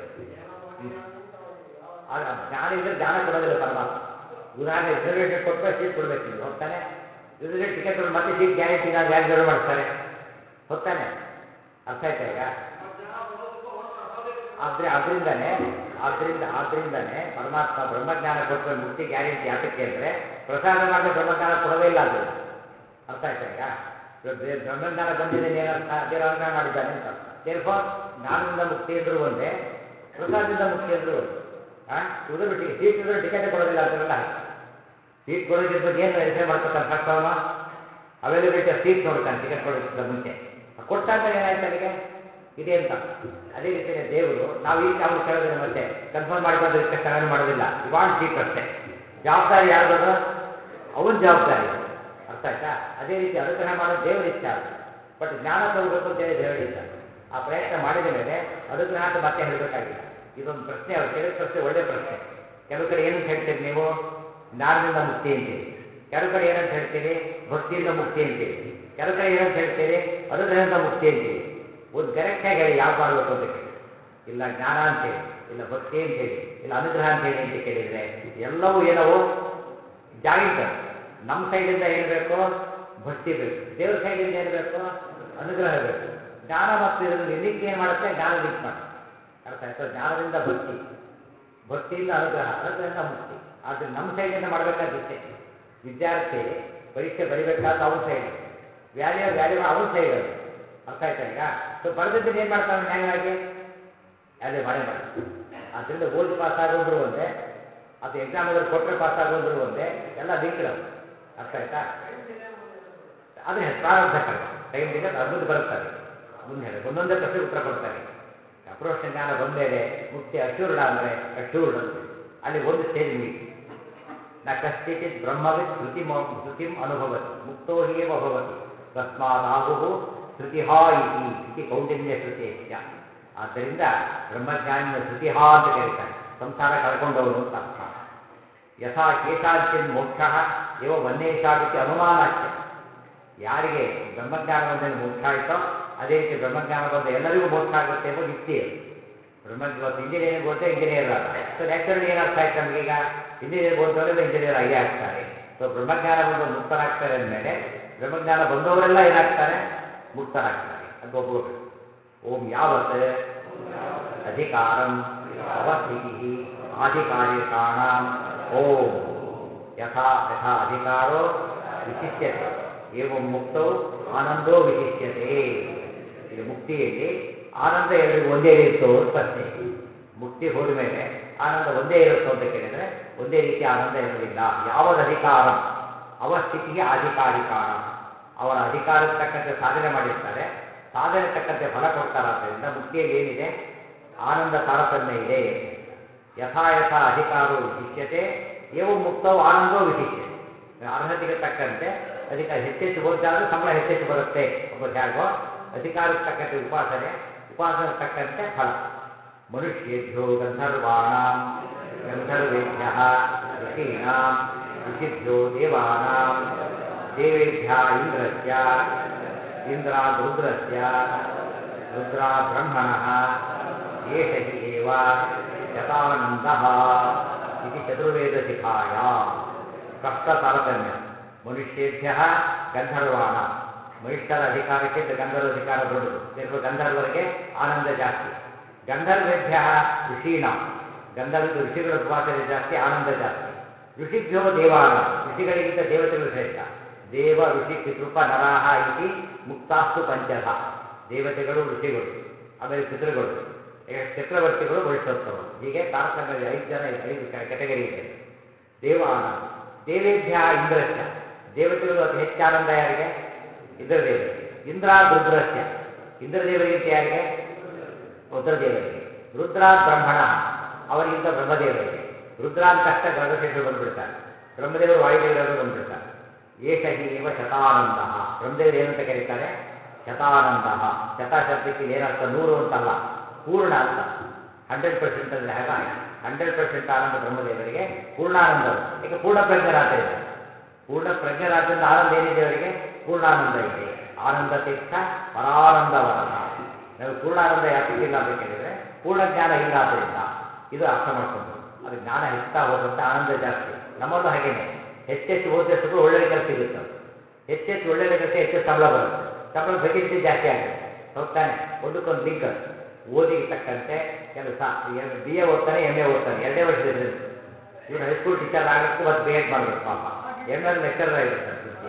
ಆದರೆ ಜ್ಞಾನ ಇಲ್ಲದೆ ಜ್ಞಾನ ಕೊಡೋದಿಲ್ಲ ಪರಮಾತ್ಮ. ಉದಾಹರಣೆ ರಿಸರ್ವೇಷನ್ ಕೊಟ್ಟು ಸೀಟ್ ಕೊಡ್ಬೇಕು ನಿಮಗೆ, ಹೋಗ್ತಾನೆ. ರಿಸರ್ವೇಷನ್ ಟಿಕೆಟ್ ತೊಗೊಂಡು ಮತ್ತೆ ಸೀಟ್ ಗ್ಯಾರಂಟಿ ನಾನು ಯಾರು ರಿಸರ್ವ್ ಮಾಡಿಸ್ತಾರೆ? ಹೋಗ್ತಾನೆ. ಅರ್ಥ ಆಯ್ತಾ ಈಗ? ಆದ್ರಿಂದನೇ ಪರಮಾತ್ಮ ಬ್ರಹ್ಮಜ್ಞಾನ ಕೊಟ್ಮೇಲೆ ಮುಕ್ತಿ ಗ್ಯಾರಂಟಿ ಯಾತಕ್ಕೆ ಅಂದರೆ, ಪ್ರಸಾದ ಮಾಡಿದ್ರೆ ಬ್ರಹ್ಮಜ್ಞಾನ ಕೊಡೋದೇ ಇಲ್ಲ ಅದರಿಂದ. ಅರ್ಥ ಆಯ್ತಾ ಈಗ? ಬ್ರಹ್ಮಜ್ಞಾನ ಬಂದಿದೆ ಏನರ್ಥ? ದೇವರ ಅನುಗ್ರಹ ಮಾಡಿದ್ದಾನೆ ಅಂತ ಅರ್ಥ. ದೇರ್ಫೋರ್ ಜ್ಞಾನದಿಂದ ಮುಕ್ತಿ ಅಂದರೂ ಒಂದೇ, ಪ್ರಸಾದದಿಂದ ಮುಕ್ತಿ ಅಂದರೂ ಒಂದೇ. ಉಳಿದ್ರು ಸೀಟ್ ಇದ್ರೆ ಟಿಕೆಟ್ ಕೊಡೋದಿಲ್ಲ ಅಂತಾರಲ್ಲ ಹಾಗೆ. ಸೀಟ್ ಕೊಡೋದ್ರ ಬಗ್ಗೆ ಏನು ವೆರಿಫೈ ಮಾಡ್ಕೊತಾನೆ ಫಸ್ಟ್ ಅವನು? ಅವೈಲಬಿಲಿಟಿ ಆಫ್ ಸೀಟ್ ನೋಡ್ತಾನೆ ಟಿಕೆಟ್ ಕೊಡೋದಕ್ಕಿಂತ ಮುಂಚೆ. ಕೊಟ್ಟ ಅಂತ ಏನಾಯ್ತು ಅಲ್ಲಿಗೆ? ಇದೆ ಅಂತ. ಅದೇ ರೀತಿಯೇ ದೇವರು ನಾವು ಈ ರೀತಿ ಅವ್ರು ಕೇಳೋದಿಲ್ಲ, ಮತ್ತೆ ಕನ್ಫರ್ಮ್ ಮಾಡಿಕೊಂಡ್ರೆ ರಿಕ್ವೆಸ್ಟ್ ನಾವೇನು ಮಾಡೋದಿಲ್ಲ. ಇವಾನ್ ಸೀಟ್ ಅಷ್ಟೇ. ಜವಾಬ್ದಾರಿ ಯಾರ್ದದು? ಅವನ ಜವಾಬ್ದಾರಿ. ಅರ್ಥ ಆಯ್ತಾ? ಅದೇ ರೀತಿ ಅನುಗ್ರಹ ಮಾಡೋದು ದೇವರ ಇಚ್ಛೆ ಅದು. ಬಟ್ ಜ್ಞಾನ ತಗೋಬೇಕು ಅಂತ ಹೇಳಿ ಹೇಳಿದ್ದಾರೆ. ಆ ಪ್ರಯತ್ನ ಮಾಡಿದ ಮೇಲೆ ಅನುಗ್ರಹ ಅಂತ ಮತ್ತೆ ಹೇಳಬೇಕಾಗಿಲ್ಲ. ಇದೊಂದು ಪ್ರಶ್ನೆ, ಅವ್ರು ಕೇಳಿದ ಪ್ರಶ್ನೆ ಒಳ್ಳೆ ಪ್ರಶ್ನೆ. ಕೆಲವು ಕಡೆ ಏನಂತ ಹೇಳ್ತೀರಿ ನೀವು? ಜ್ಞಾನದಿಂದ ಮುಕ್ತಿ ಅಂತೀರಿ. ಕೆಲವು ಕಡೆ ಏನಂತ ಹೇಳ್ತೀರಿ? ಭಕ್ತಿಯಿಂದ ಮುಕ್ತಿ ಅಂತೀರಿ. ಕೆಲವು ಕಡೆ ಏನಂತ ಹೇಳ್ತೀರಿ? ಅನುಗ್ರಹದಿಂದ ಮುಕ್ತಿ ಅಂತೀರಿ. ಒಂದು ಕರೆಕ್ಟಾಗಿ ಹೇಳಿ ಯಾವ್ದು ಮಾಡಬೇಕು ಅಂತ ಕೇಳಿ. ಇಲ್ಲ ಜ್ಞಾನ ಅಂತೇಳಿ, ಇಲ್ಲ ಭಕ್ತಿ ಅಂತೇಳಿ, ಇಲ್ಲ ಅನುಗ್ರಹ ಅಂತೇಳಿ ಅಂತ ಕೇಳಿದರೆ ಎಲ್ಲವೂ ಏನವು ಜಾಯಿಂಟ್. ನಮ್ಮ ಸೈಡಿಂದ ಏನು ಬೇಕೋ? ಭಕ್ತಿ ಬೇಕು. ದೇವ್ರ ಸೈಡಿಂದ ಏನು ಬೇಕೋ? ಅನುಗ್ರಹ ಬೇಕು. ಜ್ಞಾನ ಮತ್ತು ಇದರಲ್ಲಿ ಲಿಂಕ್ ಏನು ಮಾಡುತ್ತೆ? ಜ್ಞಾನ ಲಿಂಕ್ ಮಾಡುತ್ತೆ. ಅರ್ಥ ಆಯ್ತಾ? ಜ್ಞಾನದಿಂದ ಭಕ್ತಿ, ಭಕ್ತಿಯಿಂದ ಅನುಗ್ರಹ, ಅನುಗ್ರಹದಿಂದ ಮುಕ್ತಿ. ಆದರೆ ನಮ್ಮ ಸೈಡಿಂದ ಮಾಡಬೇಕಾದಿಷ್ಟೇ. ವಿದ್ಯಾರ್ಥಿ ಪರೀಕ್ಷೆ ಬರಿಬೇಕಾದ ಅವನ ಸೈಡು, ವ್ಯಾಲ್ಯೂ ಅವನ ಸೈಡ್ ಅದು. ಅರ್ಥ ಆಯ್ತಾ ಈಗ? ಸೊ ಬರೆದಿದ್ದನ್ನು ಏನು ಮಾಡ್ತಾನೆ ನ್ಯಾಯವಾಗಿ? ವ್ಯಾಲ್ಯೂ ಮಾಡೇ ಮಾಡ್ತಾನೆ. ಆದ್ದರಿಂದ ಓದಿ ಪಾಸ್ ಆಗೋದ್ರು ಒಂದೇ, ಅದು ಎಕ್ಸಾಮ್ ಆದ್ರೆ ಕೊಟ್ಟರೆ ಪಾಸ್ ಆಗೋದ್ರು ಒಂದೇ, ಎಲ್ಲ ಲಿಂಕ್ಡ್ ಅವು. ಅರ್ಥ ಆಯ್ತಾ? ಆದರೆ ಪ್ರಾರಬ್ಧ ಕರ್ಮ ಟೈಮ್ ಡಿಲೇ ಮುಂದೆ ಬರುತ್ತದೆ. ಮುಂದೆ ಹೇಳಿ ಒಂದೊಂದೇ ಪ್ರಶ್ನೆಗೆ ಉತ್ತರ ಕೊಡ್ತಾರೆ. ಅಪರೋಕ್ಷ ಜ್ಞಾನ ಬಂದ ಮೇಲೆ ಮುಕ್ತಿ ಅಶ್ಯೂರ್ಡ ಅಂದರೆ ಅಶ್ಯೂರ್ಡ್ ಅಂತೇಳಿ ಅಲ್ಲಿ ಒಂದು ಸ್ಟೇಜ್ ಮುಗಿತು. ನ ಕಶ್ಚಿತ್ ಬ್ರಹ್ಮವಿತ್ ಶ್ರುತಿಂ ಅನುಭವತಿ ಮುಕ್ತೋ ಹಿ ಏವ ಭವತಿ ತಸ್ಮಾತ್ ಆಹುಃ ಶ್ರುತಿಹಾ ಇತಿ ಕೌಂಡಿನ್ಯ ಶ್ರುತಿಶ್ಚ. ಆದ್ದರಿಂದ ಬ್ರಹ್ಮಜ್ಞಾನಿನ ಶ್ರುತಿಹಾ ಅಂತ ಕರೀತಾರೆ, ಸಂಸಾರ ಕಳ್ಕೊಂಡವನು ಅಂತ ಅರ್ಥ. ಯಥಾ ಕೇಶಾಂಚಿನ್ ಮೋಕ್ಷ ಇವ ವನ್ನೇಶಾಮಿತಿ ಅನುಮಾನಾಚ್ಯ. ಯಾರಿಗೆ ಬ್ರಹ್ಮಜ್ಞಾನ ಬಂದೇನು ಮೋಕ್ಷ ಆಯಿತೋ ಅದೇ ರೀತಿ ಬ್ರಹ್ಮಜ್ಞಾನ ಬಂದ ಎಲ್ಲರಿಗೂ ಮೋಕ್ಷ ಆಗುತ್ತೆ ಎಂಬ ಯುಕ್ತಿ ಅದು. ಇವತ್ತು ಇಂಜಿನಿಯರಿಂಗ್ ಓದಿದ್ರೆ ಇಂಜಿನಿಯರ್ ಆದ. ಸೊ ನ್ಯಾಚುರಲಿ ಏನು ಅರ್ಥ ಆಯ್ತು ನಮಗೀಗ, ಇಂಜಿನಿಯರ್ ಓದೋರೆಲ್ಲ ಇಂಜಿನಿಯರ್ ಆಗೇ ಆಗ್ತಾರೆ. ಸೊ ಬ್ರಹ್ಮಜ್ಞಾನ ಬಂದವರು ಮುಕ್ತರಾಗ್ತಾರೆ ಅಂದಮೇಲೆ ಬ್ರಹ್ಮಜ್ಞಾನ ಬಂದವರೆಲ್ಲ ಏನಾಗ್ತಾರೆ, ಮುಕ್ತರಾಗ್ತಾರೆ ಅಂತ ಒಪ್ಕೋಬೇಕು. ಓಂ ಯಾವತ್ ಅಧಿಕಾರಂ ಅವಸ್ಥಿತಿ ಆಧಿಕಾರಿಕಾಣಾಂ ಓಂ ಯಥಾ ಯಥಾ ಅಧಿಕಾರೋ ವಿಶಿಷ್ಯತೆ ಏವಂ ಮುಕ್ತೌ ಆನಂದೋ ವಿಶಿಷ್ಯತೆ. ಇದು ಮುಕ್ತಿಯಲ್ಲಿ ಆನಂದ ಎಲ್ರಿಗೂ ಒಂದೇ ಇರುತ್ತೋ ಅಂತ ಪ್ರಶ್ನೆ. ಮುಕ್ತಿ ಹೋದ ಮೇಲೆ ಆನಂದ ಒಂದೇ ಇರುತ್ತೋ ಅಂತ ಕೇಳಿದರೆ ಒಂದೇ ರೀತಿ ಆನಂದ ಇರೋದಿಲ್ಲ. ಯಾವದ ಅಧಿಕಾರ ಅವಸ್ಥಿತಿ ಅಧಿಕಾರಿಕಾಣ, ಅವರ ಅಧಿಕಾರಕ್ಕೆ ತಕ್ಕಂತೆ ಸಾಧನೆ ಮಾಡಿರ್ತಾರೆ, ಸಾಧನೆ ತಕ್ಕಂತೆ ಫಲ ಕೊಡ್ತಾರಾದ್ದರಿಂದ ಮುಕ್ತಿಯಲ್ಲಿ ಏನಿದೆ, ಆನಂದ ತಾರತಮ್ಯ ಇದೆ ಅಂತ ಹೇಳ್ತಾರೆ. ಯಥಾ ಯಥಾ ಅಧಿಕಾರೋ ವಿಶಿಷ್ಯತೆ ಏವಂ ಮುಕ್ತವು ಆನಂದೋ ವಿಶಿಷ್ಯತೆ. ಅರ್ಹತೆಗೆ ತಕ್ಕಂತೆ ಅಧಿಕಾರ ಹೆಚ್ಚೆಚ್ಚು ಓದಿದ್ರೆ ಸಂಬಳ ಹೆಚ್ಚೆಚ್ಚು ಬರುತ್ತೆ ಅಂಬುದು ಹೇಗೋ, ಅಧಿಕಾರಕ್ಕೆ ತಕ್ಕಂತೆ ಉಪಾಸನೆ, ಉಪಾಸನೆ ತಕ್ಕಂತೆ ಫಲ. ಮನುಷ್ಯೇಭ್ಯೋ ಗಂಧರ್ವಾಣಾಂ ಗಂಧರ್ವೇಭ್ಯ ಋಷೀಣಾಂ ಋಷಿಭ್ಯೋ ದೇವಾನಾಂ ದೇವೇಭ್ಯ ಇಂದ್ರಸ್ಯ ಇಂದ್ರಾದ್ ರುದ್ರಸ್ಯ ರುದ್ರಾದ್ ಬ್ರಹ್ಮಣಃ ಏಷ ಹಿ ಏವ ಶತಾನಂದಃ ಇತಿ ಚತುರ್ವೇದಶಿಖಾಯಾಂ. ಸ್ಪಷ್ಟ ತಾರತಮ್ಯ. ಮನುಷ್ಯೇಭ್ಯ ಗಂಧರ್ವಾಣ, ಮನುಷ್ಯರ ಅಧಿಕಾರಕ್ಕಿಂತ ಗಂಧರ್ವ ಅಧಿಕಾರ ದೊಡ್ಡದು, ದೇರ್ಫೋರ್ ಗಂಧರ್ವರಿಗೆ ಆನಂದ ಜಾಸ್ತಿ. ಗಂಧರ್ವೇಭ್ಯ ಋಷೀಣ, ಗಂಧರ್ವ ಋಷಿಗಳ ಉಪಾಸನೆ ಜಾಸ್ತಿ, ಆನಂದ ಜಾಸ್ತಿ. ಋಷಿಭ್ಯೋ ದೇವಾನ, ಋಷಿಗಳಿಗಿಂತ ದೇವತೆಗಳು ಶ್ರೇಷ್ಠ. ದೇವ ಋಷಿ ಪಿತೃಪ ನರಾಹ ಇತಿ ಮುಕ್ತಾಸ್ತು ಪಂಚಧ. ದೇವತೆಗಳು ಋಷಿಗಳು, ಆಮೇಲೆ ಪಿತೃಗಳು, ಚಕ್ರವರ್ತಿಗಳು, ವರಿಷ್ಠೋತ್ತಮರು, ಹೀಗೆ ತಾರತಮ್ಯ 5 ಜನ ಇದೆ, 5 ಕೆಟಗರಿ ಇದೆ. ದೇವಾನ ದೇವೇಭ್ಯ ಇಂದ್ರಸ್ಯ, ದೇವತೆಗಳು ಅತಿ ಹೆಚ್ಚು ಆನಂದ ಯಾರಿಗೆ, ಇಂದ್ರದೇವರಿಗೆ. ಇಂದ್ರಾದ್ ರುದ್ರಸ್ಯ, ಇಂದ್ರದೇವರಿಗಿಂತ ಯಾರಿಗೆ, ರುದ್ರದೇವರಿಗೆ. ರುದ್ರಾದ್ ಬ್ರಹ್ಮಣ, ಅವರಿಗಿಂತ ಬ್ರಹ್ಮದೇವರಿಗೆ. ರುದ್ರ ಅಂತ ತಕ್ಷಣ ಗರುಡಶೇಷರು ಬಂದುಬಿಡ್ತಾರೆ, ಬ್ರಹ್ಮದೇವರು ವಾಯುದೇವರೆಲ್ಲರೂ ಬಂದುಬಿಡ್ತಾರೆ. ಏಷ ಹಿ ಏವ ಶತಾನಂದ, ಬ್ರಹ್ಮದೇವರು ಏನಂತ ಕರೀತಾರೆ, ಶತಾನಂದ. ಶತ ಶಬ್ದಕ್ಕೆ ಇಲ್ಲಿ ಏನರ್ಥ, 100 ಅಂತಲ್ಲ, ಪೂರ್ಣ ಅಂತ. 100% ಅಂದರೆ ಹಾಗೆ 100% ಆನಂದ ಬ್ರಹ್ಮದೇವರಿಗೆ, ಪೂರ್ಣಾನಂದ ಅವರು. ಯಾಕೆ ಪೂರ್ಣ ಪ್ರಜ್ಞರಾದ್ದರಿಂದ, ಪೂರ್ಣ ಪ್ರಜ್ಞರಾದ್ದರಿಂದ ಆನಂದ ಏನಿದೆ ಅವರಿಗೆ, ಪೂರ್ಣಾನಂದ ಇದೆ. ಆನಂದ ತೀರ್ಥ ಪರಾನಂದ ವರದ. ನಮಗೆ ಪೂರ್ಣಾನಂದ ಯಾತಕ್ಕಿಲ್ಲ ಅಂತ ಕೇಳಿದರೆ ಪೂರ್ಣ ಜ್ಞಾನ ಇಲ್ಲ ಆದ್ದರಿಂದ. ಇದು ಅರ್ಥ ಮಾಡ್ಕೊಬೇಕು. ಅದು ಜ್ಞಾನ ಹೆಚ್ಚುತ್ತಾ ಹೋದಂತೆ ಆನಂದ ಜಾಸ್ತಿ. ನಮ್ಮಲ್ಲೂ ಹಾಗೇನೆ, ಹೆಚ್ಚೆಚ್ಚು ಓದಿದಷ್ಟು ಒಳ್ಳೆಯ ಕೆಲಸ ಸಿಗುತ್ತೆ. ಹೆಚ್ಚೆಚ್ಚು ಒಳ್ಳೆಯ ಕೆಲಸ ಹೆಚ್ಚು ಸಂಬಳ ಬರುತ್ತೆ, ಸಂಬಳದ ಫೆಸಿಲಿಟಿ ಜಾಸ್ತಿ ಆಗುತ್ತೆ. ಹೌದು ತಾನೆ, ಒಂದಕ್ಕೊಂದು ಲಿಂಕ್. ಓದಿಗೆ ತಕ್ಕಂತೆ ಕೆಲಸ. BA ಓದ್ತಾನೆ, MA ಓದ್ತಾನೆ, 2 ವರ್ಷ ಡಿಫರೆನ್ಸ್. ಇವನು ಹೈಸ್ಕೂಲ್ ಟೀಚರ್ ಆಗಬೇಕು, ಮತ್ತು B.Ed ಮಾಡಬೇಕು ಪಾಪ, MA ಲೆಕ್ಚರರ್ ಆಗಿಬಿಡ್ತಾನೆ ಪೂರ್ತಿ.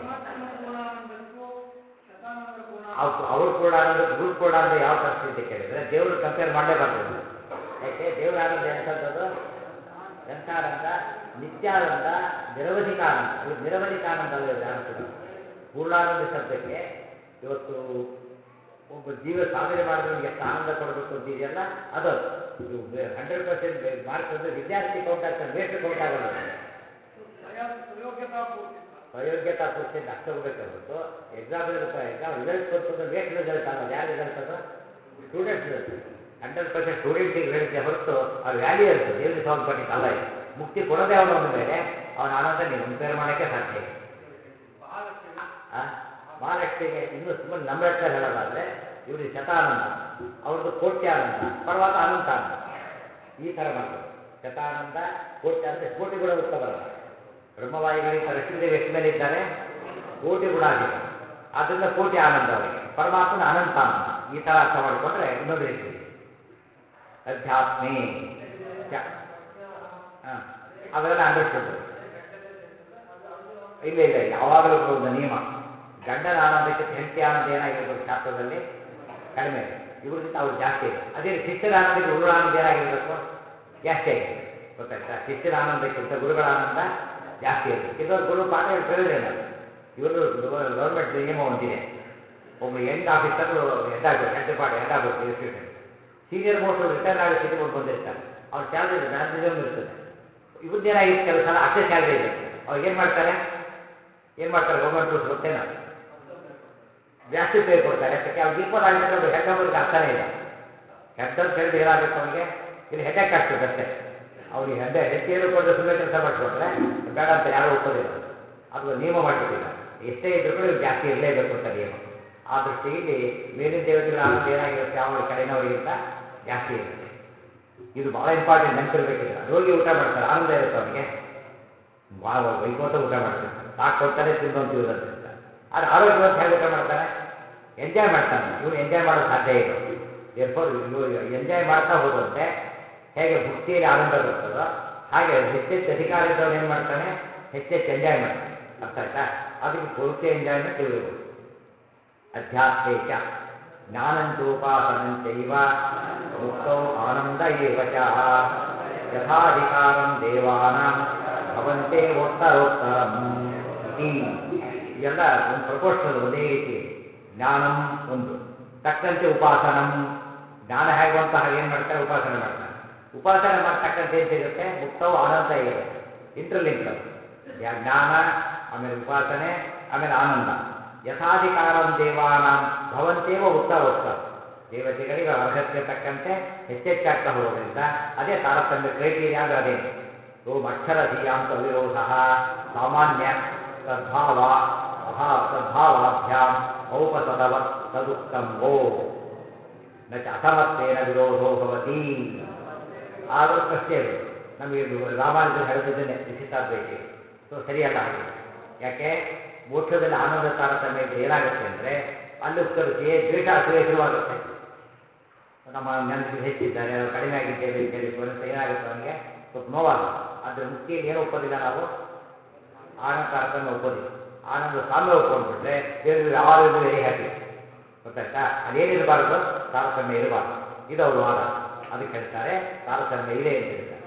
ಅವ್ರ ಪೂರ್ಣಾನಂದಕ್ಕೆ ಇವ್ರ ಪೂರ್ಣಾನಂದ ಯಾವ ತರಿಸ್ತಿ ಅಂತ ಕೇಳಿದರೆ ದೇವರು ಕಂಪೇರ್ ಮಾಡಲೇಬಾರ್ದು ನಾವು. ಯಾಕೆ, ದೇವರ ಆನಂದ ಎಂಥದ್ದು, ಎಂಥಾನಂದ, ನಿತ್ಯಾನಂದ, ನಿರವಧಿಕ ಆನಂದ. ಇವ್ರು ನಿರವಧಿಕ ಆನಂದ ಅಲ್ಲ, ಇವ್ರು ಯಾರು ಕೂಡ. ಪೂರ್ಣಾನಂದ ಶಬ್ದಕ್ಕೆ ಇವತ್ತು ಒಬ್ಬ ಜೀವ ಸಾಧನೆ ಮಾಡಿದವನಿಗೆ ಎಷ್ಟು ಆನಂದ ಕೊಡಬೇಕು ಅಂತಿದೆಯಲ್ಲ, ಅದು 100% ಮಾರ್ಕ್ಸ್ ಅಂದರೆ ವಿದ್ಯಾರ್ಥಿ ಕೌಂಟ್ ಆಗ್ತಾನೆ, ವೇಸ್ಟ್ ಕೌಂಟ್ ಆಗಲ್ಲ. ಪ್ರಯೋಗ್ಯತಾ ಪೂರ್ತಿ ಅಂತ ಅಷ್ಟು ತಗೋಬೇಕೆ ಹೊರತು ಎಕ್ಸಾಮ್ ರಿಸಲ್ಟ್ ಬಂತು ವೇಸ್ಟ್ ರಿಸಲ್ಟ್ ಅಲ್ಲ. ಯಾರು ರಿಸಲ್ಟ್ ಅದು, ಸ್ಟೂಡೆಂಟ್ ರಿಸಲ್ಟ್. 100% ಸ್ಟೂಡೆಂಟಿಗೆ ಹೇಳಿದ್ದೆ ಹೊರತು ಅವ್ರ ವ್ಯಾಲ್ಯೂಯರ್ಸ್ ದೇವರಿಗೆ ಸಂಬಂಧಪಟ್ಟಿದ್ದಲ್ಲ. ಇದು ಮುಕ್ತಿ ಕೊಡೋದೇ ಅವನ ಒಂದು ಮೇಲೆ ಅವನ ಆನಂದ ನೀವು ಕಂಪೇರ್ ಮಾಡೋಕ್ಕೆ ಸಾಧ್ಯ ಇಲ್ಲ. ಮಹಾಲಕ್ಷ್ಮಿಗೆ ಇನ್ನೂ ಸುಮ್ಮನೆ ನಮ್ಮ ಲೆಕ್ಕದಲ್ಲಿ ಹೇಳೋದಾದರೆ ಇವ್ರಿಗೆ ಶತಾನಂದ, ಅವ್ರದ್ದು ಕೋಟ್ಯಾನಂದ, ಪರಮಾತ್ಮ ಅನಂತ ಆನಂದ. ಈ ಥರ ಮಾಡ್ಕೋಬೇಕು. ಶತಾನಂದ, ಕೋಟ್ಯಾನಂದ, ಕೋಟಿ ಗುಣ ಉತ್ತಮರಲ್ಲ. ಬ್ರಹ್ಮವಾಯುಗಳಿಂದ ಲಕ್ಷ್ಮೀದೇವಿ ಎಷ್ಟು ಮೇಲೆ ಇದ್ದಾರೆ, ಕೋಟಿ ಗುಣಾಧಿಕರು. ಆದ್ದರಿಂದ ಕೋಟಿ ಆನಂದ ಅವರಿಗೆ, ಪರಮಾತ್ಮನ ಅನಂತ ಆನಂದ. ಈ ಥರ ಅರ್ಥ ಮಾಡಿಕೊಂಡ್ರೆ ಇನ್ನೊಂದು ರೀತಿ ಇದೆ. ಅಧ್ಯಾತ್ಮೇ ಹಾಂ, ಅವೆಲ್ಲ ಅಂಡರ್ಸ್ಟುಡ್. ಇಲ್ಲ ಇಲ್ಲ, ಯಾವಾಗಲೂ ಕೂಡ ಒಂದು ನಿಯಮ, ಗಂಡನ ಆನಂದಕ್ಕಿಂತ ಹೆಂಡತಿ ಆನಂದ ಏನಾಗಿರ್ಬೇಕು ಶಾಸ್ತ್ರದಲ್ಲಿ, ಕಡಿಮೆ ಇರಬೇಕು. ಇವ್ರಿಗಿಂತ ಅವ್ರು ಜಾಸ್ತಿ ಇರಬೇಕು. ಅದೇ ಶಿಷ್ಯರ ಆನಂದಕ್ಕೆ ಗುರುಗಳ ಆನಂದ ಏನಾಗಿರಬೇಕು, ಜಾಸ್ತಿ ಆಗಿರಬೇಕು. ಗೊತ್ತಾಯ್ತಾ, ಶಿಷ್ಯರ ಆನಂದಕ್ಕಿಂತ ಗುರುಗಳ ಆನಂದ ಜಾಸ್ತಿ ಇರಬೇಕು. ಇದೊಂದು ಗುರು ಪಾಠ ಹೇಳಿ ಪ್ರಯೋಜನ ಇಲ್ಲ. ಇವರು ಗೌರ್ಮೆಂಟ್ ನಿಯಮ ಒಂದಿದೆ, ಒಬ್ಬರು ಯಂಗ್ ಆಫೀಸರು ಹೆಡ್ ಆಗಬೇಕು ಇನ್ಸ್ಟಿಟ್ಯೂಷನ್. ಸೀನಿಯರ್ ಮೋಸ್ಟ್ ರಿಟೈರ್ ಆಗೋ ಸ್ಥಿತಿ ಒಂದು ಬಂದಿರ್ತಾರೆ, ಅವ್ರ ಸ್ಯಾಲ್ರಿ ಮ್ಯಾಕ್ಸಿಮಮ್ ಇರ್ತದೆ. ಇವ್ರದ್ದೇನಾಗಿತ್ತು ಕೆಲಸ ಅಷ್ಟೇ ಸ್ಯಾಲ್ರಿ ಇರುತ್ತೆ. ಅವಾಗ ಏನು ಮಾಡ್ತಾರೆ ಗೌರ್ಮೆಂಟ್ ರೂಲ್ಸ್ ಗೊತ್ತೇನೋ, ಜಾಸ್ತಿ ಪೇ ಕೊಡ್ತಾರೆ ಅದಕ್ಕೆ ಅವ್ರಿಗೆ ಈಕ್ವಲ್ ಆಗಿಬಿಟ್ರೆ ಅವ್ರಿಗೆ ಹೆಡ್ ಅಂಬೋದಕ್ಕೆ ಅರ್ಥನೇ ಇಲ್ಲ. ಹೆಡ್ ಅಂತ ಹೇಳಿದ್ರೆ ಏನಾಗುತ್ತೆ ಅವನಿಗೆ, ಇಲ್ಲಿ ಹೆಡ್ಡಕ್ಕೆ ಆಗ್ತದೆ ಅಷ್ಟೇ. ಅವ್ನಿಗೆ ಹೆಚ್ಚೇನು ಕೊಡದೆ ಸುಮ್ಮನೆ ಕೆಲಸ ಮಾಡಿಸ್ಕೊಂಡ್ರೆ ಬೇಡ ಅಂತ ಯಾರೂ ಒಪ್ಪೋದಿಲ್ಲ. ಅದು ನಿಯಮ ಮಾಡಿಬಿಟ್ಟಿದ್ದಾರೆ, ಎಷ್ಟೇ ಇದ್ರೂ ಕೂಡ ಇವ್ರು ಜಾಸ್ತಿ ಇರಲೇಬೇಕು ಅಂತ ನಿಯಮ. ಆ ದೃಷ್ಟಿಯಲ್ಲಿ ಮೇಲಿನ ದೇವತೆಗಳ ಆನಂದ ಏನಾಗಿರುತ್ತೆ, ಅವರ ಕೆಳಗಿನವರಿಗಿಂತ ಜಾಸ್ತಿ ಇರುತ್ತೆ. ಇದು ಭಾಳ ಇಂಪಾರ್ಟೆಂಟ್, ನೆನಪಿರ್ಬೇಕಿದ್ರೆ. ರೋಗಿ ಊಟ ಮಾಡ್ತಾರೆ, ಆನಂದ ಇರುತ್ತೆ ಅವನಿಗೆ, ಭಾಳ ವೈಕೋತ ಊಟ ಮಾಡ್ತಿರ್ತಾನೆ, ಸಾಕು ಕೊಡ್ತಾನೆ ತಿಂದು ಅಂತೀವಿ ಅಂತಿರ್ತಾನೆ. ಆದರೆ ಆರೋಗ್ಯವಂತ ಹೇಗೆ ಊಟ ಮಾಡ್ತಾನೆ, ಎಂಜಾಯ್ ಮಾಡ್ತಾನೆ. ಇವನು ಎಂಜಾಯ್ ಮಾಡೋದು ಸಾಧ್ಯ ಇಲ್ಲ. ಏರ್ಫೋರ್ ಎಂಜಾಯ್ ಮಾಡ್ತಾ ಹೋದಂತೆ ಹೇಗೆ ಭಕ್ತಿಯಲ್ಲಿ ಆನಂದ ಬರ್ತದೋ ಹಾಗೆ ಹೆಚ್ಚೆಚ್ಚು ಅಧಿಕಾರ ಇದ್ದವನು ಏನು ಮಾಡ್ತಾನೆ, ಹೆಚ್ಚೆಚ್ಚು ಎಂಜಾಯ್ ಮಾಡ್ತಾನೆ. ಅರ್ಥ ಆಯ್ತಾ? ಅದಕ್ಕೆ ಪೂರ್ತಿ ಎಂಜಾಯ್ಮೆಂಟ್ ಇವರಿರ್ಬೋದು. ಅಧ್ಯಾತ್ಮೇಚ ಜ್ಞಾನಂಚೋಪಾಸನಂಚೈವ ಮುಕ್ತೌ ಆನಂದ ಏವ ಚ ಯಥಾಧಿಕಾರಂ ದೇವಾನಾಂ ಭವಂತೆ ಉತ್ತರೋತ್ತರಂ ಇತಿ. ಇವೆಲ್ಲ ಒಂದು ಪ್ರಪೋರ್ಷನಲ್, ಒಂದೇ ರೀತಿಯಲ್ಲಿ. ಜ್ಞಾನಂ ಒಂದು, ತಕ್ಕಂತೆ ಉಪಾಸನಂ, ಜ್ಞಾನ ಹೇಗೆ ಬಂತ ಹಾಗೆ ಏನು ಮಾಡ್ತಾರೆ, ಉಪಾಸನೆ ಮಾಡ್ತಾರೆ. ಉಪಾಸನೆ ಮಾಡ್ತಕ್ಕಂಥ ಏನು ಸಿಗುತ್ತೆ, ಮುಕ್ತವು ಆನಂದ ಇವೆ. ಇಂಟರ್ಲಿಂಕ್ಡ್ ಅದು. ಜ್ಞಾನ, ಆಮೇಲೆ ಉಪಾಸನೆ, ಆಮೇಲೆ ಆನಂದ. ಯಥಾಧಿಕಾರಂ ದೇವಾನಾಂ ಭವಂತೇವ ಉತ್ತರೋತ್ತರ. ದೇವತೆಗಳಿಗೆ ಅರ್ಹತೆ ತಕ್ಕಂತೆ ಹೆಚ್ಚೆಚ್ಚಾಗ್ತಾ ಹೋಗೋದ್ರಿಂದ ಅದೇ ತಾರತಮ್ಯ ಕ್ರೈಟೀರಿಯಾ ಅಂದರೆ ಅದೇನೆ. ಓಂ ಅಕ್ಷರ ಧೀಯಾಂತ ಅವಿರೋಧ ಸಾಮಾನ್ಯ ತದ್ಭಾವಾಭ್ಯಾಂ ಔಪಸದವತ್ ತದುಕ್ತಂ ಓ ನ ಚ ಅಸಮತ್ವೇನ ವಿರೋಧೋ ಭವತಿ. ಆದರೂ ಪ್ರಶ್ನೆಗಳು ನಮಗೆ ರಾಮಾನುಜರು ಹೇಳೋದಿದ್ದೇನೆ ವಿಶಿಷ್ಟಾದ್ವೈತಿಗಳು. ಸೊ ಸರಿಯಲ್ಲ ಹಾಗೆ. ಯಾಕೆ ಮೋಕ್ಷದಲ್ಲಿ ಆನಂದ ತಾರತಮ್ಯ ಇದ್ರೆ ಏನಾಗುತ್ತೆ ಅಂದರೆ ಅಲ್ಲಿ ದ್ವೇಷ ಅಸೂಯೆ ಶುರುವಾಗುತ್ತೆ. ನಮ್ಮ ನೆನಪಿಗೆ ಹೆಚ್ಚಿದ್ದಾರೆ, ನಾವು ಕಡಿಮೆ ಆಗಿದ್ದೇವೆ ಅಂತೇಳಿ ಮನಸ್ಸು ಏನಾಗುತ್ತೆ ಅವನಿಗೆ ಸ್ವಲ್ಪ ನೋವಾಗುತ್ತೆ. ಆದರೆ ಮುಕ್ತಿಯಲ್ಲಿ ಏನು ಒಪ್ಪೋದಿಲ್ಲ ನಾವು, ಆನಂದ ತಾರತಮ್ಯ ಒಪ್ಪೋದಿಲ್ಲ. ಆನಂದ ಸಾಮ್ಯ ಒಪ್ಕೊಂಡ್ಬಿಟ್ರೆ ದೇವರು ಯಾರು ಇದು ವೆರಿ ಹ್ಯಾಪಿ. ಗೊತ್ತಾಯ್ತಾ? ಅದೇನಿರಬಾರ್ದು, ತಾರತಮ್ಯ ಇರಬಾರ್ದು. ಇದು ಅವ್ರ ವಾದ. ಅದಕ್ಕೆ ಹೇಳ್ತಾರೆ ತಾರತಮ್ಯ ಇದೆ ಅಂತ ಹೇಳ್ತಾರೆ.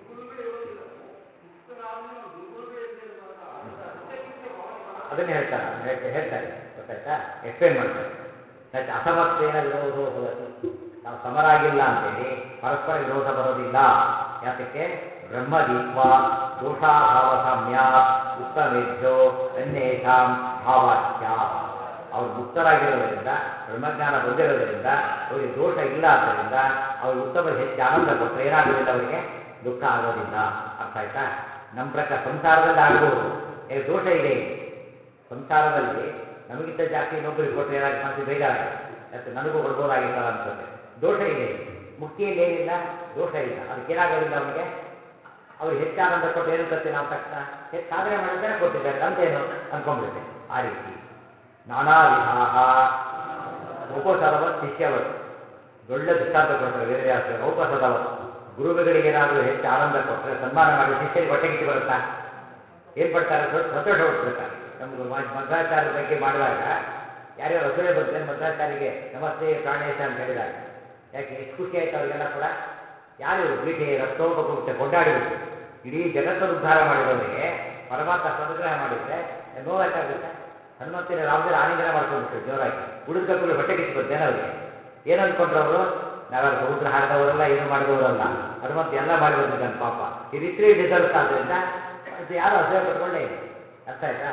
ಅದನ್ನೇ ಹೇಳ್ತಾರೆ, ಹೇಳ್ತಾರೆ. ಗೊತ್ತಾಯ್ತಾ? ಎಕ್ಸ್ಪ್ಲೇನ್ ಮಾಡ್ತಾರೆ. ಮತ್ತೆ ಅಸಮತ್ವೇನ ವಿರೋಧೋ ಭವತಿ. ನಾವು ಸಮರಾಗಿಲ್ಲ ಅಂತೇಳಿ ಪರಸ್ಪರ ವಿರೋಧ ಬರೋದಿಲ್ಲ. ಯಾತಕ್ಕೆ? ಬ್ರಹ್ಮದೀತ್ವ ದೋಷಾಭಾವ ಸಾಮ್ಯಾತ್ ಉತ್ತಮೇಭ್ಯೋ ಅನ್ಯೇಷಾಂ ಭಾವಾಖ್ಯ. ಅವರು ಮುಕ್ತರಾಗಿರೋದ್ರಿಂದ, ಬ್ರಹ್ಮಜ್ಞಾನ ಬಂದಿರೋದ್ರಿಂದ ಅವರಿಗೆ ದೋಷ ಇಲ್ಲ. ಆದ್ದರಿಂದ ಅವ್ರಿಗೆ ಉತ್ತಮ ಹೆಚ್ಚು ಆನಂದ ಕೊಟ್ಟರೆ ಏನಾಗೋದಿಲ್ಲ, ಅವರಿಗೆ ದುಃಖ ಆಗೋದಿಲ್ಲ. ಅರ್ಥ ಆಯ್ತಾ? ನಮ್ಮ ಪ್ರಕಾರ ಸಂಸಾರದಲ್ಲಿ ಆಗಬಹುದು, ದೋಷ ಇದೆ. ಸಂಸಾರದಲ್ಲಿ ನಮಗಿಂತ ಜಾಸ್ತಿ ಇನ್ನೊಬ್ಬರಿಗೆ ಕೊಟ್ಟರೆ ಏನಾಗುತ್ತೆ, ಮನಸ್ಸಿಗೆ ಬೇಜಾರಾಗುತ್ತೆ. ಯಾಕೆ ನನಗೂ ಕೊಡ್ಬೋದಾಗಿತ್ತಲ್ಲ ಅನ್ಸುತ್ತೆ. ದೋಷ ಇದೆ. ಮುಕ್ತಿಯಲ್ಲಿ ಏನಿಲ್ಲ, ದೋಷ ಇಲ್ಲ. ಅದಕ್ಕೇನಾಗೋದಿಲ್ಲ ಅವನಿಗೆ. ಅವ್ರಿಗೆ ಹೆಚ್ಚು ಆನಂದ ಕೊಟ್ಟು ಏನಂತಂತೆ ನಾವು ತಕ್ಷಣ ಹೆಚ್ಚು ಸಾಧನೆ ಮಾಡಿದ್ದಾರೆ ಕೊಟ್ಟಿದ್ದಾರೆ ನಮ್ದೇನು ಅನ್ಕೊಂಡ್ಬಿಡುತ್ತೆ. ಆ ರೀತಿ ನಾನಾ ವಿಧಾಹ ಉಪಸದವತ್ ಶಿಷ್ಯವತ್. ಒಳ್ಳೆ ದೃಷ್ಟಾಂತ ಕೊಡ್ತಾರೆ ವೇದವ್ಯಾಸರು. ಔಪಸದವತ್, ಗುರುಗಳಿಗೆ ಏನಾದರೂ ಹೆಚ್ಚು ಆನಂದ ಕೊಟ್ಟರೆ ಸನ್ಮಾನ ಮಾಡಿ ಶಿಷ್ಯರಿಗೆ ಹೊಟ್ಟೆಗಿಚ್ಚಿ ಬರುತ್ತಾ? ಏನು ಪಡ್ತಾರೆ? ಸಂತೋಷ ಪಟ್ಬಿಡ್ತಾರೆ. ನಮ್ಗೆ ಮಧ್ವಾಚಾರ್ಯರ ಬಗ್ಗೆ ಮಾಡಿದಾಗ ಯಾರ್ಯಾರು ಅಸೂಯೆ ಬಂತೇನು ಮಧ್ವಾಚಾರ್ಯರಿಗೆ ನಮಸ್ತೆ ಪ್ರಾಣೇಶ ಅಂತ ಹೇಳಿದಾಗ, ಯಾಕೆ ಎಷ್ಟು ಖುಷಿ ಆಯ್ತು ಅವರಿಗೆಲ್ಲ ಕೂಡ. ಯಾರಿವರು ಪೀಠೆ ರಕ್ತೋಪಕೃತ್ಯ ಕೊಂಡಾಡಿಬಿಟ್ಟು ಇಡೀ ಜಗತ್ತನ್ನು ಉದ್ಧಾರ ಮಾಡಿದವರಿಗೆ ಪರಮಾತ್ಮ ಅನುಗ್ರಹ ಮಾಡಿದರೆ ನೋವಾಯ್ತಾಗುತ್ತೆ. ಹನುಮಂತನ ರಾಮದೇವರು ಆಲಿಂಗನ ಮಾಡ್ಕೊಂಡ್ಬಿಟ್ರು ಜೋರಾಗಿ. ಉಳಿದ ಕಪ್ಪುಗಳು ಹೊಟ್ಟೆ ಕಿಚ್ಚಿ ಬಂತೇನೆ ಅವರಿಗೆ. ಏನು ಅಂದ್ಕೊಂಡ್ರು ಅವರು? ನಾವೆಲ್ಲ ಸಮುದ್ರ ಹಾರಿದವರಲ್ಲ, ಏನು ಮಾಡಿದವರಲ್ಲ, ಹನುಮಂತ ಎಲ್ಲ ಮಾಡಿ ಬಂದಿದ್ದಾನೆ ಪಾಪ. ಈ ರೀತಿ ಡಿಸರ್ವ್ಸ್. ಆದ್ದರಿಂದ ಯಾರು ಅಸೂಯೆ ಪಟ್ಕೊಳ್ಳೇ ಇಲ್ಲ. ಅರ್ಥ ಆಯ್ತಾ?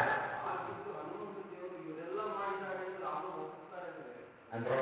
ಅಂದರೆ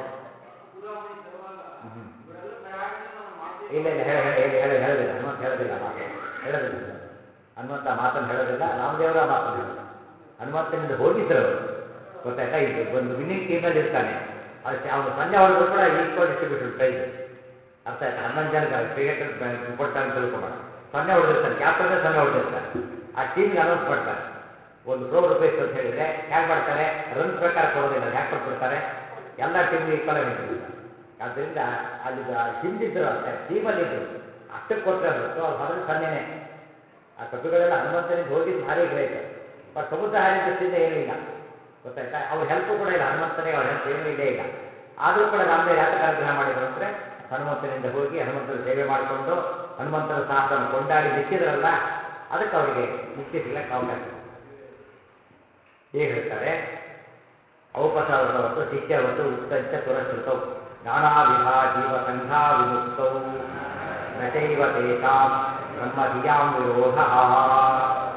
ಇಲ್ಲ ಇಲ್ಲ ಹೇಳೋದಿಲ್ಲ ಹನುಮಂತ, ಹೇಳೋದಿಲ್ಲ ಮಾತು, ಹೇಳೋದಿಲ್ಲ ಹನುಮಂತ ಮಾತನ್ನು ಹೇಳೋದಿಲ್ಲ. ರಾಮದೇವರ ಮಾತನ್ನು ಹೇಳೋದು. ಹನುಮಂತನಿಂದ ಹೋಗಿದ್ರು ಅವರು. ಗೊತ್ತಾಯ್ತಾ? ಇದು ಒಂದು ವಿನ್ನಿಂಗ್ ಟೀಮ್ನಲ್ಲಿ ಇರ್ತಾನೆ. ಅದಕ್ಕೆ ಅವನು ಸೊನ್ನೆ ಹೊಡೆದ್ರು ಕೂಡ ಈಕ್ವಲ್ ಡಿಸ್ಟ್ರಿಬ್ಯೂಷನ್ ಪ್ರೈಸ್. ಅರ್ಥ ಆಯ್ತಾ? 11 ಜನ ಕ್ರಿಕೆಟರ್ ಕೊಡ್ತಾರೆ ಅಂತ ತಿಳ್ಕೊಬೇಡ. ಸೊನ್ನೆ ಹೊಡೆದಿರ್ತಾನೆ, ಕ್ಯಾಪ್ಟನ್ ಸೊನ್ನೆ ಹೊಡೆದಿರ್ತಾನೆ. ಆ ಟೀಮಿಗೆ ಅನೌನ್ಸ್ ಮಾಡ್ತಾರೆ ₹1 crore ಅಂತ ಹೇಳಿದರೆ ಹೇಗೆ ಮಾಡ್ತಾರೆ? ರನ್ಸ್ ಪ್ರಕಾರ ಕೊಡೋದಿಲ್ಲ. ಅದು ಹೇಗೆ ಕೊಟ್ಬಿಡ್ತಾರೆ? ಎಲ್ಲ ಟೀಮ್ಗೆ ಈಕ್ವಲ್ ಆಗಿ ಹಂಚಿಬಿಡ್ತಾರೆ. ಆದ್ದರಿಂದ ಅಲ್ಲಿ ಹಿಂದಿದ್ರು ಅಂತ ಟೀಮಲ್ಲಿದ್ದರು, ಅಷ್ಟಕ್ಕೆ ಕೊಟ್ಟರೆ ಹೊರತು ಅವ್ರು ಹೊಡೆದು ಸೊನ್ನೆನೇ. ಆ ಕಪಿಗಳೆಲ್ಲ ಹನುಮಂತನಿಂದ ಹೋಗಿದ್ದು ಭಾರಿ ಗ್ರೇಟ್. ಬಟ್ ಸಮುದ್ರ ಹಾರಿ ದೃಷ್ಟಿಯಿಂದ ಏನೂ ಇಲ್ಲ. ಗೊತ್ತಾಯ್ತಾ? ಅವ್ರ ಹೆಲ್ಪು ಕೂಡ ಇಲ್ಲ, ಹನುಮಂತನಿಗೆ ಅವ್ರ ಹೆಲ್ಪ್ ಏನೂ ಇಲ್ಲೇ ಇಲ್ಲ. ಆದರೂ ಕೂಡ ರಾಮದೇವರು ಯಾತಕ್ಕೆ ಅನುಗ್ರಹ ಮಾಡಿದರು ಅಂದರೆ ಹನುಮಂತನಿಂದ ಹೋಗಿ ಹನುಮಂತನ ಸೇವೆ ಮಾಡಿಕೊಂಡು ಹನುಮಂತನ ಸಾಹಸನ ಕೊಂಡಾಡಿ ಮೆಚ್ಚಿದ್ರಲ್ಲ, ಅದಕ್ಕೆ ಅವರಿಗೆ ಮುಕ್ತಿ ಸಿಗ್ಲಕ್ಕೆ ಅವಕಾಶ ಇದೆ. ಹೀಗೆ ಹೇಳ್ತಾರೆ. ಔಪಸರ್ವತ್ತು ಶಿಷ್ಯವತ್ತು ಉಕ್ತಂಚ ಪುರಸ್ಕೃತೌ ನಾನಾ ವಿಧಾ ಜೀವ ಸಂಘಾ ವಿಮುಕ್ತೌ ನಚೈವ ತೇಷಾಂ ಬ್ರಹ್ಮಧಿಯಾಂ ವಿರೋಧ.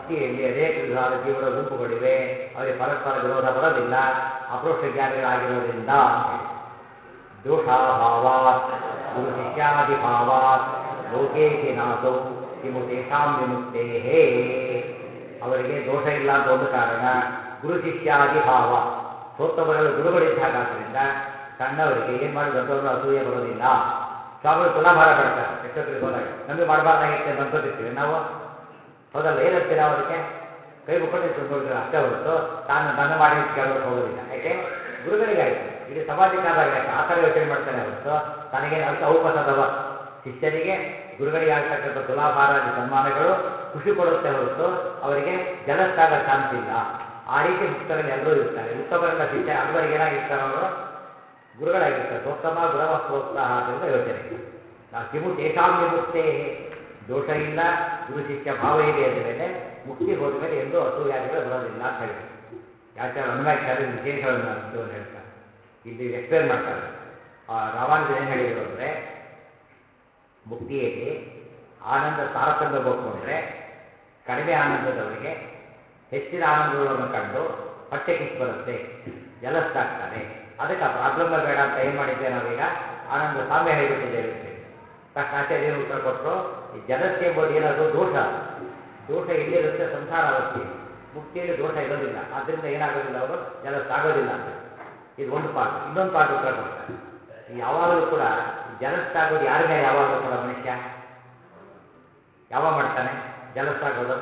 ಮುಕ್ತಿಯಲ್ಲಿ ಅನೇಕ ವಿಧವಾದ ಜೀವನ ಗುಂಪುಗಳಿವೆ, ಅವರಿಗೆ ಪರಸ್ಪರ ವಿರೋಧ ಬರೋದಿಲ್ಲ, ಅಪರೋಕ್ಷ ಜ್ಞಾನಿಗಳಾಗಿರೋದ್ರಿಂದ ಅಂತ ಹೇಳಿ. ದೋಷಾಭಾವಾತ್ ಗುರು ಶಿಷ್ಯಾದಿಭಾವಾತ್ ಲೋಕೇತಿ ನಾಸೌ ಕಿಮು ತೇಷಾಂ ವಿಮುಕ್ತೇಹೇ. ಅವರಿಗೆ ದೋಷ ಇಲ್ಲ ಅಂತ ಒಂದು ಕಾರಣ, ಗುರು ಶಿಷ್ಯಾದಿಭಾವ, ಸೋತ್ತವರೆಲ್ಲ ಗುರುಗಳಿದ್ದಾಗಾದ್ದರಿಂದ ಸಣ್ಣವರಿಗೆ ಏನು ಮಾಡಿ ದೊಡ್ಡವರು ಅಸೂಯೆ ಬರೋದಿಲ್ಲ. ಸ್ವಾಮಿಗಳು ತುಲಾಭಾರ ಮಾಡ್ತಾರೆ ಎಷ್ಟೋ ಕಡೆಗೆ ಹೋದಾಗ, ನಮಗೆ ಮಾಡಬಾರ್ದಾಗಿತ್ತೆ ಅಂತ ಅನ್ಕೋತಿರ್ತೀವಿ ನಾವು, ಹೌದಲ್ಲ? ಏನಂತೀವಿ ನಾವು ಅದಕ್ಕೆ? ಕೈ ಮುಕ್ಕೊಂಡು ನೋಡಿದ್ರೆ ಅಷ್ಟೇ ಹೊರತು ತಾನು ಮಾಡಿ ಅಂತ ಕೇಳೋದಕ್ಕೆ ಹೋಗೋದಿಲ್ಲ. ಯಾಕೆ? ಗುರುಗಳಿಗಾಯ್ತು, ಇಡೀ ಸಮಾಜಕ್ಕಾದಾಗ ಲೆಕ್ಕ ಆ ಥರ ಯೋಚನೆ ಮಾಡ್ತಾನೆ ಹೊರತು ತನಗೇನು ಅದಕ್ಕೆ ಔಪಸದವ. ಶಿಷ್ಯರಿಗೆ ಗುರುಗಳಿಗೆ ಆಗ್ತಕ್ಕಂಥ ತುಲಾಭಾರಾದಿ ಸನ್ಮಾನಗಳು ಖುಷಿ ಕೊಡುತ್ತೆ ಹೊರತು ಅವರಿಗೆ ಜಲಸ್ತಾಗೋ ಚಾನ್ಸ್ ಇಲ್ಲ. ಆ ರೀತಿ ಮುಕ್ತರಲ್ಲಿ ಎಲ್ಲರೂ ಇರ್ತಾರೆ. ಉತ್ತಮರೆಲ್ಲ ಶಿಷ್ಯ ಅದುವರೆಗೆ ಏನಾಗಿರ್ತಾರೆ ಅವರು? ಗುರುಗಳಾಗಿರ್ತಾರೆ. ಸೋತ್ತಮ ಗುರವ ಪ್ರೋತ್ಸಾಹ ಅಂತ ಯೋಚನೆ. ನಾವು ಕಿಮು ತೇಷಾಂ ವಿಮುಕ್ತೇ, ದೋಷ ಇಲ್ಲ, ಗುರು ಶಿಷ್ಯ ಭಾವ ಇದೆ ಅಂದಮೇಲೆ ಮುಕ್ತಿ ಹೋದ ಮೇಲೆ ಎಂದೂ ಅಸೂಯಾದಿಗಳು ಬರೋದಿಲ್ಲ ಅಂತ ಹೇಳಿದರು. ಯಾಚಾರ್ಯ ಅನ್ವ್ಯಾಖ್ಯಾನ ವಿಶೇಷವನ್ನು ಅರ್ಥವನ್ನು ಹೇಳ್ತಾರೆ, ಇಲ್ಲಿ ಎಕ್ಸ್ಪ್ಲೇನ್ ಮಾಡ್ತಾರೆ. ರಾಮಾನುಜರು ಏನು ಹೇಳಿದರು ಅಂದರೆ, ಮುಕ್ತಿಯಲ್ಲಿ ಆನಂದ ತಾರತಮ್ಯ ಒಪ್ಪಿಕೊಂಡ್ರೆ ಕಡಿಮೆ ಆನಂದದವರಿಗೆ ಹೆಚ್ಚಿನ ಆನಂದದವರನ್ನು ಕಂಡು ಹೊಟ್ಟೆ ಕಿಚ್ಚು ಬರುತ್ತೆ, ಜಲಸ್ತಾಗ್ತಾರೆ. ಅದಕ್ಕೆ ಆ ಪ್ರಾಬ್ಲಮ್ಮೇ ಬೇಡ ಅಂತ ಏನು ಮಾಡಿದ್ದೆ ನಾವೀಗ ಆನಂದ ಸಾಮ್ಯ ಹೇಳಿಬಿಟ್ಟಿದ್ದೇವೆ ಅಂತೇಳಿ. ತಕ್ಷಣ ಆಚಾರ್ಯ ಏನು ಉತ್ತರ ಕೊಟ್ಟರು, ಈ ಜಲಸ್ಯ ಎಂಬುದು ಏನದು? ದೋಷ. ದೋಷ ಎಲ್ಲಿರುತ್ತೆ? ಸಂಸಾರ ಅವಸ್ಥೆ. ಮುಕ್ತಿಯಲ್ಲಿ ದೋಷ ಇರೋದಿಲ್ಲ, ಆದ್ದರಿಂದ ಏನಾಗೋದಿಲ್ಲ, ಅವರು ಜಲಸ್ತಾಗೋದಿಲ್ಲ ಅಂತ. ಇದು ಒಂದು ಪಾಠ. ಇನ್ನೊಂದು ಪಾಠ ಉತ್ತರ ಕೊಡ್ತಾರೆ. ಯಾವಾಗಲೂ ಕೂಡ ಜಲಸ್ತಾಗೋದು ಯಾರ ಮೇಲೆ? ಯಾವಾಗಲೂ ಕೂಡ ಮನುಷ್ಯ ಯಾವಾಗ ಮಾಡ್ತಾನೆ ಜಲಸ್ತಾಗೋದು?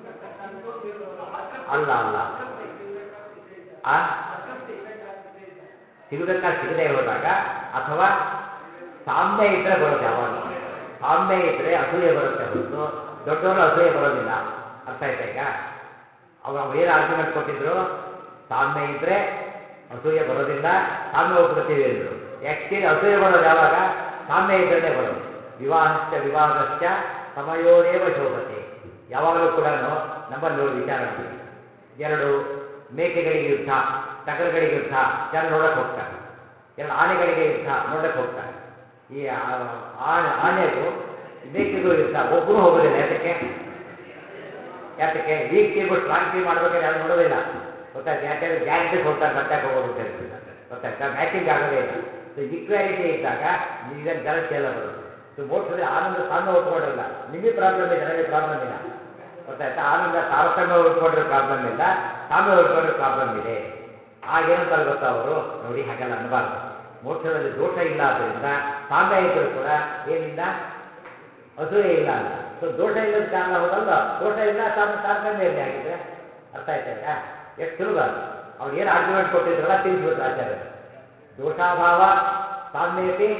ಅಲ್ಲ ಅಲ್ಲ, ಸಿಗದೆ ಹೋದಾಗ ಅಥವಾ ಸಾಮ್ಯ ಇದ್ರೆ ಬರೋದು. ಯಾವಾಗಲೂ ಸಾಮ್ಯ ಇದ್ರೆ ಅಸೂಯೆ ಬರುತ್ತೆ ಹೊರತು ದೊಡ್ಡವರು ಅಸೂಯೆ ಬರೋದಿಲ್ಲ. ಅರ್ಥ ಆಯ್ತಾ? ಈಗ ಅವ್ರು ಏನು ಆರ್ಗ್ಯುಮೆಂಟ್ ಕೊಟ್ಟಿದ್ರು? ಸಾಮ್ಯ ಇದ್ರೆ ಅಸೂಯೆ ಬರೋದಿಲ್ಲ, ಸಾಮ್ಯ ಒಪ್ಕೊಳ್ತೀವಿ ಅಂದರು. ಆ್ಯಕ್ಚುಲಿ ಅಸೂಯೆ ಬರೋದು ಯಾವಾಗ? ಸಾಮ್ಯ ಇದ್ರೇ ಬರೋದು. ವಿವಾದಶ್ಚ ಸಮಯೋರೇವ ಶೋಭತೆ. ಯಾವಾಗಲೂ ಕೂಡ ನಮ್ಮಲ್ಲಿ ನೋಡಿ ವಿಚಾರ ಮಾಡಿ, ಎರಡು ಮೇಕೆಗಳಿಗೆ ಯುದ್ಧ, ಟಗರುಗಳಿಗೆ ಯುದ್ಧ, ಜನ ನೋಡಕ್ಕೆ ಹೋಗ್ತಾರೆ. ಎರಡು ಆನೆಗಳಿಗೆ ಯುದ್ಧ ನೋಡಕ್ಕೆ ಹೋಗ್ತಾರೆ. ಈ ಆನೆಗೂ ಮೇಕೆಗೂ ಯುದ್ಧ, ಒಬ್ಬರು ಹೋಗೋದಿಲ್ಲ. ಯಾತಕ್ಕೆ? ವೀಕ್ ಟೀಮ್ ಸ್ಟ್ರಾಂಗ್ ಟೀಮ್ ಮಾಡ್ಬೇಕಾದ್ರೆ ಯಾರು ನೋಡೋದಿಲ್ಲ. ಗೊತ್ತಾಯ್ತು? ಯಾಕೆಂದ್ರೆ ಗ್ಯಾರಂಟಿ ಹೋಗ್ತಾರೆ, ಮತ್ತೆ ಹೋಗೋದು ಅಂತ ಹೇಳ್ಬಿಟ್ಟು. ಗೊತ್ತಾಯ್ತಾ? ಮ್ಯಾಚಿಂಗ್ ಆಗೋದೇ ಇಲ್ಲ. ಸೊ ಈಕ್ವಾಲಿಟಿ ಇದ್ದಾಗ ಇದನ್ನು ಜಲಕ್ಕೆ ಎಲ್ಲ ಬರೋದು. ಸೊ ಮೋಕ್ಷದಲ್ಲಿ ಆನಂದ ಸಾಮ್ಯ ಒಪ್ಕೊಂಡ್ರಲ್ಲ, ನಿಮಗೆ ಪ್ರಾಬ್ಲಮ್ ಇದೆ, ನನಗೆ ಪ್ರಾಬ್ಲಮ್ ಇಲ್ಲ. ಗೊತ್ತಾಯ್ತಾ? ಆನಂದ ತಾರತಮ್ಯ ಒಪ್ಕೊಂಡ್ರೆ ಪ್ರಾಬ್ಲಮ್ ಇಲ್ಲ, ಸಾಮ್ಯ ಒಪ್ಕೊಂಡ್ರೆ ಪ್ರಾಬ್ಲಮ್ ಇದೆ. ಆಗೇನಂತಾರೆ ಗೊತ್ತಾ ಅವರು? ನೋಡಿ, ಹಾಗೆಲ್ಲ ಅನ್ನಬಾರ್ದು. ಮೋಕ್ಷದಲ್ಲಿ ದೋಷ ಇಲ್ಲ ಆದ್ದರಿಂದ ಸಾಮ್ಯ ಇದ್ದರೂ ಕೂಡ ಏನಿಲ್ಲ, ಅಸೂಯೆ ಇಲ್ಲ ಅಂತ. ಸೊ ದೋಷ ಇಲ್ಲದ ಕಾರಣ ಹೋದಲ್ಲ, ದೋಷ ಇಲ್ಲ, ತಾರತಮ್ಯ ಇರಲಿ. ಆಗಿದ್ರೆ ಅರ್ಥ ಆಯ್ತಾ? ಈಗ ಎಷ್ಟು ಸುಲಭ. ಅವ್ರು ಏನು ಆರ್ಗ್ಯುಮೆಂಟ್ ಕೊಟ್ಟಿದ್ರಲ್ಲ ತಿಳಿಸ್ಬಿಟ್ರು ಆಚಾರ್ಯರು. ದೋಷಾಭಾವ ಸಾಮ್ಯತೆ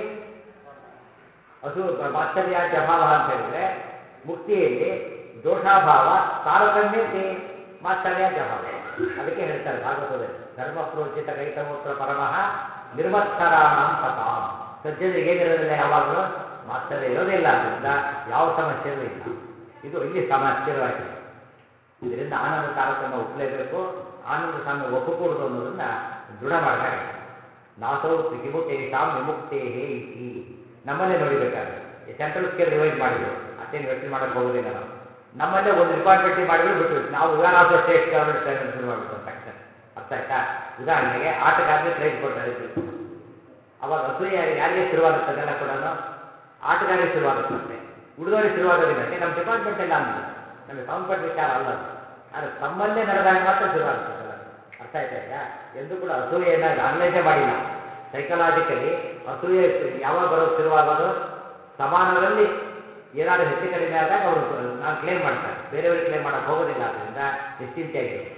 ಮಾತ್ಸರ್ಯಾದ್ಯ ಅಭಾವ ಅಂತ ಹೇಳಿದ್ರೆ, ಮುಕ್ತಿಯಲ್ಲಿ ದೋಷಾಭಾವ ತಾರತಮ್ಯತೆ ಮಾತ್ಸರ್ಯಾದ್ಯ ಅಭಾವ. ಅದಕ್ಕೆ ಹೇಳ್ತಾರೆ ಭಾಗವತದಲ್ಲಿ, ಧರ್ಮ ಪ್ರೋಚಿತ ಕೈತವೋತ್ರ ಪರಮಃ ನಿರ್ಮತ್ಸರಾಣಾಂ ಸತಾಂ. ಸಜ್ಜನರಿಗೆ ಏನಿರೋದಿಲ್ಲ, ಯಾವಾಗಲೂ ಮಾತ್ಸರ್ಯ ಇರೋದಿಲ್ಲ. ಆದ್ದರಿಂದ ಯಾವ ಸಮಸ್ಯೆಯೂ ಇಲ್ಲ. ಇದು ಇಲ್ಲಿ ಸ್ಥಿರವಾಗಿದೆ. ಇದರಿಂದ ಆನಂದ ತಾರತಮ್ಯ ಒಪ್ಪಲೇಬೇಕು, ಆನಂದ ಸಾಮ್ಯ ಒಪ್ಪಕೂಡದು ಅನ್ನೋದನ್ನ ದೃಢ ಮಾಡಿದಾಗಾಯ್ತು. ನಾಸೌ ಕಿಮುತೇಷಾಂ ವಿಮುಕ್ತೇಹೇ ಇತಿ. ನಮ್ಮನ್ನೇ ನೋಡಿಬೇಕಾದ್ರೆ ಸೆಂಟ್ರಲ್ ಸ್ಕೇಲ್ ರಿವೈಸ್ ಮಾಡಿದ್ರು, ಅಷ್ಟೇನು ಯೋಚನೆ ಮಾಡೋಕ್ಕೆ ಹೋಗೋದಿಲ್ಲ ನಾವು. ನಮ್ಮಲ್ಲೇ ಒಂದು ಡಿಪಾರ್ಟ್ಮೆಂಟ್ ಮಾಡಿದ್ರು ಬಿಟ್ಬಿಟ್ಟು ನಾವು we are also state government ಅಂತ ಶುರು ಮಾಡಿಬಿಟ್ಟು ತಕ್ಷಣ. ಅರ್ಥ ಆಯ್ತಾ? ಉದಾಹರಣೆಗೆ ಆಟಗಾರರಿಗೆ ಪ್ರೈಸ್ ಕೊಡ್ತಾರೆ ತಿಳ್ಕೊಂಡು, ಅವಾಗ ಅಸೂಯೆ ಯಾರಿಗೆ ಶುರುವಾಗುತ್ತೆ? ಅದೆಲ್ಲ ಕೂಡ ಆಟಗಾರರಿಗೆ ಶುರುವಾಗುತ್ತಂತೆ, ಉಳಿದವರಿಗೆ ಶುರುವಾಗೋದಿಲ್ಲ. ಯಾಕೆ? ನಮ್ಮ ಡಿಪಾರ್ಟ್ಮೆಂಟ್ ಎಲ್ಲ ಅಂದ್ಬಿಡುತ್ತೆ, ನಮಗೆ ಸಂಬಂಧಪಟ್ಟ ವಿಚಾರ ಅಲ್ಲ ಅದು. ಆದರೆ ತಮ್ಮಲ್ಲೇ ನಡೆದಾಗ ಮಾತ್ರ ಶುರುವಾಗುತ್ತೆ ಅದೆಲ್ಲ. ಅರ್ಥ ಆಯ್ತಾ? ಈಗ ಎಂದು ಕೂಡ ಅಸೂಯೆಯನ್ನು ಅನಲೈಸೇ ಮಾಡಿಲ್ಲ. ಸೈಕಲಾಜಿಕಲಿ ಅಸೂಯೆ ಯಾವಾಗ ಬರೋದು ಶುರುವಾಗೋದು? ಸಮಾನರಲ್ಲಿ ಏನಾದರೂ ಹೆಚ್ಚು ಕಡಿಮೆ ಆದಾಗ ಅವರು ನಾನು ಕ್ಲೇಮ್ ಮಾಡ್ತಾರೆ, ಬೇರೆಯವ್ರಿಗೆ ಕ್ಲೇಮ್ ಮಾಡೋಕ್ಕೆ ಹೋಗೋದಿಲ್ಲ. ಆದ್ದರಿಂದ ನಿಶ್ಚಿಂತೆಯಾಗಿರುತ್ತೆ.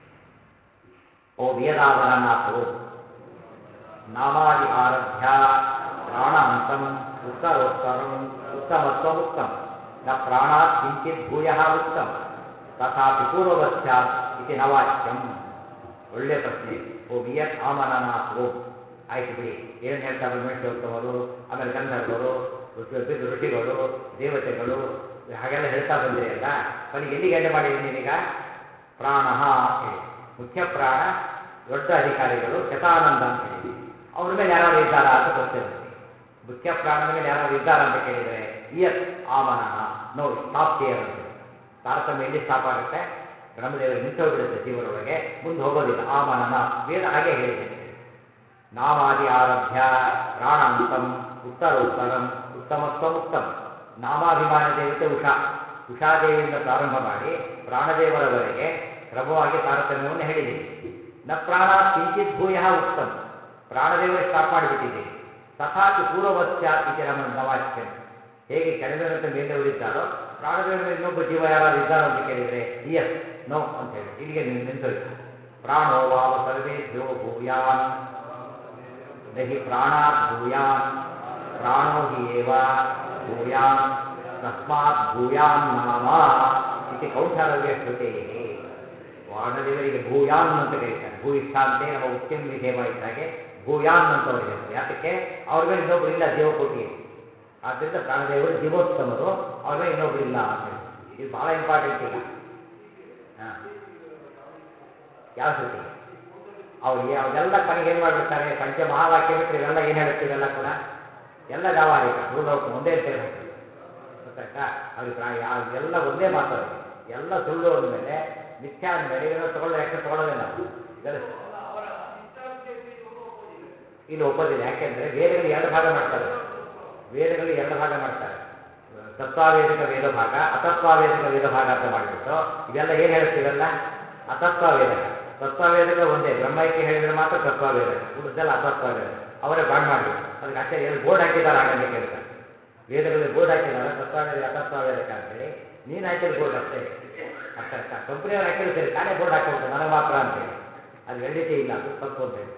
ಓ ವಿಯದಾವರನಾಥೋ ನಾಮಾದಿ ಆರಭ್ಯ ಪ್ರಾಣಾಂತಂ ಉತ್ತಮತ್ವಮುಕ್ತಂ ನ ಪ್ರಾಣಾತ್ ಕಿಂಚಿತ್ ಭೂಯಃ ಉಕ್ತಂ ತಥಾಪಿ ಪೂರ್ವವತ್ ಸ್ಯಾತ್ ಇತಿ ನವಾಚ್ಯಂ. ಒಳ್ಳೆ ಪ್ರಶ್ನೆ. ಓ ವಿಯತ್ ಆಮನನಾಥ್ ಓಂ. ಆಯ್ತು ಬಿಡಿ, ಏನೇನು ಹೇಳ್ತಾರೆ ಮನುಷ್ಯೋತ್ತಮರು, ಆಮೇಲೆ ಗಂಧರ್ವರು, ಋಷಿಗಳು, ದೇವತೆಗಳು, ಹಾಗೆಲ್ಲ ಹೇಳ್ತಾ ಬಂದಿರಿ ಅಲ್ಲ. ಕೊನೆಗೆ ಎಲ್ಲಿಗೆ ಎಂಡ್ ಮಾಡಿರಿ ನೀವೀಗ? ಪ್ರಾಣ ಅಂತ ಹೇಳಿ. ಮುಖ್ಯ ಪ್ರಾಣ, ದೊಡ್ಡ ಅಧಿಕಾರಿಗಳು, ಶತಾನಂದ ಅಂತ ಹೇಳಿದ್ವಿ. ಅವ್ರ ಮೇಲೆ ಯಾರು ಇದ್ದಾರಾ ಅಂತ ಪ್ರಶ್ನೆ ಬಂದಿದೆ. ಮುಖ್ಯ ಪ್ರಾಣನ ಮೇಲೆ ಯಾರು ಇದ್ದಾರಾ ಅಂತ ಕೇಳಿದರೆ ಇಯತ್ ಆಮನನ, ನೋ ಸ್ಟಾಪ್ ಹಿಯರ್ ಅಂತ ಹೇಳ್ತಾರೆ. ತಾರತಮ್ಯ ಎಲ್ಲಿ ಸ್ಟಾಪ್ ಆಗುತ್ತೆ, ಬ್ರಹ್ಮದೇವರಿಗೆ ನಿಂತು ಹೋಗ್ಬಿಡುತ್ತೆ ಜೀವನೊಳಗೆ, ಮುಂದೆ ಹೋಗೋದಿಲ್ಲ. ಆ ಮನನ ವೇದ ಹಾಗೆ ಹೇಳಿದೆ ಅಂತ ಹೇಳಿ. ನಾಮಾದಿ ಆರಭ್ಯ ಪ್ರಾಣಾಂತಂ ಉತ್ತರೋತ್ತರಂ ಉತ್ತಮತ್ವಂ ಉತ್ತಮ. ನಾಮಾಭಿಮಾನ ದೇವತೆ ಉಷಾದೇವಿಯಿಂದ ಪ್ರಾರಂಭ ಮಾಡಿ ಪ್ರಾಣದೇವರವರೆಗೆ ಕ್ರಮವಾಗಿ ತಾರತಮ್ಯವನ್ನು ಹೇಳಿದ್ದೀರಿ. ನ ಪ್ರಾಣಾತ್ ಕಿಂಚಿತ್ ಭೂಯ ಉತ್ತಮ, ಪ್ರಾಣದೇವರಿಗೆ ಸ್ಟಾಪ್ ಮಾಡಿಬಿಟ್ಟಿದ್ದೀರಿ. ತಥಾಪಿ ಪೂರ್ವವತ್ಸ್ಯಾತ್ ಇತಿ ನವಾಚ್ಯಂ, ಹೇಗೆ ಕೆಳಗಿನಂತೆ ಮೇಲೆಯವರಿದ್ದಾರೋ ಪ್ರಾಣದೇವರ ಮೇಲೆ ಇನ್ನೊಬ್ಬ ಜೀವ ಯಾರಾದ್ರು ಇದ್ದಾರೋ ಅಂತ ಕೇಳಿದರೆ ಯಸ್ ನೋ ಅಂತ ಹೇಳಿ ಇಲ್ಲಿಗೆ ನಿಂತೋಯ್ತು. ಪ್ರಾಣೋ ವಾವ ಸರ್ವೇಭ್ಯೋ ಭೂಯಾನ್ ನಹಿ ಪ್ರಾಣಾತ್ ಭೂಯಾನ್ ಪ್ರಾಣೋ ಹಿ ಏವ ಭೂಯಾನ್ ತಸ್ಮಾತ್ ಭೂಯಾನ್ ನಾಮ ಇತಿ ಕೌಂಠರವ್ಯ ಶ್ರುತೇ. ಪ್ರಾಣದೇವರಿಗೆ ಭೂಯಾನ್ ಅಂತ ಕರೀತಾರೆ. ಭೂಯಿಷ್ಠಾಂತೆ ನಮ್ಮ ಉಕ್ತಿಂ ವಿಧೇಮ ಇದ್ದಾಗೆ ಭೂಯಾನ್ ಅಂತ ಅವರಿಗೆ ಹೆಸರು. ಯಾತಕ್ಕೆ? ಅವ್ರ ಮೇಲೆ ಇನ್ನೊಬ್ರು ಇಲ್ಲ ಜೀವಕೋಟಿಯಲ್ಲಿ. ಆದ್ದರಿಂದ ಪ್ರಾಣದೇವರು ಜೀವೋತ್ತಮರು, ಅವ್ರ ಮೇಲೆ ಇನ್ನೊಬ್ರು ಇಲ್ಲ ಅಂತ ಹೇಳಿ. ಇದು ಬಹಳ ಇಂಪಾರ್ಟೆಂಟ್ ಈಗ. ಹಾಂ, ಯಾವ ಶ್ರುತಿಗೆ? ಅವ್ರಿಗೆ ಅವೆಲ್ಲ ಕೊನೆಗೆ ಏನು ಮಾಡಿಬಿಡ್ತಾರೆ, ಪಂಚ ಮಹಾವಾಕ್ಯ ಬಿಟ್ಟರೆ ಇವೆಲ್ಲ ಏನು ಹೇಳುತ್ತೆ, ಇವೆಲ್ಲ ಕೂಡ ಎಲ್ಲ ವ್ಯಾವಹಾರಿಕ ಸುಳ್ಳು ಒಂದೇ ತೆಗೆದು ಹಾಕಿಬಿಡ್ತಾರೆ. ಗೊತ್ತಾಯ್ತಾ? ಅವ್ರಿಗೆ ಎಲ್ಲ ಒಂದೇ ಮಾತು, ಅವರಿಗೆ ಎಲ್ಲ ಸುಳ್ಳು ಅಂದಮೇಲೆ ಮಿಥ್ಯಾ ಅಂದಮೇಲೆ ಇವೆಲ್ಲ ತೊಗೊಳ್ಳೋ ಯಾಕೆ ತೊಗೊಳ್ಳೋದೇ ನಾವು ಇದೆಲ್ಲ ಇಲ್ಲಿ ಒಪ್ಪೋದಿಲ್ಲ. ಯಾಕೆಂದರೆ ವೇದಗಳು ಎರಡು ಭಾಗ ಮಾಡ್ತಾರೆ. ವೇದಗಳಲ್ಲಿ ಎರಡು ಭಾಗ ಮಾಡ್ತಾರೆ. ತತ್ವಾವೇದಕ ವೇದ ಭಾಗ, ಅತತ್ವಾವೇದಕ ವೇದ ಭಾಗ ಅಂತ ಮಾಡಿಬಿಟ್ಟು ಇವೆಲ್ಲ ಏನು ಹೇಳುತ್ತೆ, ಇವೆಲ್ಲ ಅತತ್ವಾವೇದಕ. ತತ್ವಾವೇದಕ ಒಂದೇ, ಬ್ರಹ್ಮೈಕ್ಯ ಹೇಳಿದರೆ ಮಾತ್ರ ತತ್ವಾವೇದಕ, ಉಳಿದೆಲ್ಲ ಅತತ್ವಾವೇದಕ. ಅವರೇ ಬಾಂಡ್ ಮಾಡಿಬಿಟ್ಟು ಅದಕ್ಕೆ ಆಚಾರ್ಯ ಎಲ್ಲಿ ಬೋರ್ಡ್ ಹಾಕಿದ್ದಾರೆ ಹಾಗಂತ ಕೇಳ್ತಾರೆ. ವೇದಗಳಲ್ಲಿ ಬೋರ್ಡ್ ಹಾಕಿದ್ದಾರೆ ತತ್ವಾವೇದಕ ಅತತ್ವಾವೇದಕ ಅಂತೇಳಿ. ನೀನು ಹಾಕಿದ ಬೋರ್ಡ್ ಅಷ್ಟೇ, ಅರ್ಥ ಆಯ್ತಾ? ಕಂಪ್ನಿಯವ್ರು ಹಾಕಿದ್ರು ಸರಿ, ತಾನೇ ಬೋರ್ಡ್ ಹಾಕೋಬಿಟ್ಟು ನನಗೆ ಮಾತ್ರ ಅಂತೇಳಿ. ಅದು ವ್ಯಾಲಿಡಿಟಿ ಇಲ್ಲ, ಅದು ತಪ್ಪು ಅಂತ ಹೇಳ್ಬಿಟ್ಟು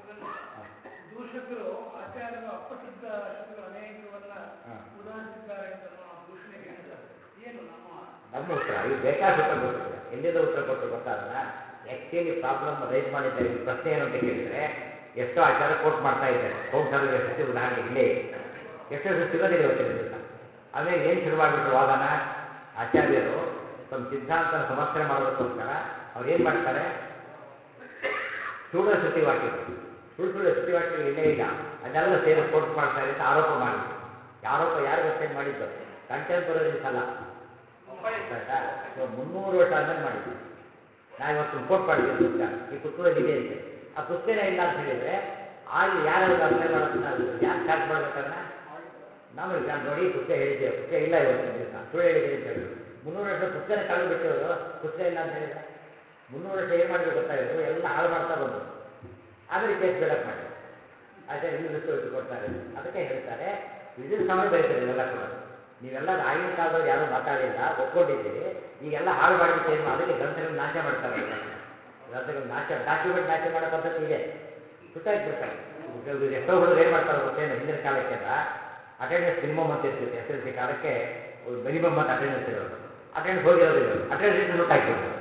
ದೂಷಕರು ಆಚಾರ್ಯರು ಅಪ್ರಸಿದ್ಧ ಶ್ರುತಿಗಳು ಅನೇಕವನ್ನ ಉದಾಹರಿಸಿದ್ದಾರೆ ಅಂತ ದೂಷಣೆಗೆ ಹೇಳ್ತಾರೆ. ಏನು ನಮ್ಮ ಉತ್ತರ? ಇದು ಬೇಕಾದ ಉತ್ತರ ಕೊಟ್ಟರು. ಎಲ್ಲಿಂದ ಉತ್ತರ ಕೊಟ್ಟರು ಗೊತ್ತಾ? ಅದನ್ನ ಆ್ಯಕ್ಚುಲಿ ಪ್ರಾಬ್ಲಮ್ ರೈಸ್ ಮಾಡಿದ್ದಾರೆ. ಇದು ಪ್ರಶ್ನೆ ಏನು ಅಂತ ಕೇಳಿದರೆ ಎಷ್ಟೋ ಆಚಾರ ಕೋಟ್ ಮಾಡ್ತಾ ಇದ್ದಾರೆ. ಕೌಂಟರ್ ಶ್ರುತಿ ಉದಾಹರಣೆ ಇಲ್ಲೇ ಇದೆ. ಎಷ್ಟೋ ಸಿಗೋದಿಲ್ಲ ಇವತ್ತಿನ ದಿವಸ. ಆಮೇಲೆ ಏನು ಶುರು ಮಾಡಿಬಿಟ್ರು ವಾದನ ಆಚಾರ್ಯರು ತಮ್ಮ ಸಿದ್ಧಾಂತನ ಸಮರ್ಥನೆ ಮಾಡೋದಕ್ಕೋಸ್ಕರ ಅವ್ರು ಏನು ಮಾಡ್ತಾರೆ, ಸುಳ್ಳು ಶ್ರುತಿ ವಾಕ್ಯಗಳು, ಸುಳ್ಳು ಶ್ರುತಿ ವಾಕ್ಯಗಳು ಇಲ್ಲೇ ಇಲ್ಲ, ಅದೆಲ್ಲ ಸೇರಿ ಕೋಟ್ ಮಾಡ್ತಾರೆ ಅಂತ ಆರೋಪ ಮಾಡಿದ್ರು. ಆರೋಪ ಯಾರು ಗೊತ್ತೇನು ಮಾಡಿದ್ದು? ಕಂಟೆಂಪರರೀಸ್ ಅಲ್ಲ, ಆಯ್ತಾ? 300 ವರ್ಷ ಆದ್ಮೇಲೆ ಮಾಡಿದ್ದು. ನಾವು ಇವತ್ತು ಕೋಟ್ ಮಾಡಿದ್ದೀವಿ ಪುಸ್ತಕ, ಈ ಪುಸ್ತಕದಲ್ಲಿ ಇದೆ ಅಂತೆ. ಆ ಪುಸ್ತಕನೇ ಇಲ್ಲ ಅಂತ ಹೇಳಿದರೆ ಆಗಿ ಯಾರು ಅಪ್ಲೈ ಮಾಡೋದನ್ನ ಯಾರು ಚಾರ್ಜ್ ಮಾಡಬೇಕದನ್ನ? ನಾವು ನೋಡಿ ಪುಸ್ತಕ ಹೇಳಿದ್ದೇವೆ, ಪುಸ್ತಕ ಇಲ್ಲ ಇವತ್ತಿನ ದಿವಸ, ಸುಳ್ಳು ಹೇಳಿದ್ದೀರಿ ಅಂತ ಹೇಳಿದ್ರು. 300 ವರ್ಷದ ಪುಸ್ತಕನೇ ಕಳೆದು ಬಿಟ್ಟವರು ಪುಸ್ತಕ ಇಲ್ಲ ಅಂತ ಹೇಳಿದರೆ 300 ವರ್ಷ ಏನು ಮಾಡಿದ್ರು ಗೊತ್ತಾ? ಇವರು ಎಲ್ಲ ಹಾಳು ಮಾಡ್ತಾ ಬಂದರು. ಆಮೇಲೆ ಕೇಸ್ ಬಿಲ್ಡಪ್ ಮಾಡಿ ಆಚಾರ್ಯ ಇನ್ನೂ ರಿಸ್ಕ್ ಕೊಡ್ತಾರೆ. ಅದಕ್ಕೆ ಹೇಳ್ತಾರೆ, ವಿದ್ಯುತ್ ಸಮಯ ಬರೀತಾರೆ ಇವೆಲ್ಲ ಕೂಡ. ನೀವೆಲ್ಲ ಆಗಿನ ಕಾಲದವ್ರು ಯಾರೂ ಮಾತಾಡಿಲ್ಲ, ಒಪ್ಕೊಂಡಿದ್ದೀರಿ. ಈಗೆಲ್ಲ ಹಾಳು ಮಾಡಿಬಿಟ್ಟು ಏನು, ಅದಕ್ಕೆ ಗ್ರಂಥಗಳನ್ನ ನಾಶ ಮಾಡ್ತಾರೆ. ಗ್ರಂಥಗಳು ನಾಶ, ಡಾಕ್ಯುಮೆಂಟ್ ನಾಶ ಮಾಡೋ ಪದ್ಧತಿ ಇದೆ. ಸುಟ್ಟಾಕಿ ಬಿಡ್ತಾರೆ. ಎಷ್ಟೋ ಹುಡುಗರು ಏನು ಮಾಡ್ತಾರೆ ಗೊತ್ತೇನು? ಹಿಂದಿನ ಕಾಲಕ್ಕೆಲ್ಲ ಅಟೆಂಡೆನ್ಸ್ ಮಿನಿಮಮ್ ಅಂತ ಇರ್ತಿತ್ತು. SLC ಕಾಲಕ್ಕೆ ಮಿನಿಮಮ್ ಅಂತ ಅಟೆಂಡೆನ್ಸ್ ಇರೋದು. ಅಟೆಂಡೆನ್ಸ್ ಹೋಗಿರೋದಿಲ್ಲ, ಅಟೆಂಡೆನ್ಸ್ ಇಟ್ಟು ಸುಟ್ಟಾಕಿಬಿಡೋದು.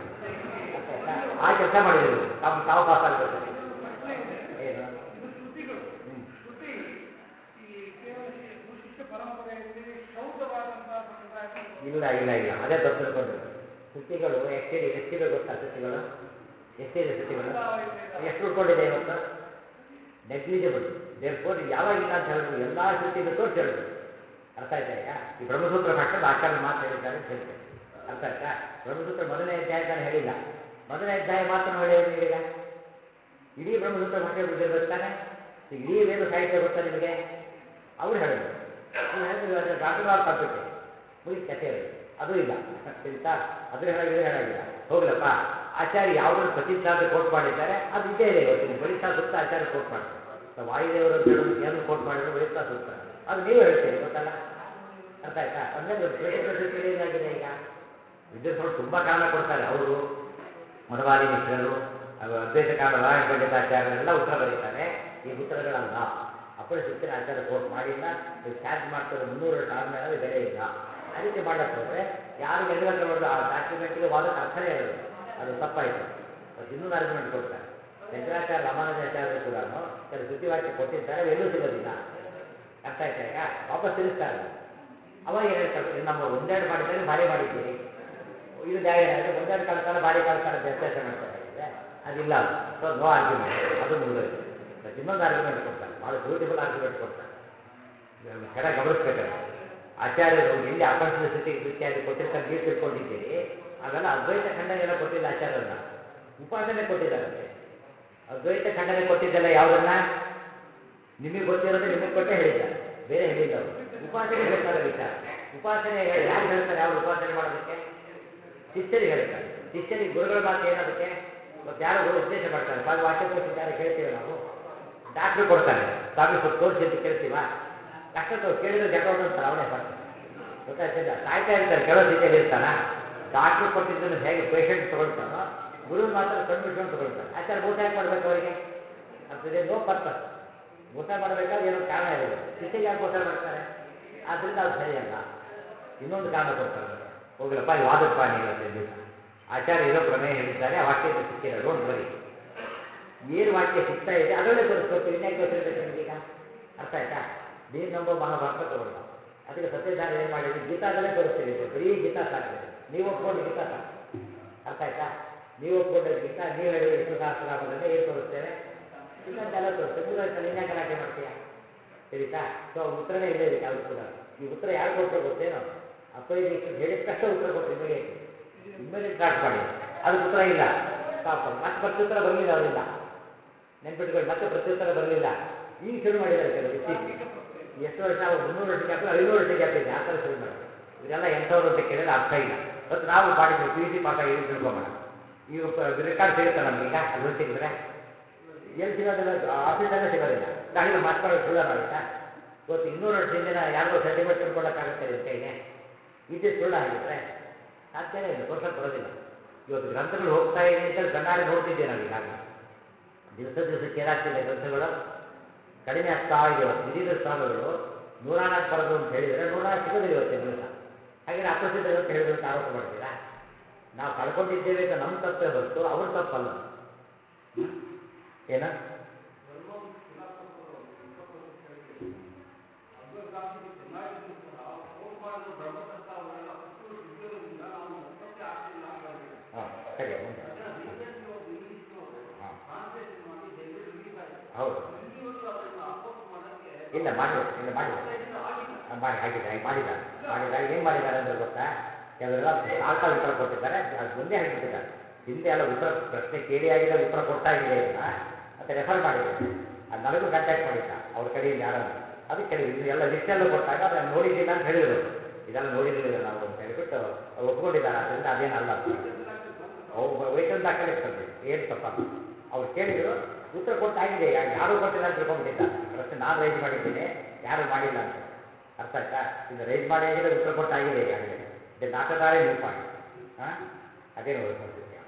ಆ ಕೆಲಸ ಮಾಡಿದ್ರು ಇವರು. ತಾವು ಪಾಸ್ ಆಗಬೇಕು. ಏನು ಶ್ರುತಿಗಳು? ಶ್ರುತಿ ಈ ಕೇವಲ ಗುರುಶಿಷ್ಯ ಪರಂಪರೆಯಲ್ಲಿ ಶೌದ್ರವಾದಂತಹ ಸಂಪ್ರದಾಯ ಇಲ್ಲ ಇಲ್ಲ ಇಲ್ಲ, ಅದೇ ತಪ್ಪು ತಿಳ್ಕೊಂಡಿರೋದು. ಶ್ರುತಿಗಳು ಆ್ಯಕ್ಚುಲಿ ಎಷ್ಟಿವೆ ಗೊತ್ತಾ? ಶ್ರುತಿಗಳು ಎಷ್ಟಿದೆ? ಶ್ರುತಿಗಳು ಎಷ್ಟು ಉಳ್ಕೊಂಡಿದೆ ಇವತ್ತು? ನೆಗ್ಲಿಜಿಬಲ್. ದೇರ್ಫೋರ್ ಯಾವಾಗ ಇಲ್ಲ ಅಂತ ಹೇಳ್ಬೋದು, ಎಲ್ಲ ಶ್ರುತಿಗಳು ತೋರಿಸಿ ಹೇಳ್ಬೋದು. ಅರ್ಥ ಆಯ್ತಾ? ಈಗ ಈ ಬ್ರಹ್ಮಸೂತ್ರ ಭಾಷೆದ ಆಚಾರ್ಯ ಮಾತು ಹೇಳಿದ್ದಾರೆ ಅಂತ ಹೇಳ್ತೇನೆ. ಅರ್ಥ ಆಯ್ತಾ? ಬ್ರಹ್ಮಸೂತ್ರ ಮೊದಲನೇ ಅಧ್ಯಾಯ ತಾನು ಹೇಳಿಲ್ಲ, ಮೊದಲನೇ ಅಧ್ಯಾಯ ಮಾತ್ರ ಹೇಳಿದ್ರೆ ನೀವೀಗ ಇಡೀ ಬ್ರಹ್ಮಸೂತ್ರ ಭಾಷೆ ಗೊತ್ತಿರ್ಬೇಕು ತಾನೆ. ಈಗ ಇಡೀ ವೇದ ಸಾಹಿತ್ಯ ಗೊತ್ತಾ ನಿಮಗೆ? ಅವ್ರು ಹೇಳಿದ್ರು, ನೀವು ಹೇಳಿದ್ರೆ ರಾಟರ್ವಾಲ್ ಕಂಪ್ಯೂಟರ್ ಮುಗಿದ ಕಥೆ ಇರೋದು. ಅದು ಇಲ್ಲ, ಸರಿತಾ? ಅದ್ರ ಹೇಳಾಗಿದ್ರೆ ಹೇಳಾಗಿಲ್ಲ, ಹೋಗ್ಲಪ್ಪ. ಆಚಾರ್ಯ ಯಾವುದನ್ನು ಪ್ರಸಿದ್ಧಾಂತ ಕೋಟ್ ಮಾಡಿದ್ದಾರೆ ಅದು ಇದ್ದೇ ಇದೆ. ಇವತ್ತಿನ ವೈತಾ ಸೂಕ್ತ ಆಚಾರ್ಯ ಕೋಟ್ ಮಾಡ್ತಾರೆ. ವಾಯುದೇವರು ಅಂತ ಹೇಳೋದಕ್ಕೆ ಏನು ಕೋಟ್ ಮಾಡಿದ್ರು ವೈತಾ ಸೂಕ್ತ, ಅದು ನೀವು ಹೇಳ್ತೀರಿ ಗೊತ್ತಲ್ಲ. ಅರ್ಥ ಆಯ್ತಾ? ಅಂದರೆ ಪ್ರಸಿದ್ಧ ಏನಾಗಿದೆ ಈಗ ವಿದ್ಯಾರ್ಥಿಗಳು ತುಂಬ ಕಾರಣ ಕೊಡ್ತಾರೆ. ಅವರು ಮಧುವಾದಿ ಮಿಶ್ರರು, ಅದ್ವೈತ ಕಾರಣ ನಾರಾಯಣ ಪಂಡಿತಾಚಾರ್ಯರೆಲ್ಲ ಉತ್ತರ ಬರೀತಾರೆ. ಈ ಉತ್ತರಗಳಲ್ಲ, ಅಪರಿಶಿಸ್ತಿನ ಆಚಾರ್ಯ ಕೋಟ್ ಮಾಡಿಲ್ಲ. ನೀವು ಚಾರ್ಜ್ ಮಾಡ್ತಾರೆ 300 ವರ್ಷ ಆದಮೇಲೆ ಅದು ಬೆಲೆ ಇಲ್ಲ. ಅದಕ್ಕೆ ಮಾಡಕ್ಕೆ ಹೋದರೆ ಯಾರಿಗೆ ಎಡಗಂಟೆ ಮಾಡೋದು ಆ ಡಾಕ್ಯುಮೆಂಟ್ಗೆ ವಾದಕ್ಕೆ ಅರ್ಥನೇ ಇರೋದು, ಅದು ತಪ್ಪಾಯಿತು. ಮತ್ತು ಇನ್ನೊಂದು ಆರ್ಗ್ಯುಮೆಂಟ್ ಕೊಡ್ತಾರೆ. ಶಂಕರಾಚಾರ್ಯ ರಾಮಾನುಜಾಚಾರ್ಯರು ಕೂಡ ಕೆಲವು ಶ್ರುತಿವಾಕ್ಯ ಕೊಟ್ಟಿದ್ದಾರೆ, ಅವು ಎಲ್ಲೂ ಸಿಗೋದಿಲ್ಲ. ಅರ್ಥ ಆಯ್ತಾ? ಈಗ ವಾಪಸ್ ತಿರುಗಿಸ್ತಾರೆ. ಅವಾಗ ಏನು ಹೇಳ್ತಾರೆ? ಇದು ನಮ್ಮ ಒಂದೆರಡು ಮಾಡಿದ್ದಾರೆ, ಭಾರಿ ಮಾಡಿದ್ದೀರಿ. ಇದು ನ್ಯಾಯ ಏನಾದರೆ ಒಂದೆರಡು ಕಳ್ತಾನೆ ಭಾರಿ ಕಳ್ತಾನೆ ವ್ಯತ್ಯಾಸ ಮಾಡ್ತಾರೆ. ಹಾಗಿದ್ರೆ ಅದಿಲ್ಲ. ಅದು ಸೊ ನೋ ಆರ್ಗ್ಯುಮೆಂಟ್, ಅದು ಮುಗಿದೋಯ್ತು. ಬಟ್ ಇನ್ನೊಂದು ಆರ್ಗ್ಯುಮೆಂಟ್ ಕೊಡ್ತಾರೆ, ಭಾಳ ಬ್ಯೂಟಿಫುಲ್ ಆರ್ಗ್ಯುಮೆಂಟ್ ಕೊಡ್ತಾರೆ. ಚೆನ್ನಾಗಿ ಗಮನಿಸ್ಬೇಕಾದ್ರೆ ಆಚಾರ್ಯರು ಎಲ್ಲಿ ಅಪರಿಚಿತ ಸ್ಥಿತಿ ಇತ್ಯಾದಿ ಕೊಟ್ಟಿರ್ತಾರೆ ನೀವು ತಿಳ್ಕೊಂಡಿದ್ದೀರಿ, ಅವೆಲ್ಲ ಅದ್ವೈತ ಖಂಡನೆಲ್ಲ ಕೊಟ್ಟಿಲ್ಲ ಆಚಾರ್ಯರನ್ನ, ಉಪಾಸನೆ ಕೊಟ್ಟಿದ್ದಾರಂತೆ. ಅದ್ವೈತ ಖಂಡನೆ ಕೊಟ್ಟಿದ್ದೆಲ್ಲ ಯಾವುದನ್ನ ನಿಮಗೆ ಗೊತ್ತಿರೋದು ನಿಮಗೆ ಕೊಟ್ಟೆ ಹೇಳಿದ್ದಾರೆ, ಬೇರೆ ಹೇಳಿಲ್ಲ ಅವರು. ಉಪಾಸನೆ ಹೇಳ್ತಾರೆ ವಿಚಾರ. ಉಪಾಸನೆ ಯಾರಿಗೆ ಹೇಳ್ತಾರೆ? ಯಾರು ಉಪಾಸನೆ ಮಾಡೋದಕ್ಕೆ? ಶಿಷ್ಯರಿಗೆ ಹೇಳ್ತಾರೆ. ಶಿಷ್ಯರಿಗೆ ಗುರುಗಳ ಮಾತು ಏನದಕ್ಕೆ? ಮತ್ತು ಯಾರು ಗುರು ಉಪದೇಶ ಮಾಡ್ತಾರೆ, ಸ್ವಾಮಿ ವಾಕ್ಯ ತೋರಿಸಿದ್ದಾರೆ ಕೇಳ್ತೀವಿ ನಾವು. ಡಾಕ್ಟ್ರು ಕೊಡ್ತಾರೆ, ಸ್ವಾಮಿ ಸ್ವಲ್ಪ ತೋರಿಸಿ ಅಂತ ಕೇಳ್ತೀವ? ಕಷ್ಟ ಕೇಳಿದ್ರೆ ಜಟ ಅಂತಾರೆ ಅವನೇ ಫಸ್ಟ್. ಗೊತ್ತಾಯ್ತಿಲ್ಲ, ಸಾಯ್ತಾ ಇರ್ತಾರೆ, ಕೆಲವು ಸ್ಥಿತಿಯಲ್ಲಿ ಇರ್ತಾನ. ಡಾಕ್ಟ್ರು ಕೊಟ್ಟಿದ್ದನ್ನು ಹೇಗೆ ಪೇಷಂಟ್ ತೊಗೊಳ್ತಾನೋ, ಗುರುವಿನ ಮಾತ್ರ ಕಣ್ಣು ಬಿಟ್ಕೊಂಡು ತೊಗೊಳ್ತಾರೆ. ಆಚಾರ ಮೋಸ ಯಾಕೆ ಮಾಡ್ಬೇಕು ಅವರಿಗೆ? ಅರ್ಥದೇ ನೋ ಪರ್ಪಸ್. ಮೋಸ ಮಾಡಬೇಕಾದ್ರೆ ಏನೋ ಕಾರಣ ಇರಬೇಕು. ಶಿಷ್ಯಗೆ ಯಾಕೆ ಮೋಸ ಮಾಡ್ತಾರೆ? ಆದ್ದರಿಂದ ಅದು ಸರಿಯಲ್ಲ. ಇನ್ನೊಂದು ಕಾರಣ ಕೊಡ್ತಾರೆ ನೋಡಿ, ಹೋಗಲಪ್ಪ ಇದು ವಾದಕ್ಕೆ ಬಾ ನೀವು ಇವತ್ತಿನ ದಿವಸ. ಆಚಾರ್ಯ ಏನೋ ಪ್ರಮೇಯ ಹೇಳಿದ್ದಾರೆ, ಆ ವಾಕ್ಯದ ಸಿಕ್ಕಿಲ್ಲ, ಡೋಂಟ್ ವರಿ. ಏನು ವಾಕ್ಯ ಸಿಗ್ತಾ ಇದೆ ಅದರಲ್ಲೇ ತೋರಿಸ್ಕೊಡ್ತೀವಿ, ಇನ್ಯಾಕೆ ತೋರಿಸಿರ್ಬೇಕು ನಿಮಗೀಗ? ಅರ್ಥ ಆಯ್ತಾ? ನೀನು ನಂಬೋ ಮಹಾಭಾರತ ತಗೊಳ್ಳ. ಅದಕ್ಕೆ ಸತ್ಯಧಾರ ಏನು ಮಾಡಿದ್ವಿ, ಗೀತಾದಲ್ಲೇ ತೋರಿಸ್ತೀವಿ ಅಂತ. ಬರೀ ಗೀತಾ ಸಾಕು, ನೀವು ಒಪ್ಕೊಂಡು ಗೀತಾ ಸಾಕು. ಅರ್ಥ ಆಯ್ತಾ? ನೀವು ಒಪ್ಕೊಂಡ ಗೀತಾ, ನೀವು ಹೇಳಿದ ವಿಷ್ಣು ಸಹಸ್ರನಾಮದಲ್ಲೇ ಏನು ತೋರಿಸ್ತೇವೆ? ಇನ್ನೊಂದೆಲ್ಲ ತೋರಿಸ್ತೇವೆ. ಮುಗಿದೋಯ್ತಲ್ಲ, ಇನ್ಯಾಕೆ ಗಲಾಟೆ ಮಾಡ್ತೀಯಾ? ಸರಿತಾ? ಸೊ ಉತ್ತರನೇ ಇಲ್ಲೇ ಇದಕ್ಕೆ ಯಾವುದು ಕೂಡ. ಈ ಉತ್ತರ ಯಾರು ಕೊಟ್ಟರು ಗೊತ್ತೇನೋ? ಅಪ್ಪಯ್ಯ ದೀಕ್ಷಿತ್ ಹೇಳಿದ ತಕ್ಷಣ ಉತ್ತರ ಕೊಟ್ಟರು, ಇಮಿಡಿಯೇಟ್ ಸ್ಟಾರ್ಟ್ ಮಾಡಿ. ಅದಕ್ಕೆ ಉತ್ತರ ಇಲ್ಲ, ಸ್ಟಾಪ್ ಮಾಡಿ. ಮತ್ತೆ ಪ್ರತ್ಯುತ್ತರ ಬರಲಿಲ್ಲ ಅವರಿಂದ, ನೆನ್ಪಿಟ್ಕೊಳ್ಳಿ. ಮತ್ತೆ ಪ್ರತ್ಯುತ್ತರ ಬರಲಿಲ್ಲ. ಈಗ ಶುರು ಮಾಡಿದ್ದಾರೆ ಕೆಲವರು ಇತ್ತೀಚೆಗೆ. ಎಷ್ಟು ವರ್ಷ? 300 ವರ್ಷ ಗ್ಯಾಪ್, 500 ವರ್ಷ ಗ್ಯಾಪ್ ಇದೆ, ಆ ಥರ ಶುರು ಮಾಡಿದ್ದಾರೆ. ಇವರೆಲ್ಲ ಎಂಥವ್ರು ಅಂತ ಕೇಳಿದ್ರೆ ಅರ್ಥ ಇಲ್ಲ. ಮತ್ತು ನಾವು ಮಾಡಿದ್ವಿ, PUC ಪಾಸ್ ಆಗಿದೆ ತಿಳ್ಕೊಂಬೋಣ. ಈಗ ರೆಕಾರ್ಡ್ ಸಿಗುತ್ತಾ ನಮಗೀಗ? ಅದು ಸಿಕ್ಕಿದ್ರೆ ಎಲ್ಲಿ ಸಿಗೋದಿಲ್ಲ, ಆಫೀಸಲ್ಲೇ ಸಿಗೋದಿಲ್ಲ. ನಾವೀಗ ಮಾತಾಡೋದು ಸುಳ್ಳ ನಾವೀಗ? ಇವತ್ತು 200 ವರ್ಷ ಹಿಂದಿನ ಯಾರಿಗೋ ಸರ್ಟಿಫಿಕೇಟ್ ತಂದ್ಕೊಳ್ಳೋಕ್ಕಾಗುತ್ತೆ ನಿಮ್ಮ ಕೈಗೆ? ಇದು ಸುಳ್ಳ ಹಾಗಿದ್ರೆ ಸಾಧ್ಯನೇ ಇಲ್ಲ, ತೋರ್ಸಕ್ಕೆ ಬರೋದಿಲ್ಲ. ಇವತ್ತು ಗ್ರಂಥಗಳು ಹೋಗ್ತಾ ಇದೆ ಅಂತ ಕಣ್ಣಾರೆ ನೋಡ್ತಿದ್ದೇವೆ ನಾವು ಈಗಾಗಲೇ. ದಿವಸಕ್ಕೆ ಏನಾಗ್ತಿದೆ, ಗ್ರಂಥಗಳು ಕಡಿಮೆ ಆಗ್ತಾ ಇದೆ. ಇವತ್ತು ವಿಧಿದ ಸ್ವಾಮಿಗಳು 104 ಬರೋದು ಅಂತ ಹೇಳಿದರೆ 104 ಸಿಗೋದಿಲ್ಲ ಇವತ್ತಿನ ದಿವಸ. ಹಾಗೆ ಅಪ್ರಸಿದ್ಧ ಗ್ರಂಥ ಹೇಳಿದ್ರು ಅಂತ ಆರೋಪ ಮಾಡ್ತೀರಾ? ನಾವು ಕಳ್ಕೊಂಡಿದ್ದೇವೆ ಅಂತ ನಮ್ಮ ತಪ್ಪೇ ಹೊರತು ಅವ್ರ ತಪ್ಪಲ್ಲ. ಏನ ಸರಿ ಮುಂದೆ. ಹೌದು, ಇಲ್ಲ ಮಾಡಿಲ್ಲ, ಇಲ್ಲ ಮಾಡಿದ್ದಾರೆ. ಏನು ಮಾಡಿದ್ದಾರೆ ಅಂದರೆ ಗೊತ್ತಾ? ಕೆಲವರೆಲ್ಲ ಸಾಲ್ಟ ಉತ್ತರ ಕೊಟ್ಟಿದ್ದಾರೆ, ಅದು ಒಂದೇ ಹಾಕಿಬಿಟ್ಟಿದ್ದಾರೆ. ಹಿಂದೆ ಎಲ್ಲ ಉತ್ತರ ಪ್ರಶ್ನೆ ಕೇಳಿ ಆಗಿದೆ, ಉತ್ತರ ಕೊಟ್ಟಾಗಿದೆ ಇದನ್ನ ಅಂತ ರೆಫರ್ ಮಾಡಿದ್ದೇನೆ. ಅದು ನನಗೂ ಕಾಂಟ್ಯಾಕ್ಟ್ ಮಾಡಿದ್ದ ಅವ್ರ ಕಡೆಯಿಂದ ಯಾರನ್ನು. ಅದಕ್ಕೆ ಕೇಳಿದ್ರು, ಎಲ್ಲ ಲಿಸ್ಟೆಲ್ಲ ಕೊಟ್ಟಾಗ ಅದನ್ನು ನೋಡಿದ್ದಿಲ್ಲ ಅಂತ ಹೇಳಿದರು. ಇದೆಲ್ಲ ನೋಡಿರಲಿಲ್ಲ ನಾವು ಅಂತ ಹೇಳಿಬಿಟ್ಟು ಅವ್ರು ಒಪ್ಕೊಂಡಿದ್ದಾರೆ. ಆದ್ದರಿಂದ ಅದೇನಲ್ಲ ಅಂತ ವೈಟನ್ ದಾಖಲೆ ತಂದಿದ್ದು ಏನು ತಪ್ಪಲ್ಲ. ಅವ್ರು ಕೇಳಿದರು, ಉತ್ತರ ಕೊಟ್ಟಾಗಿದೆ, ಯಾರೂ ಕೊಟ್ಟಿಲ್ಲ ಅಂತ ತಿಳ್ಕೊಂಡ್ಬಿಟ್ಟಿದ್ದಾರೆ. ಪ್ರಶ್ನೆ ನಾನು ರೈಸ್ ಮಾಡಿದ್ದೇನೆ, ಯಾರೂ ಮಾಡಿಲ್ಲ ಅಂತ. ಅರ್ಥ ಆಯ್ತಾ? ಇದು ರೈಸ್ ಮಾಡಿ ಆಗಿದೆ, ಉತ್ತರ ಕೊಟ್ಟಾಗಿದೆ ಈಗಾಗಲೇ. ಇದು ನಾಟದಾರೆ ನ್ಯೂ ಪಾಯಿಂಟ್. ಅದೇನು ಸತ್ಯ.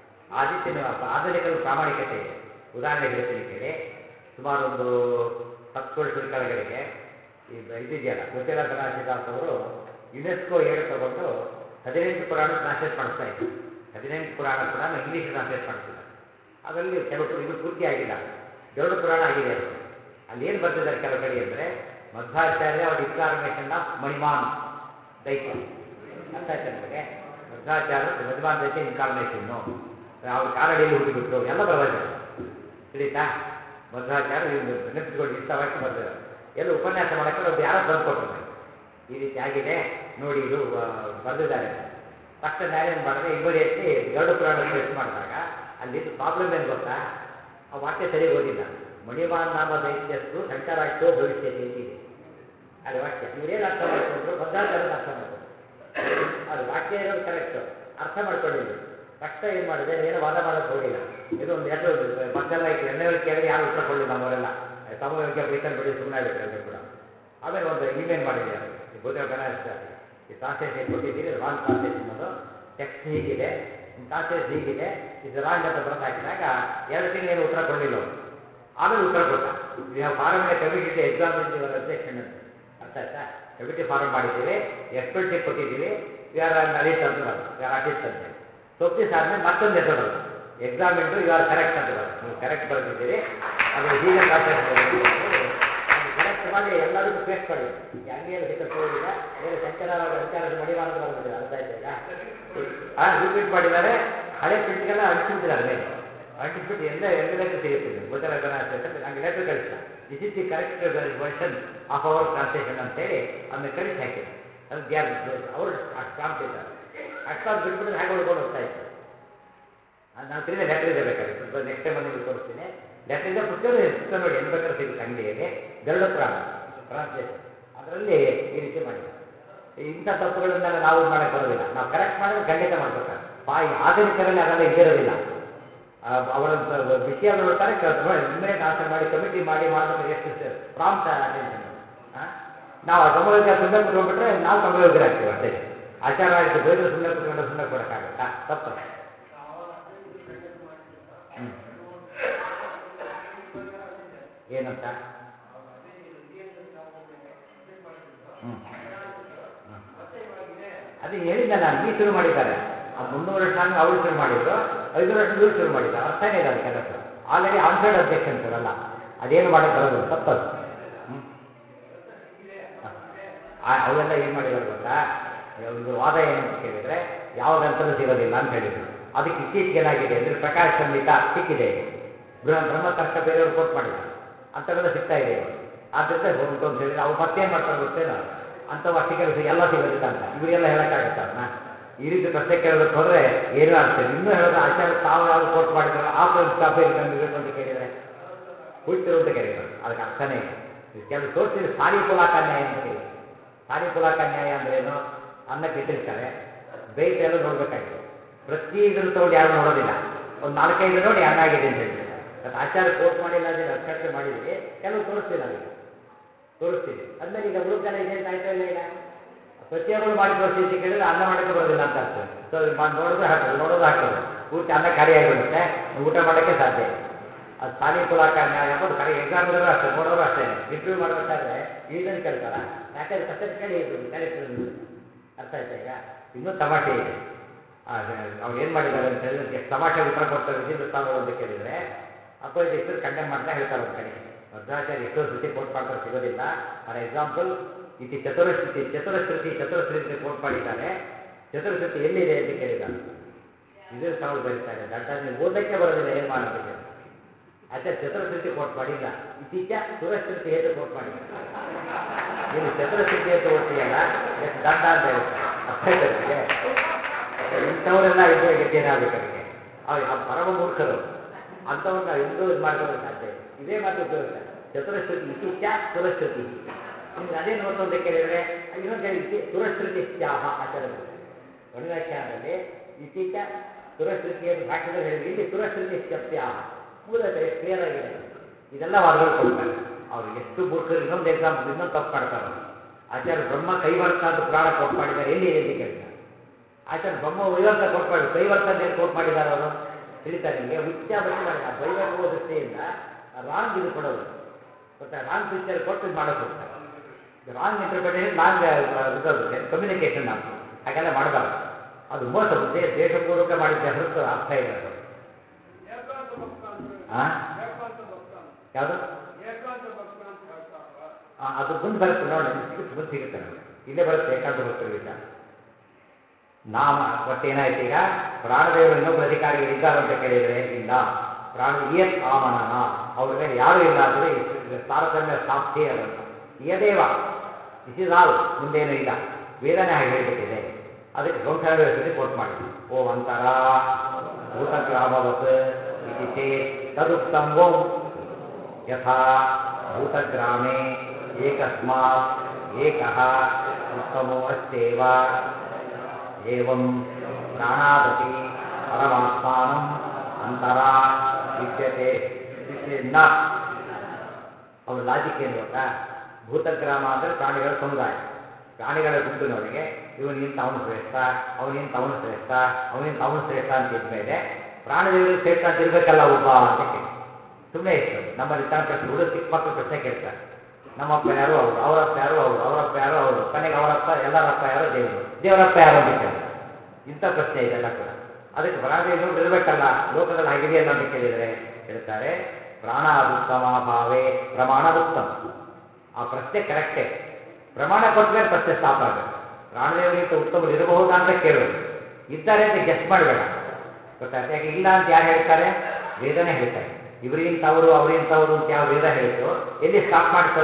ಆಧುನಿಕರ ಪ್ರಾಮಾಣಿಕತೆ ಇದೆ. ಉದಾಹರಣೆ ಹೇಳ್ತೀನಿ ಕೇಳಿ. ಸುಮಾರು ಒಂದು 10 ವರ್ಷದ ಕೆಳಗಡೆಗೆ ಇದೆಯಲ್ಲ, ಜ್ಯೋತಿರಾವ್ ಬನವಾಸಿದಾಸ್ ಅವರು ಯುನೆಸ್ಕೋ ಏಡ್ ತಗೊಂಡು 18 ಪುರಾಣ ಟ್ರಾನ್ಸ್ಲೇಟ್ ಮಾಡಿಸ್ತಾ ಇದ್ದಾರೆ. 18 ಪುರಾಣ ಕೂಡ ಇಂಗ್ಲೀಷ್ ಟ್ರಾನ್ಸ್ಲೇಟ್ ಮಾಡ್ತಿದ್ದಾರೆ. ಅದರಲ್ಲಿ ಕೆಲವು ಇದು ಪೂರ್ತಿ ಆಗಿಲ್ಲ, ಗರುಡ ಪುರಾಣ ಆಗಿದೆ ಅಷ್ಟೇ. ಅಲ್ಲಿ ಏನು ಬರ್ತಿದ್ದಾರೆ ಕೆಲವು ಕಡೆ ಅಂದರೆ, ಮಧ್ವಾಚಾರ್ಯ ಅವ್ರ ಇನ್ಕಾರ್ನೇಷನ್ ಆಫ್ ಮಣಿಮಾನ್ ದೈತ್ಯ. ಅರ್ಥ ಆಯ್ತಾ ನಿಮಗೆ? ಮಧ್ವಾಚಾರ್ಯ ಮಣಿಮಾನ್ ದೈತ್ಯ ಇನ್ಕಾರ್ನೇಷನ್ನು, ಅವ್ರ ಕಾಲಡಿಯಲ್ಲಿ ಹುಟ್ಟಿಬಿಟ್ರು ಎಲ್ಲ ಬರದಿದ್ದಾರೆ. ತಿಳಿತಾ? ಮಧ್ವಾಚಾರ್ಯ ನೆನಪಿಟ್ಕೊಂಡು ಇಷ್ಟ ವಾಕ್ಯ ಬರ್ದಿದ್ದಾರೆ. ಎಲ್ಲ ಉಪನ್ಯಾಸ ಮಾಡೋಕ್ಕೆ ಒಬ್ಬ ಯಾರೋ ತಂದು ಕೊಟ್ಟರು ನನಗೆ, ಈ ರೀತಿ ಆಗಿದೆ ನೋಡಿ, ಇದು ಬರೆದಿದ್ದಾರೆ ಅಂತ. ತಕ್ಷಣ ನಾನೇನು ಮಾಡಿದೆ, ಇಮಿಡಿಯೇಟ್ಲಿ ಗರುಡ ಪುರಾಣ ಟೆಸ್ಟ್ ಮಾಡಿದಾಗ ಅಲ್ಲಿದ್ದು ಪ್ರಾಬ್ಲಮ್ ಏನು ಗೊತ್ತಾ? ಆ ವಾಕ್ಯ ಸರಿ ಓದಿಲ್ಲ. ಮಣಿಮಾನ್ ನಾಮ ದೈತ್ಯಸ್ತು ಶಂಕರಾಖ್ಯೋ ಭವಿಷ್ಯತೆ ಅಂತಿದೆ ಅಲ್ಲಿ ವಾಕ್ಯ. ಇವರೇನು ಅರ್ಥ ಮಾಡ್ಕೊಂಡ್ರು? ಮಧ್ವಾಚಾರ್ಯನ ಅರ್ಥ ಮಾಡ್ಕೊಂಡ್ರು. ಅದು ವಾಕ್ಯ ಇರೋದು ಕರೆಕ್ಟು, ಅರ್ಥ ಮಾಡ್ಕೊಂಡಿಲ್ಲ. ತಕ್ಷಣ ಏನು ಮಾಡಿದೆ, ಏನೋ ವಾದ ಮಾಡೋಕ್ಕೆ ಹೋಗಿಲ್ಲ. ಏನೋ ಒಂದು ಲೆಟ್ರ್ ಮತ್ತೆಲ್ಲ ಎಲ್ಲೆಲ್ಲ ಕೇಳಿದ್ರೆ ಯಾರು ಉತ್ತರ ಕೊಡಲಿಲ್ಲ. ನಮ್ಮವರೆಲ್ಲ ಸಮಯೋಗ್ಯ ಬೈತಲ್ಲಿ ಬಿಡಿ ಸುಮ್ಮನೆ ಆಗಿಬಿಟ್ರೆ ಎಲ್ಲರೂ ಕೂಡ. ಆಮೇಲೆ ಒಂದು ಇಮೇಲ್ ಮಾಡಿದೆ ಅವರಿಗೆ, ಜ್ಯೋತಿರಾವ್ ಬನವಾಸಿದಾಸರಿಗೆ, ಈ ಟ್ರಾನ್ಸ್ಲೇಷನ್ ಕೊಟ್ಟಿದ್ದೀರಿ, ರಾಂಗ್ ಟ್ರಾನ್ಸ್ಲೇಷನ್, ಅದು ಟೆಕ್ಸ್ಟ್ ಹೀಗಿದೆ, ನಿಮ್ಮ ಟ್ರಾನ್ಸ್ಲೇಷನ್ ಹೀಗಿದೆ, ಇದು ರಾಂಗ್ ಅಂತ ಬರೆದು ಹಾಕಿದಾಗ 2 ತಿಂಗಳೇನು ಉತ್ತರ ಕೊಡಲಿಲ್ಲ ಅವರು. ಆಮೇಲೆ ಉತ್ತರ ಕೊಟ್ಟ, we have form a committee to examine your objection ಅಂತ. ಅರ್ಥ ಆಯ್ತಾ? ಕಮಿಟಿ ಫಾರ್ಮ್ ಮಾಡಿದ್ದೀವಿ, ಎಕ್ಸ್ಪರ್ಟ್ಸಿಗೆ ಕೊಟ್ಟಿದ್ದೀವಿ, ವಿ ಆರ್ ಅಡಿಟ್ ಅಂತ ಬರೋದು, ವಿ ಆರ್ ಅಡಿಟ್ ಅಂತೇಳಿ. ಸೊಪ್ಪಿಸ್ ಆದಮೇಲೆ ಮತ್ತೊಂದು ಹೆಸರು ಬರೋದು, ಎಕ್ಸಾಮಿನ್ರು ಯು ಆರ್ ಕರೆಕ್ಟ್ ಅಂತ ಬರೋದು. ನೀವು ಕರೆಕ್ಟ್ ಬರೆದಿದ್ದೀರಿ, ಅದು ಹೀಗೆ ಟ್ರಾನ್ಸ್ಲೇಷನ್ ಹೇಳಿ ಅದು ಕರೆಕ್ಟ್ ಮಾಡಿ ಎಲ್ಲದಕ್ಕೂ ಪೇಸ್ಟ್ ಮಾಡಿದ್ರು. ಹಂಗೇನು ಸಿಕ್ಕಿಲ್ಲ, ಏನು ಶಂಕರಾಚಾರ್ಯ ವಿಚಾರದ ಮಡಿವಾರ ಅಂತ ಬರೆದ್ಬಿಟ್ಟಿದ್ದಾರೆ. ಅರ್ಥ ಆಯ್ತಾ ಈಗ? ರಿಪೀಟ್ ಮಾಡಿದ್ದಾರೆ, ಹಳೆ ಪ್ರಿಂಟ್ಗೆಲ್ಲ ಅಂಟಿಸ್ಬಿಟ್ಟಿದ್ದಾರೆ ಮೇಲೆ, ಅಂಟಿಸ್ಬಿಟ್ಟು ಎಲ್ಲ ಲೆಟ್ರ್ ಸಿಗುತ್ತೆ. ಜ್ಯೋತಿರಾವ್ ಬನವಾಸಿದಾಸರು ನನಗೆ ಲೆಟ್ರ್ ಕಳಿಸಿದ, this is the correct version of our translation ಅಂತೇಳಿ ಅದನ್ನ ಕಳಿಸಿ ಹಾಕಿದ್ರು. ಅದು ಅವರು ಅಷ್ಟು ಪ್ರಾಂಪ್ಟ್ ಇದ್ದಾರೆ. ಅಷ್ಟೊಂದು ಬಿಟ್ಬಿಟ್ರೆ ಹಾಗೆ ಉಳ್ಕೊಂಡು ಹೋಗ್ತಾ ಇತ್ತು. ನಾನು ತಿರುಗಿ ಲೆಟ್ರ್ ಇದೆ ಬೇಕಾದ್ರೆ ನೆಕ್ಸ್ಟ್ ಟೈಮ್ ನಿಮಗೆ ತೋರಿಸ್ತೀನಿ. ಲೆಟ್ರ್ ಇದೆ, ಪುಸ್ತಕ ಪುಸ್ತಕ ನೋಡಿ ಎಲ್ಲಿ ಬೇಕಾದ್ರೆ ಸಿಗುತ್ತೆ ಅಂಗಡಿಯಲ್ಲಿ. ಗರುಡ ಪುರಾಣ ಟ್ರಾನ್ಸ್ಲೇಷನ್, ಅದರಲ್ಲಿ ಈ ರೀತಿ ಮಾಡಿದ್ದಾರೆ. ಇಂಥ ತಪ್ಪುಗಳನ್ನೆಲ್ಲ ನಾವು ಇದು ಮಾಡೋಕ್ಕೆ ಬರೋದಿಲ್ಲ. ನಾವು ಕರೆಕ್ಟ್ ಮಾಡಿದ್ರೆ ಖಂಡಿತ ಮಾಡ್ಬೇಕಾದ್ರೆ ಈ ಆಧುನಿಕರಲ್ಲಿ ಅದೆಲ್ಲ ಇದ್ದಿರೋದಿಲ್ಲ. ಅವರಂತ ವಿಷಯಗಳು ನೋಡ್ತಾರೆ, ಕೇಳ್ತಾರೆ, ಇಮ್ಮಿಡಿಯೇಟ್ ಆನ್ಸರ್ ಮಾಡಿ ಕಮಿಟಿ ಮಾಡಿ ಮಾಡಬೇಕಾದ್ರೆ ಎಷ್ಟು ಪ್ರಾಂಪ್ಟ್ ಅಟೆನ್ಷನ್. ನಾವು ಸಮಯೋಗ್ಯ ಸುಮ್ಮನೆ ಕುತ್ಕೊಂಡ್ಬಿಟ್ರೆ ನಾವು ಸಮಯೋಗ್ಯರಾಗ್ತೀವಿ ಅಷ್ಟೇ. ಆಚಾರ ಆಯಿತು ಬೈದ್ರೆ ಸುಮ್ಮನೆ ಕುತ್ಕೊಂಡ್ರೆ ಸುಮ್ಮನೆ ಕೊಡೋಕ್ಕಾಗತ್ತಾ? ತಪ್ಪಲ್ಲ. ಏನಂತ ಅದೇ ಹೇಳಿದ್ದೆ ನಾನು. ಈ ಶುರು ಮಾಡಿದ್ದಾರೆ. 300 ವರ್ಷ ಆದ್ಮೇಲೆ ಅವರು ಶುರು ಮಾಡಿದ್ರು, 500 ವರ್ಷ ಇವರು ಶುರು ಮಾಡಿದ್ದಾರೆ. ಅರ್ಥನೇ ಇದೆ ಅದಕ್ಕೆಲ್ಲ. ಆಲ್ರೆಡಿ ಆನ್ಸರ್ಡ್ ಅಬ್ಜೆಕ್ಷನ್ಸ್ ಅವೆಲ್ಲ. ಅದೇನು ಮಾಡೋಕ್ಕೆ ಬರೋದಿಲ್ಲ, ತಪ್ಪದು. ಅವೆಲ್ಲ ಏನು ಮಾಡಿದ್ದಾರೆ ಗೊತ್ತಾ? ಒಂದು ವಾದ ಏನಂತ ಕೇಳಿದರೆ ಯಾವ ಗ್ರಂಥದಲ್ಲೂ ಸಿಗೋದಿಲ್ಲ ಅಂತ ಹೇಳಿದರು. ಅದಕ್ಕೆ ಇತ್ತೀಚೆಗೆ ಏನಾಗಿದೆ ಅಂದರೆ ಪ್ರಕಾಶ್ ಸಂಹಿತ ಸಿಕ್ಕಿದೆ. ಬ್ರಹ್ಮತರ್ಕ ಬೇರೆಯವರು ಕೋಟ್ ಮಾಡಿದ್ದಾರೆ. ಅಂಥವೆಲ್ಲ ಸಿಗ್ತಾ ಇದೆ ಇವರು. ಆದ್ದರಿಂದ ಉಂಟು ಅಂತ ಹೇಳಿದರೆ ಅವ್ರು ಮತ್ತೇನು ಮಾಡ್ತಾರೆ ಗೊತ್ತೇನೋ, ಅಂಥವು ಅಷ್ಟಕ್ಕೆ ಎಲ್ಲ ಸಿಗೋದಿಲ್ಲ ಅಂತ. ಇವರಿಗೆಲ್ಲ ಹೇಳೋಕ್ಕಾಗತ್ತೆ ಅದನ್ನ? ಈ ರೀತಿ ಪ್ರಶ್ನೆ ಕೇಳೋದಕ್ಕೆ ಹೋದರೆ ಏನೂ ಆಗ್ತದೆ. ಇನ್ನೂ ಹೇಳಿದ್ರೆ ಆಚಾರ ತಾವು ಯಾವುದು ಕೋಟ್ ಮಾಡಿದ್ರು ಆ ಕಾಪಿ ನಮಗೆ ಬೇಕು ಅಂತ ಕೇಳಿದರೆ ಹುಟ್ಟಿರು ಅಂತ ಕರೀತಾರೆ. ಅದಕ್ಕೆ ಅರ್ಥನೇ ಇಲ್ಲ. ಕೆಲವು ತೋರಿಸಿದ್ರೆ ಸಾಲಿಪುಲಾಕ ನ್ಯಾಯ ಅಂತ ಕರೀತಾರೆ. ಸಾಲಿಪುಲಾಕ ನ್ಯಾಯ ಅಂದ್ರೇನು? ಅನ್ನಕ್ಕೆ ಇಟ್ಟಿರ್ತಾರೆ, ಬೇಯ್ತು ಎಲ್ಲ ನೋಡಬೇಕಾಗಿದೆ. ಪ್ರತಿ ಇದ್ರ ತೊಗೊಂಡು ಯಾರು ನೋಡೋದಿಲ್ಲ. ಒಂದು 4-5 ನೋಡಿ ಅನ್ನ ಆಗಿದೆ ಅಂತ ಹೇಳ್ತಾರೆ. ಮತ್ತು ಆಚಾರ ಕೋಟ್ ಮಾಡಿಲ್ಲ ಅಂದರೆ ಅಕ್ಷರತೆ ಮಾಡಿದ್ವಿ. ಕೆಲವು ತೋರಿಸ್ತೀವಿ ನಾವೀಗ, ತೋರಿಸ್ತೀವಿ. ಅದ್ಮೇಲೆ ಈಗ ಉಳಿದೆಲ್ಲ ಇದೆ ಅಂತ ಆಯ್ತಾ ಇಲ್ಲ? ಈಗ ಪ್ರತಿಯೊಬ್ಬರು ಮಾಡಿ ತೋರಿಸಿ ಅಂತ ಕೇಳಿದ್ರೆ ಅನ್ನ ಮಾಡೋಕ್ಕೆ ಬರೋದಿಲ್ಲ ಅಂತ ಅರ್ಥ. ಸೊ ನೋಡೋದು ಹಾಕೋದು, ನೋಡೋದು ಹಾಕೋದು, ಪೂರ್ತಿ ಅನ್ನ ಖಾಲಿ ಆಗಿಬಿಡುತ್ತೆ, ಊಟ ಮಾಡೋಕ್ಕೆ ಸಾಧ್ಯ ಇಲ್ಲ. ಅದು ಸಾಲಿಪುಲಾಕ ನ್ಯಾಯ ಅಂಬೋದು ಕಡೆ. ಎಕ್ಸಾಮಿನರು ಅಷ್ಟೇ, ನೋಡೋರು ಅಷ್ಟೇ. ಇಂಟರ್ವ್ಯೂ ಮಾಡಬೇಕಾದ್ರೆ ಇದನ್ನು ಕೇಳ್ತಾರ, ಯಾಕಂದ್ರೆ ಕಷ್ಟದ ಕೇಳಿ ಕ್ಯಾರೆಕ್ಟರ್ ಅಂದ್ಬಿಡ್ತಾರೆ. ಅರ್ಥ ಆಯ್ತಾ? ಈಗ ಇನ್ನೂ ತಮಾಷೆ ಇದೆ. ಅವ್ರು ಏನು ಮಾಡಿದ್ದಾರೆ ಅಂತ ಹೇಳಿದ್ರೆ ಎಷ್ಟು ತಮಾಷೆ ಉತ್ತರ ಕೊಡ್ತಾರೆ ವಿಧಿವೃತ್ತಾಂತಗಳು ಅಂತ ಕೇಳಿದರೆ ಅಪೋಸಿಟ್ ಕಂಡೆಮ್ ಮಾಡ್ತಾ ಹೇಳ್ತಾರೆ ಒಂದು ಕಡೆಗೆ. ಮಧ್ವಾಚಾರ್ಯ ಎಷ್ಟೋ ಶ್ರುತಿ ಕೋಟ್ ಮಾಡ್ತಾರೆ, ಸಿಗೋದಿಲ್ಲ. ಫಾರ್ ಎಕ್ಸಾಂಪಲ್ ಇತಿ ಚತುರಶ್ರುತಿ ಕೋಟ್ ಮಾಡಿದ್ದಾರೆ. ಚತುರಶ್ರುತಿ ಎಲ್ಲಿದೆ ಅಂತ ಕೇಳಿದ್ದಾರೆ. ಇದ್ರ ತಾವಳು ಬರೀತಾರೆ, ದಡ್ಡ ನೀವು ಓದಕ್ಕೆ ಬರೋದಿಲ್ಲ, ಏನು ಮಾಡೋದಕ್ಕೆ? ಆಚಾರ್ಯ ಚತುರಶ್ರುತಿ ಕೋಟ್ ಮಾಡಿಲ್ಲ, ಇತ್ತೀಚ ಸುರಶ್ರುತಿ ಅಂತ ಕೋಟ್ ಮಾಡಿದ್ದಾರೆ. ನೀನು ಚತುರಶ್ರುತಿ ಅಂತ ಓದ್ತೀಯಲ್ಲ, ಎಷ್ಟು ದಡ್ಡ ಅಂತ ಹೇಳ್ತಾರೆ. ಅರ್ಥ ಆಯ್ತಾರೆ ನಿಮಗೆ? ಇಂಥವರೆಲ್ಲ ಇದ್ರೆ ಗತಿಯೇನಾಗಬೇಕು ಅದಕ್ಕೆ? ಪರಮ ಮೂರ್ಖರು. ಅಂಥವ್ರು ನಾವು ಎಂದೂ ಇದು ಮಾಡ್ಕೊಳ್ಳೋದು ಸಾಧ್ಯ ಇಲ್ಲ. ಇದೇ ಮಾತು ಉಪಯೋಗಿಸ್ತಾರೆ. ಚತುರಶ್ರುತಿ ಇತ್ತೀಚ ಸುರಶ್ರುತಿ. ನಿಮ್ಗೆ ಅದೇನು ಗೊತ್ತು ಅಂತ ಕೇಳಿದರೆ ಇನ್ನೊಂದು ಹೇಳಿ, ಸುರಶ್ರುತಿ ಸ್ಯಾಹ ಆಚಾರ ವ್ಯಾಖ್ಯಾನದಲ್ಲಿ ಇತ್ತೀಚ ಸುರಶ್ರುತಿ ಅಂತ ಭಾಷೆದಲ್ಲಿ ಹೇಳಿದ್ರೆ, ಇಲ್ಲಿ ಸುರಶ್ರುತಿ ಸ್ಯಾಹ ಮೂಲಕ ಎಷ್ಟು ಕ್ಲಿಯರ್ ಆಗಿದೆ. ಇದೆಲ್ಲ ವಾದಗಳು ಕೊಡ್ತಾರೆ. ಅವ್ರು ಎಷ್ಟು ಮೂರ್ಖರು. ಇನ್ನೊಂದು ಎಕ್ಸಾಂಪಲ್, ಇನ್ನೊಂದು ತಪ್ಪು ಮಾಡ್ತಾರೆ ಅವರು. ಆಚಾರ್ಯ ಬ್ರಹ್ಮ ಕೈವರ್ತ ಅಂತ ಪುರಾಣ ಕೋಟ್ ಮಾಡಿದ್ದಾರೆ, ಎಲ್ಲಿದೆ ಅಂತ ಕೇಳ್ತಾರೆ. ಆಚಾರ್ಯ ಬ್ರಹ್ಮ ವೈವರ್ತ ಕೋಟ್ ಮಾಡಿ, ಕೈವರ್ತ ಅಂತ ಏನು ಕೋಟ್ ಮಾಡಿದ್ದಾರೆ ಅವರು ತಿಳಿತಾರೆ ನಿಮಗೆ? ಉಚ್ಚ ಬಚ್ಚಿ ಮಾಡಿದ್ದಾರೆ. ವೈವರ್ತ ದೃಷ್ಟಿಯಿಂದ ರಾಂಗ್ ಇದು ಕೊಡೋದು ಗೊತ್ತಾ? ರಾಂಗ್ ಪಿಕ್ಚರ್ ಕೊಟ್ಟು ಇದು ಮಾಡೋಕ್ಕೆ ಹೋಗ್ತಾರೆ. ರಾಂಗ್ ಇಂಟರ್ಪ್ರಿಟೇಷನ್, ರಾಂಗ್ ಇದದು ಕಮ್ಯುನಿಕೇಷನ್ ನಮ್ಮದು. ಹಾಗೆಲ್ಲ ಮಾಡಬಾರ್ದು. ಅದು ಮೋಸ, ದೇಶಪೂರ್ವಕ ಮಾಡಿದ್ದೆ ಹೊರತು ಅರ್ಥ ಇಲ್ಲ ಅದು. ಯಾವುದು? ಅದು ಮುಂದೆ ಬರುತ್ತೆ ನೋಡಿ, ಸಿಗುತ್ತೆ, ಮುಂದೆ ಸಿಗುತ್ತೆ ನಮಗೆ. ಇಲ್ಲೇ ಬರುತ್ತೆ ಏಕಾಂತ ಭಕ್ತರ ವಿಚಾರ. ನಾಮ ಒಟ್ಟೇನಾಯ್ತು ಈಗ? ಪ್ರಾಣದೇವರು ಇನ್ನೊಬ್ಬರು ಅಧಿಕಾರಿಗಳು ಇದ್ದಾರೆ ಅಂತ ಕೇಳಿದರೆ ಇಲ್ಲ. ಪ್ರಾಣ ಇಯತ್ ಆಮನನ, ಅವ್ರ ಮೇಲೆ ಯಾರೂ ಇಲ್ಲ ಅಂದರೆ ತಾರತಮ್ಯ ಸ್ಥಾಪ್ತಿ ಅದಂತ. ಇಯದೇವ, ದಿಸ್ ಇಸ್ ಆಲ್, ಮುಂದೇನೂ ಇಲ್ಲ. ವೇದನೆ ಹಾಗೆ ಹೇಳಿಬಿಟ್ಟಿದೆ. ಅದಕ್ಕೆ ಸಂಸಾರದಲ್ಲಿ ಕೋಟ್ ಮಾಡಿದೆ. ಓಂ ಅಂತರ ಭೂತಗ್ರಾಮವತ್ ಇತಿ ಚೇತ್ ತದುಕ್ತಂ ಓಂ ಯಥಾ ಭೂತಗ್ರಾಮೇ ಏಕಸ್ಮಾತ್ ಏಕಃ ಉತ್ತಮೋ ಅಸ್ಯೇವ ಏವಂ ಪ್ರಾಣಾದಪಿ ಪರಮಾತ್ಮಾನಂ ಅಂತರ ವಿದ್ಯತೆ ನ. ಅವ್ರ ಲಾಜಿಕ್ ಏನು ಗೊತ್ತಾ? ಭೂತಗ್ರಾಮ ಅಂದರೆ ಪ್ರಾಣಿಗಳ ಸಮುದಾಯ, ಪ್ರಾಣಿಗಳ ಗುಂಪಿನೊಳಗೆ ಇವನಿಗಿಂತ ಅವನು ಶ್ರೇಷ್ಠ, ಅವನಿಗಿಂತ ಅವನು ಶ್ರೇಷ್ಠ, ಅವನಿಗಿಂತ ಅವನು ಶ್ರೇಷ್ಠ ಅಂತ ಇದ್ಮೇಲೆ ಪ್ರಾಣದೇವರಿಗೆ ಶ್ರೇಷ್ಠ ಅಂತ ಇರಬೇಕಲ್ಲ ಒಬ್ಬ ಅಂತ ಕೇಳಿ. ಸುಮ್ಮನೆ ಇತ್ತು ನಮ್ಮಲ್ಲಿ ತನ್ನ ಪ್ರಶ್ನೆ. ಹುಡುಗ ಚಿಕ್ಕ ಮಕ್ಕಳು ಪ್ರಶ್ನೆ ಕೇಳ್ತಾರೆ, ನಮ್ಮಪ್ಪ ಯಾರು ಅವರು, ಅವರಪ್ಪ ಯಾರು ಅವರು, ಅವರಪ್ಪ ಯಾರು ಅವರು, ಕೊನೆಗೆ ಅವರಪ್ಪ ಎಲ್ಲರಪ್ಪ ಯಾರು ದೇವರು, ದೇವರಪ್ಪ ಯಾರು ಅಂತ ಕೇಳಿದ್ರು. ಇಂಥ ಪ್ರಶ್ನೆ ಇದೆಲ್ಲ ಕೂಡ. ಅದಕ್ಕೆ ಪ್ರಾಣದೇವ ಇನ್ನೊಬ್ರು ಇರಬೇಕಲ್ಲ, ಲೋಕದಲ್ಲಿ ಆಗಿದೆಯಲ್ಲ ಅಂತ ಕೇಳಿದರೆ ಹೇಳ್ತಾರೆ ಪ್ರಾಣಾದುತ್ತಮಾಭಾವೇ ಪ್ರಮಾಣ ಉತ್ತಮ. ಆ ಪ್ರಶ್ನೆ ಕರೆಕ್ಟೇ. ಪ್ರಮಾಣ ಕೊಟ್ಟ ಮೇಲೆ ಪ್ರಶ್ನೆ ಸ್ಟಾಪ್ ಆಗಬೇಕು. ಪ್ರಾಣದೇವರಿಗಿಂತ ಉತ್ತಮರು ಇರಬಹುದಾ ಅಂತ ಕೇಳೋದು, ಇದ್ದಾರೆ ಅಂತ ಗೆಸ್ಟ್ ಮಾಡಬೇಡ. ಗೊತ್ತಾಯ್ತು? ಯಾಕೆ ಇಲ್ಲ ಅಂತ ಯಾರು ಹೇಳ್ತಾರೆ? ವೇದನೆ ಹೇಳ್ತಾರೆ. ಇವರಿಗಿಂತ ಅವರು, ಅವರಿಗಿಂತ ಅವರು ಅಂತ ಯಾವ ವೇದ ಹೇಳಿತು, ಎಲ್ಲಿ ಸ್ಟಾಪ್ ಮಾಡ್ತದೋ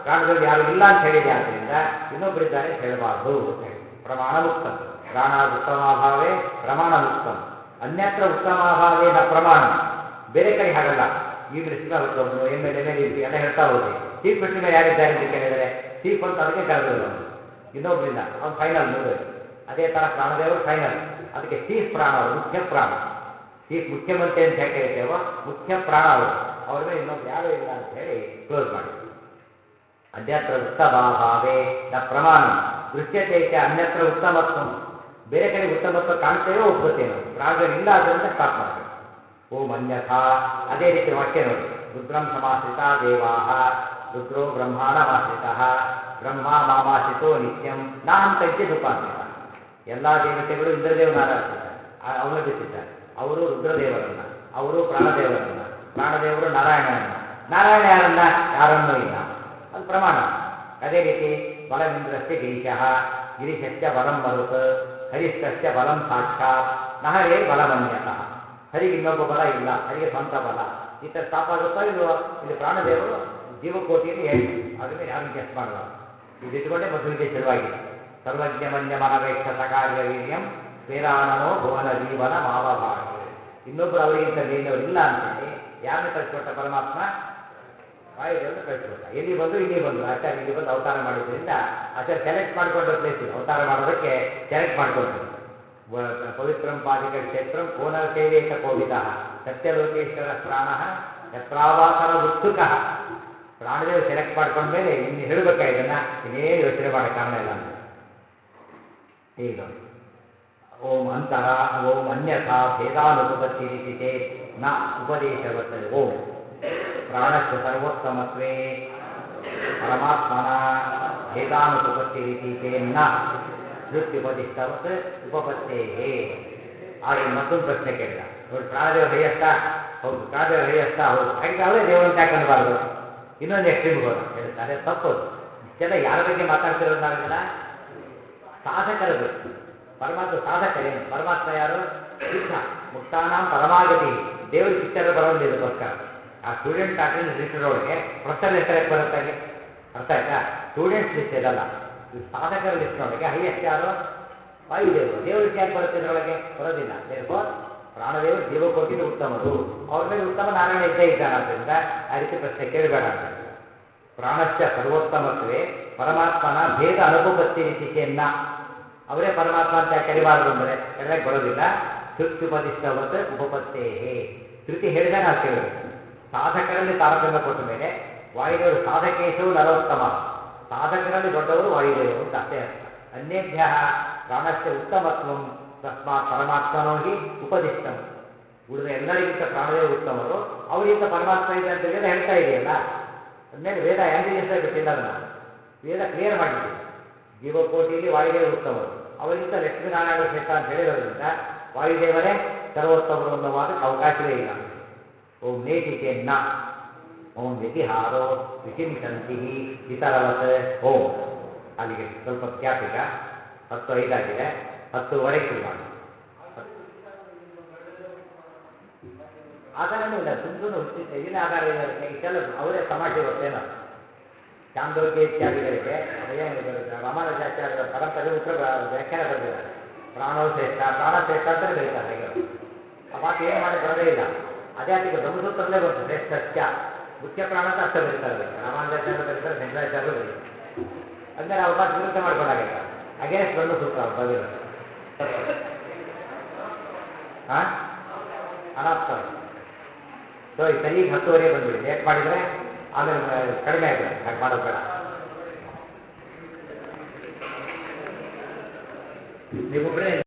ಪ್ರಾಣದಲ್ಲಿ ಯಾರು ಇಲ್ಲ ಅಂತ ಹೇಳಿದೆ ಆದ್ದರಿಂದ ಇನ್ನೊಬ್ಬರಿದ್ದಾರೆ ಅಂತ ಹೇಳಬಾರ್ದು ಅಂತ ಹೇಳಿ ಪ್ರಮಾಣ ಮುಕ್ತಂ ಪ್ರಾಣ ಉತ್ತಮಾಭಾವೇ ಪ್ರಮಾಣ ಮುಕ್ತಂ ಅನ್ಯತ್ರ ಉತ್ತಮಾಭಾವೇ ನ ಪ್ರಮಾಣ ಬೇರೆ ಕಡೆ ಹಾಗಲ್ಲ ಈ ಮಿನಿಸ್ಟರ್ ಒಬ್ಬನು ಎಮ್.ಎಲ್.ಎ ಮೇಲೆ ಎಲ್ಲ ಹೇಳ್ತಾ ಹೋಗಿ ಚೀಫ್ ಮಿನಿಸ್ಟರ್ ಮೇಲೆ ಯಾರಿದ್ದಾರೆ ಅಂತ ಕೇಳಿದರೆ ಚೀಫ್ ಅಂತ ಅದಕ್ಕೆ ಕರೆದಿಲ್ಲ ಅವನು ಇನ್ನೊಬ್ಬರಿಲ್ಲ ಅವ್ನು ಫೈನಲ್ ಮುಗಿದೋಯ್ತು ಅದೇ ಥರ ಪ್ರಾಣದೇವರು ಫೈನಲ್ ಅದಕ್ಕೆ ಚೀಫ್ ಪ್ರಾಣ ಅವರು ಮುಖ್ಯ ಪ್ರಾಣ ಚೀಫ್ ಮುಖ್ಯಮಂತ್ರಿ ಅಂತ ಹೇಗೆ ಕರಿತೇವೋ ಮುಖ್ಯ ಪ್ರಾಣ ಅವರು ಅವ್ರ ಮೇಲೆ ಇನ್ನೊಬ್ರು ಯಾರೂ ಇಲ್ಲ ಅಂತ ಹೇಳಿ ಕ್ಲೋಸ್ ಮಾಡಿ ಅನ್ಯತ್ರ ಉತ್ತಮಾಭಾವೇ ನ ಪ್ರಮಾಣ ದೃಶ್ಯತೆ ಅನ್ಯತ್ರ ಉತ್ತಮತ್ವ ಬೇರೆ ಕಡೆ ಉತ್ತಮತ್ವ ಕಾಣ್ತೇವೋ ಒಪ್ಪುತ್ತೇವೆ ನಾವು ಪ್ರಾಣದಲ್ಲಿ ಇಲ್ಲ ಆದ್ದರಿಂದ ಸ್ಟಾಪ್ ಮಾಡಬೇಕು ಓಂ ಅನ್ಯಥಾ ಅದೇ ರೀತಿ ವಾಕ್ಯ ನೋಡಿ ರುದ್ರಂ ಸಮಾಶ್ರಿತ ದೇವಾಹ ರುದ್ರೋ ಬ್ರಹ್ಮಾಣಮಾಶ್ರಿತ ಬ್ರಹ್ಮ ಮಾಮಾಶ್ರಿತೋ ನಿತ್ಯಂ ನಾಹಂ ಕಂಚಿತ್ ಉಪಾಶ್ರಿತ ಎಲ್ಲ ದೇವತೆಗಳು ಇಂದ್ರದೇವನ ಆರಾಧಿಸಿದ್ದಾರೆ ಅವಲಂಬಿಸಿದ್ದಾರೆ ಅವರು ರುದ್ರದೇವರನ್ನ ಅವರು ಪ್ರಾಣದೇವರನ್ನ ಪ್ರಾಣದೇವರು ನಾರಾಯಣನನ್ನ ನಾರಾಯಣ ಯಾರನ್ನೂ ಇಲ್ಲ ಅದು ಪ್ರಮಾಣ ಅದೇ ರೀತಿ ಬಲಮಿಂದ್ರಸ್ಯ ಗಿರೀಶಃ ಗಿರೀಶಸ್ಯ ಬಲಂ ಮರುತ್ ಹರಿಸ್ತಸ್ಯ ಬಲಂ ಸಾಕ್ಷಾತ್ ನಹರೇ ಬಲಮನ್ಯತಃ ಹರಿಗೆ ಇನ್ನೊಬ್ಬ ಬಲ ಇಲ್ಲ ಹರಿಗೆ ಸ್ವಂತ ಬಲ ಈ ಥರ ಸ್ಟಾಪ್ ಆಗುತ್ತೋ ಇಲ್ವೋ ಇಲ್ಲಿ ಪ್ರಾಣದೇವರು ಜೀವಕೋಟಿಯಲ್ಲಿ ಎಂಟು ಅದ್ರ ಮೇಲೆ ಯಾರು ಗೆಸ್ಟ್ ಮಾಡಬಾರ್ದು ಇದಿಟ್ಟುಕೊಂಡೇ ಮಧುವಿಗೆ ಶುರುವಾಗಿದೆ ಸರ್ವಜ್ಞ ಮನ್ಯ ಮನವೇಕ್ಷ ಸಕಾರ್ಯ ವೀರ್ಯಂ ವೇದಾನನೋ ಭುವನ ಜೀವನ ಮಾವಭಾಗ್ಯ ಇನ್ನೊಬ್ಬರು ಅವರಿಗಿಂತ ಮೇಲಿನವರು ಇಲ್ಲ ಅಂತೇಳಿ ಯಾರನ್ನ ಕಳಿಸ್ಕೊಟ್ಟ ಪರಮಾತ್ಮ ವಾಯುದೇವರನ್ನು ಕಳಿಸ್ಕೊಟ್ಟ ಎಲ್ಲಿ ಬಂದು ಇಲ್ಲಿ ಬಂದರು ಆಚಾರ್ಯ ಇಲ್ಲಿ ಬಂದು ಅವತಾರ ಮಾಡಿದ್ರಿಂದ ಆಚಾರ್ಯ ಸೆಲೆಕ್ಟ್ ಮಾಡಿಕೊಂಡ್ರೆ ಪ್ಲೇಸ್ ಇದು ಅವತಾರ ಮಾಡೋದಕ್ಕೆ ಸೆಲೆಕ್ಟ್ ಮಾಡ್ಕೊಂಡ್ರು ಪವಿತ್ರಂ ಪಾದಿಕ ಕ್ಷೇತ್ರಂ ಕೋನರ ಸೇವೇತ ಕೋವಿದ ಸತ್ಯಲೋಕೇಶ್ವರ ಪ್ರಾಣ ಯತ್ರಾವಾತರ ಉತ್ಸುಕ ಪ್ರಾಣದೇವರು ಸೆಲೆಕ್ಟ್ ಮಾಡ್ಕೊಂಡ್ಮೇಲೆ ಇನ್ನು ಹೇಳಬೇಕಾ ಇದನ್ನ ಇನ್ನೇನು ಯೋಚನೆ ಮಾಡೋ ಕಾರಣ ಇಲ್ಲ ಅಂತ ಈಗ ನೋಡಿ ಓಂ ಅಂತರ ಓಂ ಅನ್ಯಥಾ ಭೇದಾನುಪಪತ್ತಿ ರೀತಿ ಚೇತ್ ನ ಉಪದೇಶವತ್ ಓಂ ಪ್ರಾಣಸ್ಯ ಸರ್ವೋತ್ತಮತ್ವೇ ಪರಮಾತ್ಮನ ಭೇದಾನುಪಪತ್ತಿ ರೀತಿ ಚೇನ್ನ ಶ್ರುತ್ಯುಪದಿಷ್ಟವತ್ ಉಪಪತ್ತೇ ಆಗ ಮತ್ತೊಂದು ಪ್ರಶ್ನೆ ಕೇಳಿದ ನೋಡಿ ಪ್ರಾಣದೇವರು ಹೈಯಸ್ತಾ ಹೌದು ಪ್ರಾಣದೇವರು ಹೈಯಸ್ತಾ ಹೌದು ಹಾಗಿದ್ರೆ ಅವರೇ ದೇವರು ಅಂತ ಯಾಕೆ ಅನ್ನಬಾರ್ದು ಇನ್ನೊಂದು ಎಕ್ಸ್ಟ್ರೀಮ್ಗೆ ಹೋದ ಹೇಳ್ತಾರೆ ತಪ್ಪದು ಇಷ್ಟೆಲ್ಲ ಯಾರ ಬಗ್ಗೆ ಮಾತಾಡ್ತಿರೋದು ನಾವಿದೆಲ್ಲ ಸಾಧಕರ ಬಗ್ಗೆ ಪರಮಾತ್ಮ ಸಾಧಕರೇನು ಪರಮಾತ್ಮ ಯಾರು ಸಿದ್ಧ ಮುಕ್ತಾನಾಂ ಪರಮಾಗತಿ ದೇವರು ಪಿಕ್ಚರ್ ಬರೋದಿಲ್ಲ ಇದಕ್ಕೋಸ್ಕರ ಆ ಸ್ಟೂಡೆಂಟ್ ಅಟೆಂಡೆನ್ಸ್ ಲಿಸ್ಟರ್ ಒಳಗೆ ಪ್ರೊಫೆಸರ್ ಹೆಸರು ಯಾಕೆ ಬರುತ್ತೆ ಅಲ್ಲಿ ಅರ್ಥ ಆಯ್ತಾ ಸ್ಟೂಡೆಂಟ್ಸ್ ಲಿಸ್ಟ್ ಇದಲ್ಲ ಸಾಧಕರ ಲಿಸ್ಟ್ನೊಳಗೆ ಹೈಯೆಸ್ಟ್ ಯಾರು ವಾಯುದೇವರು ದೇವ್ರ ಲಿಸ್ಟ್ ಯಾಕೆ ಬರುತ್ತೆ ಇದರೊಳಗೆ ಬರೋದಿಲ್ಲ ದೇರ್ಫೋರ್ ಪ್ರಾಣದೇವರು ಜೀವಕೋಟಿಲಿ ಉತ್ತಮರು ಅವ್ರ ಮೇಲೆ ಉತ್ತಮ ನಾರಾಯಣ ಇದ್ದೇ ಇದ್ದಾನಾದ್ರಿಂದ ಆ ರೀತಿ ಪ್ರಶ್ನೆ ಕೇಳಬೇಡ ಅಂತ ಹೇಳಿ ಪ್ರಾಣಸ್ಯ ಸರ್ವೋತ್ತಮತ್ವೇ ಪರಮಾತ್ಮನ ಭೇದ ಅನುಪಪತ್ತಿ ರೀತಿ ಚೆನ್ನ ಅವರೇ ಪರಮಾತ್ಮ ಅಂತ ಕರಿಬಾರದು ಅಂದರೆ ಕರೆಯಕ್ಕೆ ಬರೋದಿಲ್ಲ ಶ್ರುತ್ಯುಪದಿಷ್ಟವತ್ ಉಪಪತ್ತೇಹೇ ಶ್ರುತಿ ಹೇಳಿದ ನಾವು ಕೇಳಬೇಕು ಸಾಧಕರಲ್ಲಿ ತಾರತಮ್ಯ ಕೊಟ್ಟ ಮೇಲೆ ವಾಯುದೇವರು ಸಾಧಕೇಶವು ನರೋತ್ತಮ ಸಾಧಕರಲ್ಲಿ ದೊಡ್ಡವರು ವಾಯುದೇವರು ಅಂತ ಅಷ್ಟೇ ಅರ್ಥ ಅನ್ಯೇಭ್ಯ ಪ್ರಾಣಸ್ಯ ಉತ್ತಮತ್ವಂ ತಸ್ಮಾತ್ ಪರಮಾತ್ಮನೋ ಹಿ ಉಪದಿಷ್ಟಂ ಉಳಿದ ಎಲ್ಲರಿಗಿಂತ ಪ್ರಾಣದೇವರು ಉತ್ತಮರು ಅವರಿಗಿಂತ ಪರಮಾತ್ಮ ಇದೆ ಅಂತ ವೇದ ಹೇಳ್ತಾ ಇದೆಯಲ್ಲ ಅಂದಮೇಲೆ ವೇದ ಆಂಬಿಜಿಯಸ್ ಬಿಟ್ಟಿಲ್ಲ ಅದನ್ನು ವೇದ ಕ್ಲಿಯರ್ ಮಾಡಿಬಿಟ್ಟಿದೆ ಜೀವಕೋಟಿಯಲ್ಲಿ ವಾಯುದೇವರು ಉತ್ತಮರು ಅವರಿಗಿಂತ ಲಕ್ಷ್ಮೀನಾರಾಯಣ ಶ್ರೇಷ್ಠ ಅಂತ ಹೇಳಿರೋದ್ರಿಂದ ವಾಯುದೇವರೇ ಸರ್ವೋತ್ತಮರು ಅನ್ನೋ ವಾದಕ್ಕೆ ಅವಕಾಶವೇ ಇಲ್ಲ ಅಂತ ಓಂ ನೇತಿಕೆನ್ನ ಓಂ ವ್ಯತಿಹಾರೋ ವಿಚಿಂತಂತಿ ಇತರವತ್ ಓಂ ಅಲ್ಲಿಗೆ ಸ್ವಲ್ಪ ಗ್ಯಾಪ್ ಈಗ 10:05 ಆಗಿದೆ 10:15 ಶುರು ಮಾಡಿ ಆಧಾರನೇ ಇಲ್ಲ ಸುಮ್ಮನೆ ಹುಟ್ಟಿದ್ದೆ ಏನೇ ಆಧಾರ ಇದೆ ಅದಕ್ಕೆ ಇಷ್ಟೆಲ್ಲ ಅವರೇ ತಮಾಷೆ ಗೊತ್ತೇನೋ ಚಾಂದೋಗ್ಯ ಇತ್ಯಾದಿಗಳಿಗೆ ರಾಮಾನುಜಾಚಾರ್ಯರ ಪರಂಪರೆ ಉತ್ತರ ವ್ಯಾಖ್ಯಾನ ಬರೆದಿದ್ದಾರೆ ಪ್ರಾಣೋ ಶ್ರೇಷ್ಠ ಪ್ರಾಣ ಶ್ರೇಷ್ಠ ಅಂತಲೇ ಬರೀತಾರೆ ಹಾಗೆ ಆ ಮಾತು ಏನು ಮಾಡಿ ಬರೋದೇ ಇಲ್ಲ ಅದೇ ಅದಕ್ಕೆ ಬ್ರಹ್ಮಸೂತ್ರಲ್ಲೇ ಬಂತು ಶ್ರೇಷ್ಠ ಮುಖ್ಯ ಪ್ರಾಣ ಅಂತ ಅರ್ಥ ಬರೀತಾರೆ ಅದಕ್ಕೆ ರಾಮಾನುಜಾಚಾರ್ಯರು ಬರೀತಾರೆ ಶಂಕರಾಚಾರ್ಯರು ಬರೀತಾರೆ ಅಂದಮೇಲೆ ಅವ್ರ ಮಾತು ವಿರುದ್ಧ ಮಾಡ್ಕೊಂಡಾಗೈತೆ ಅಗೇನೆಸ್ಟ್ ಬ್ರಹ್ಮಸೂತ್ರ ಅವ್ರು ಬರೆದಿರೋದು ಹಾಂ ಅನಾಪ್ತ ಸೊ ಈ ಸರಿ 10:15 ಬಂದ್ಬಿಡಿ ಲೇಟ್ ಮಾಡಿದರೆ ಆಮೇಲೆ ಕಡಿಮೆ ಆಗ್ಬಿಡುತ್ತೆ ಹಾಗೆ ಮಾಡೋದು ಬೇಡ ನೀವೊಬ್ಬರೇ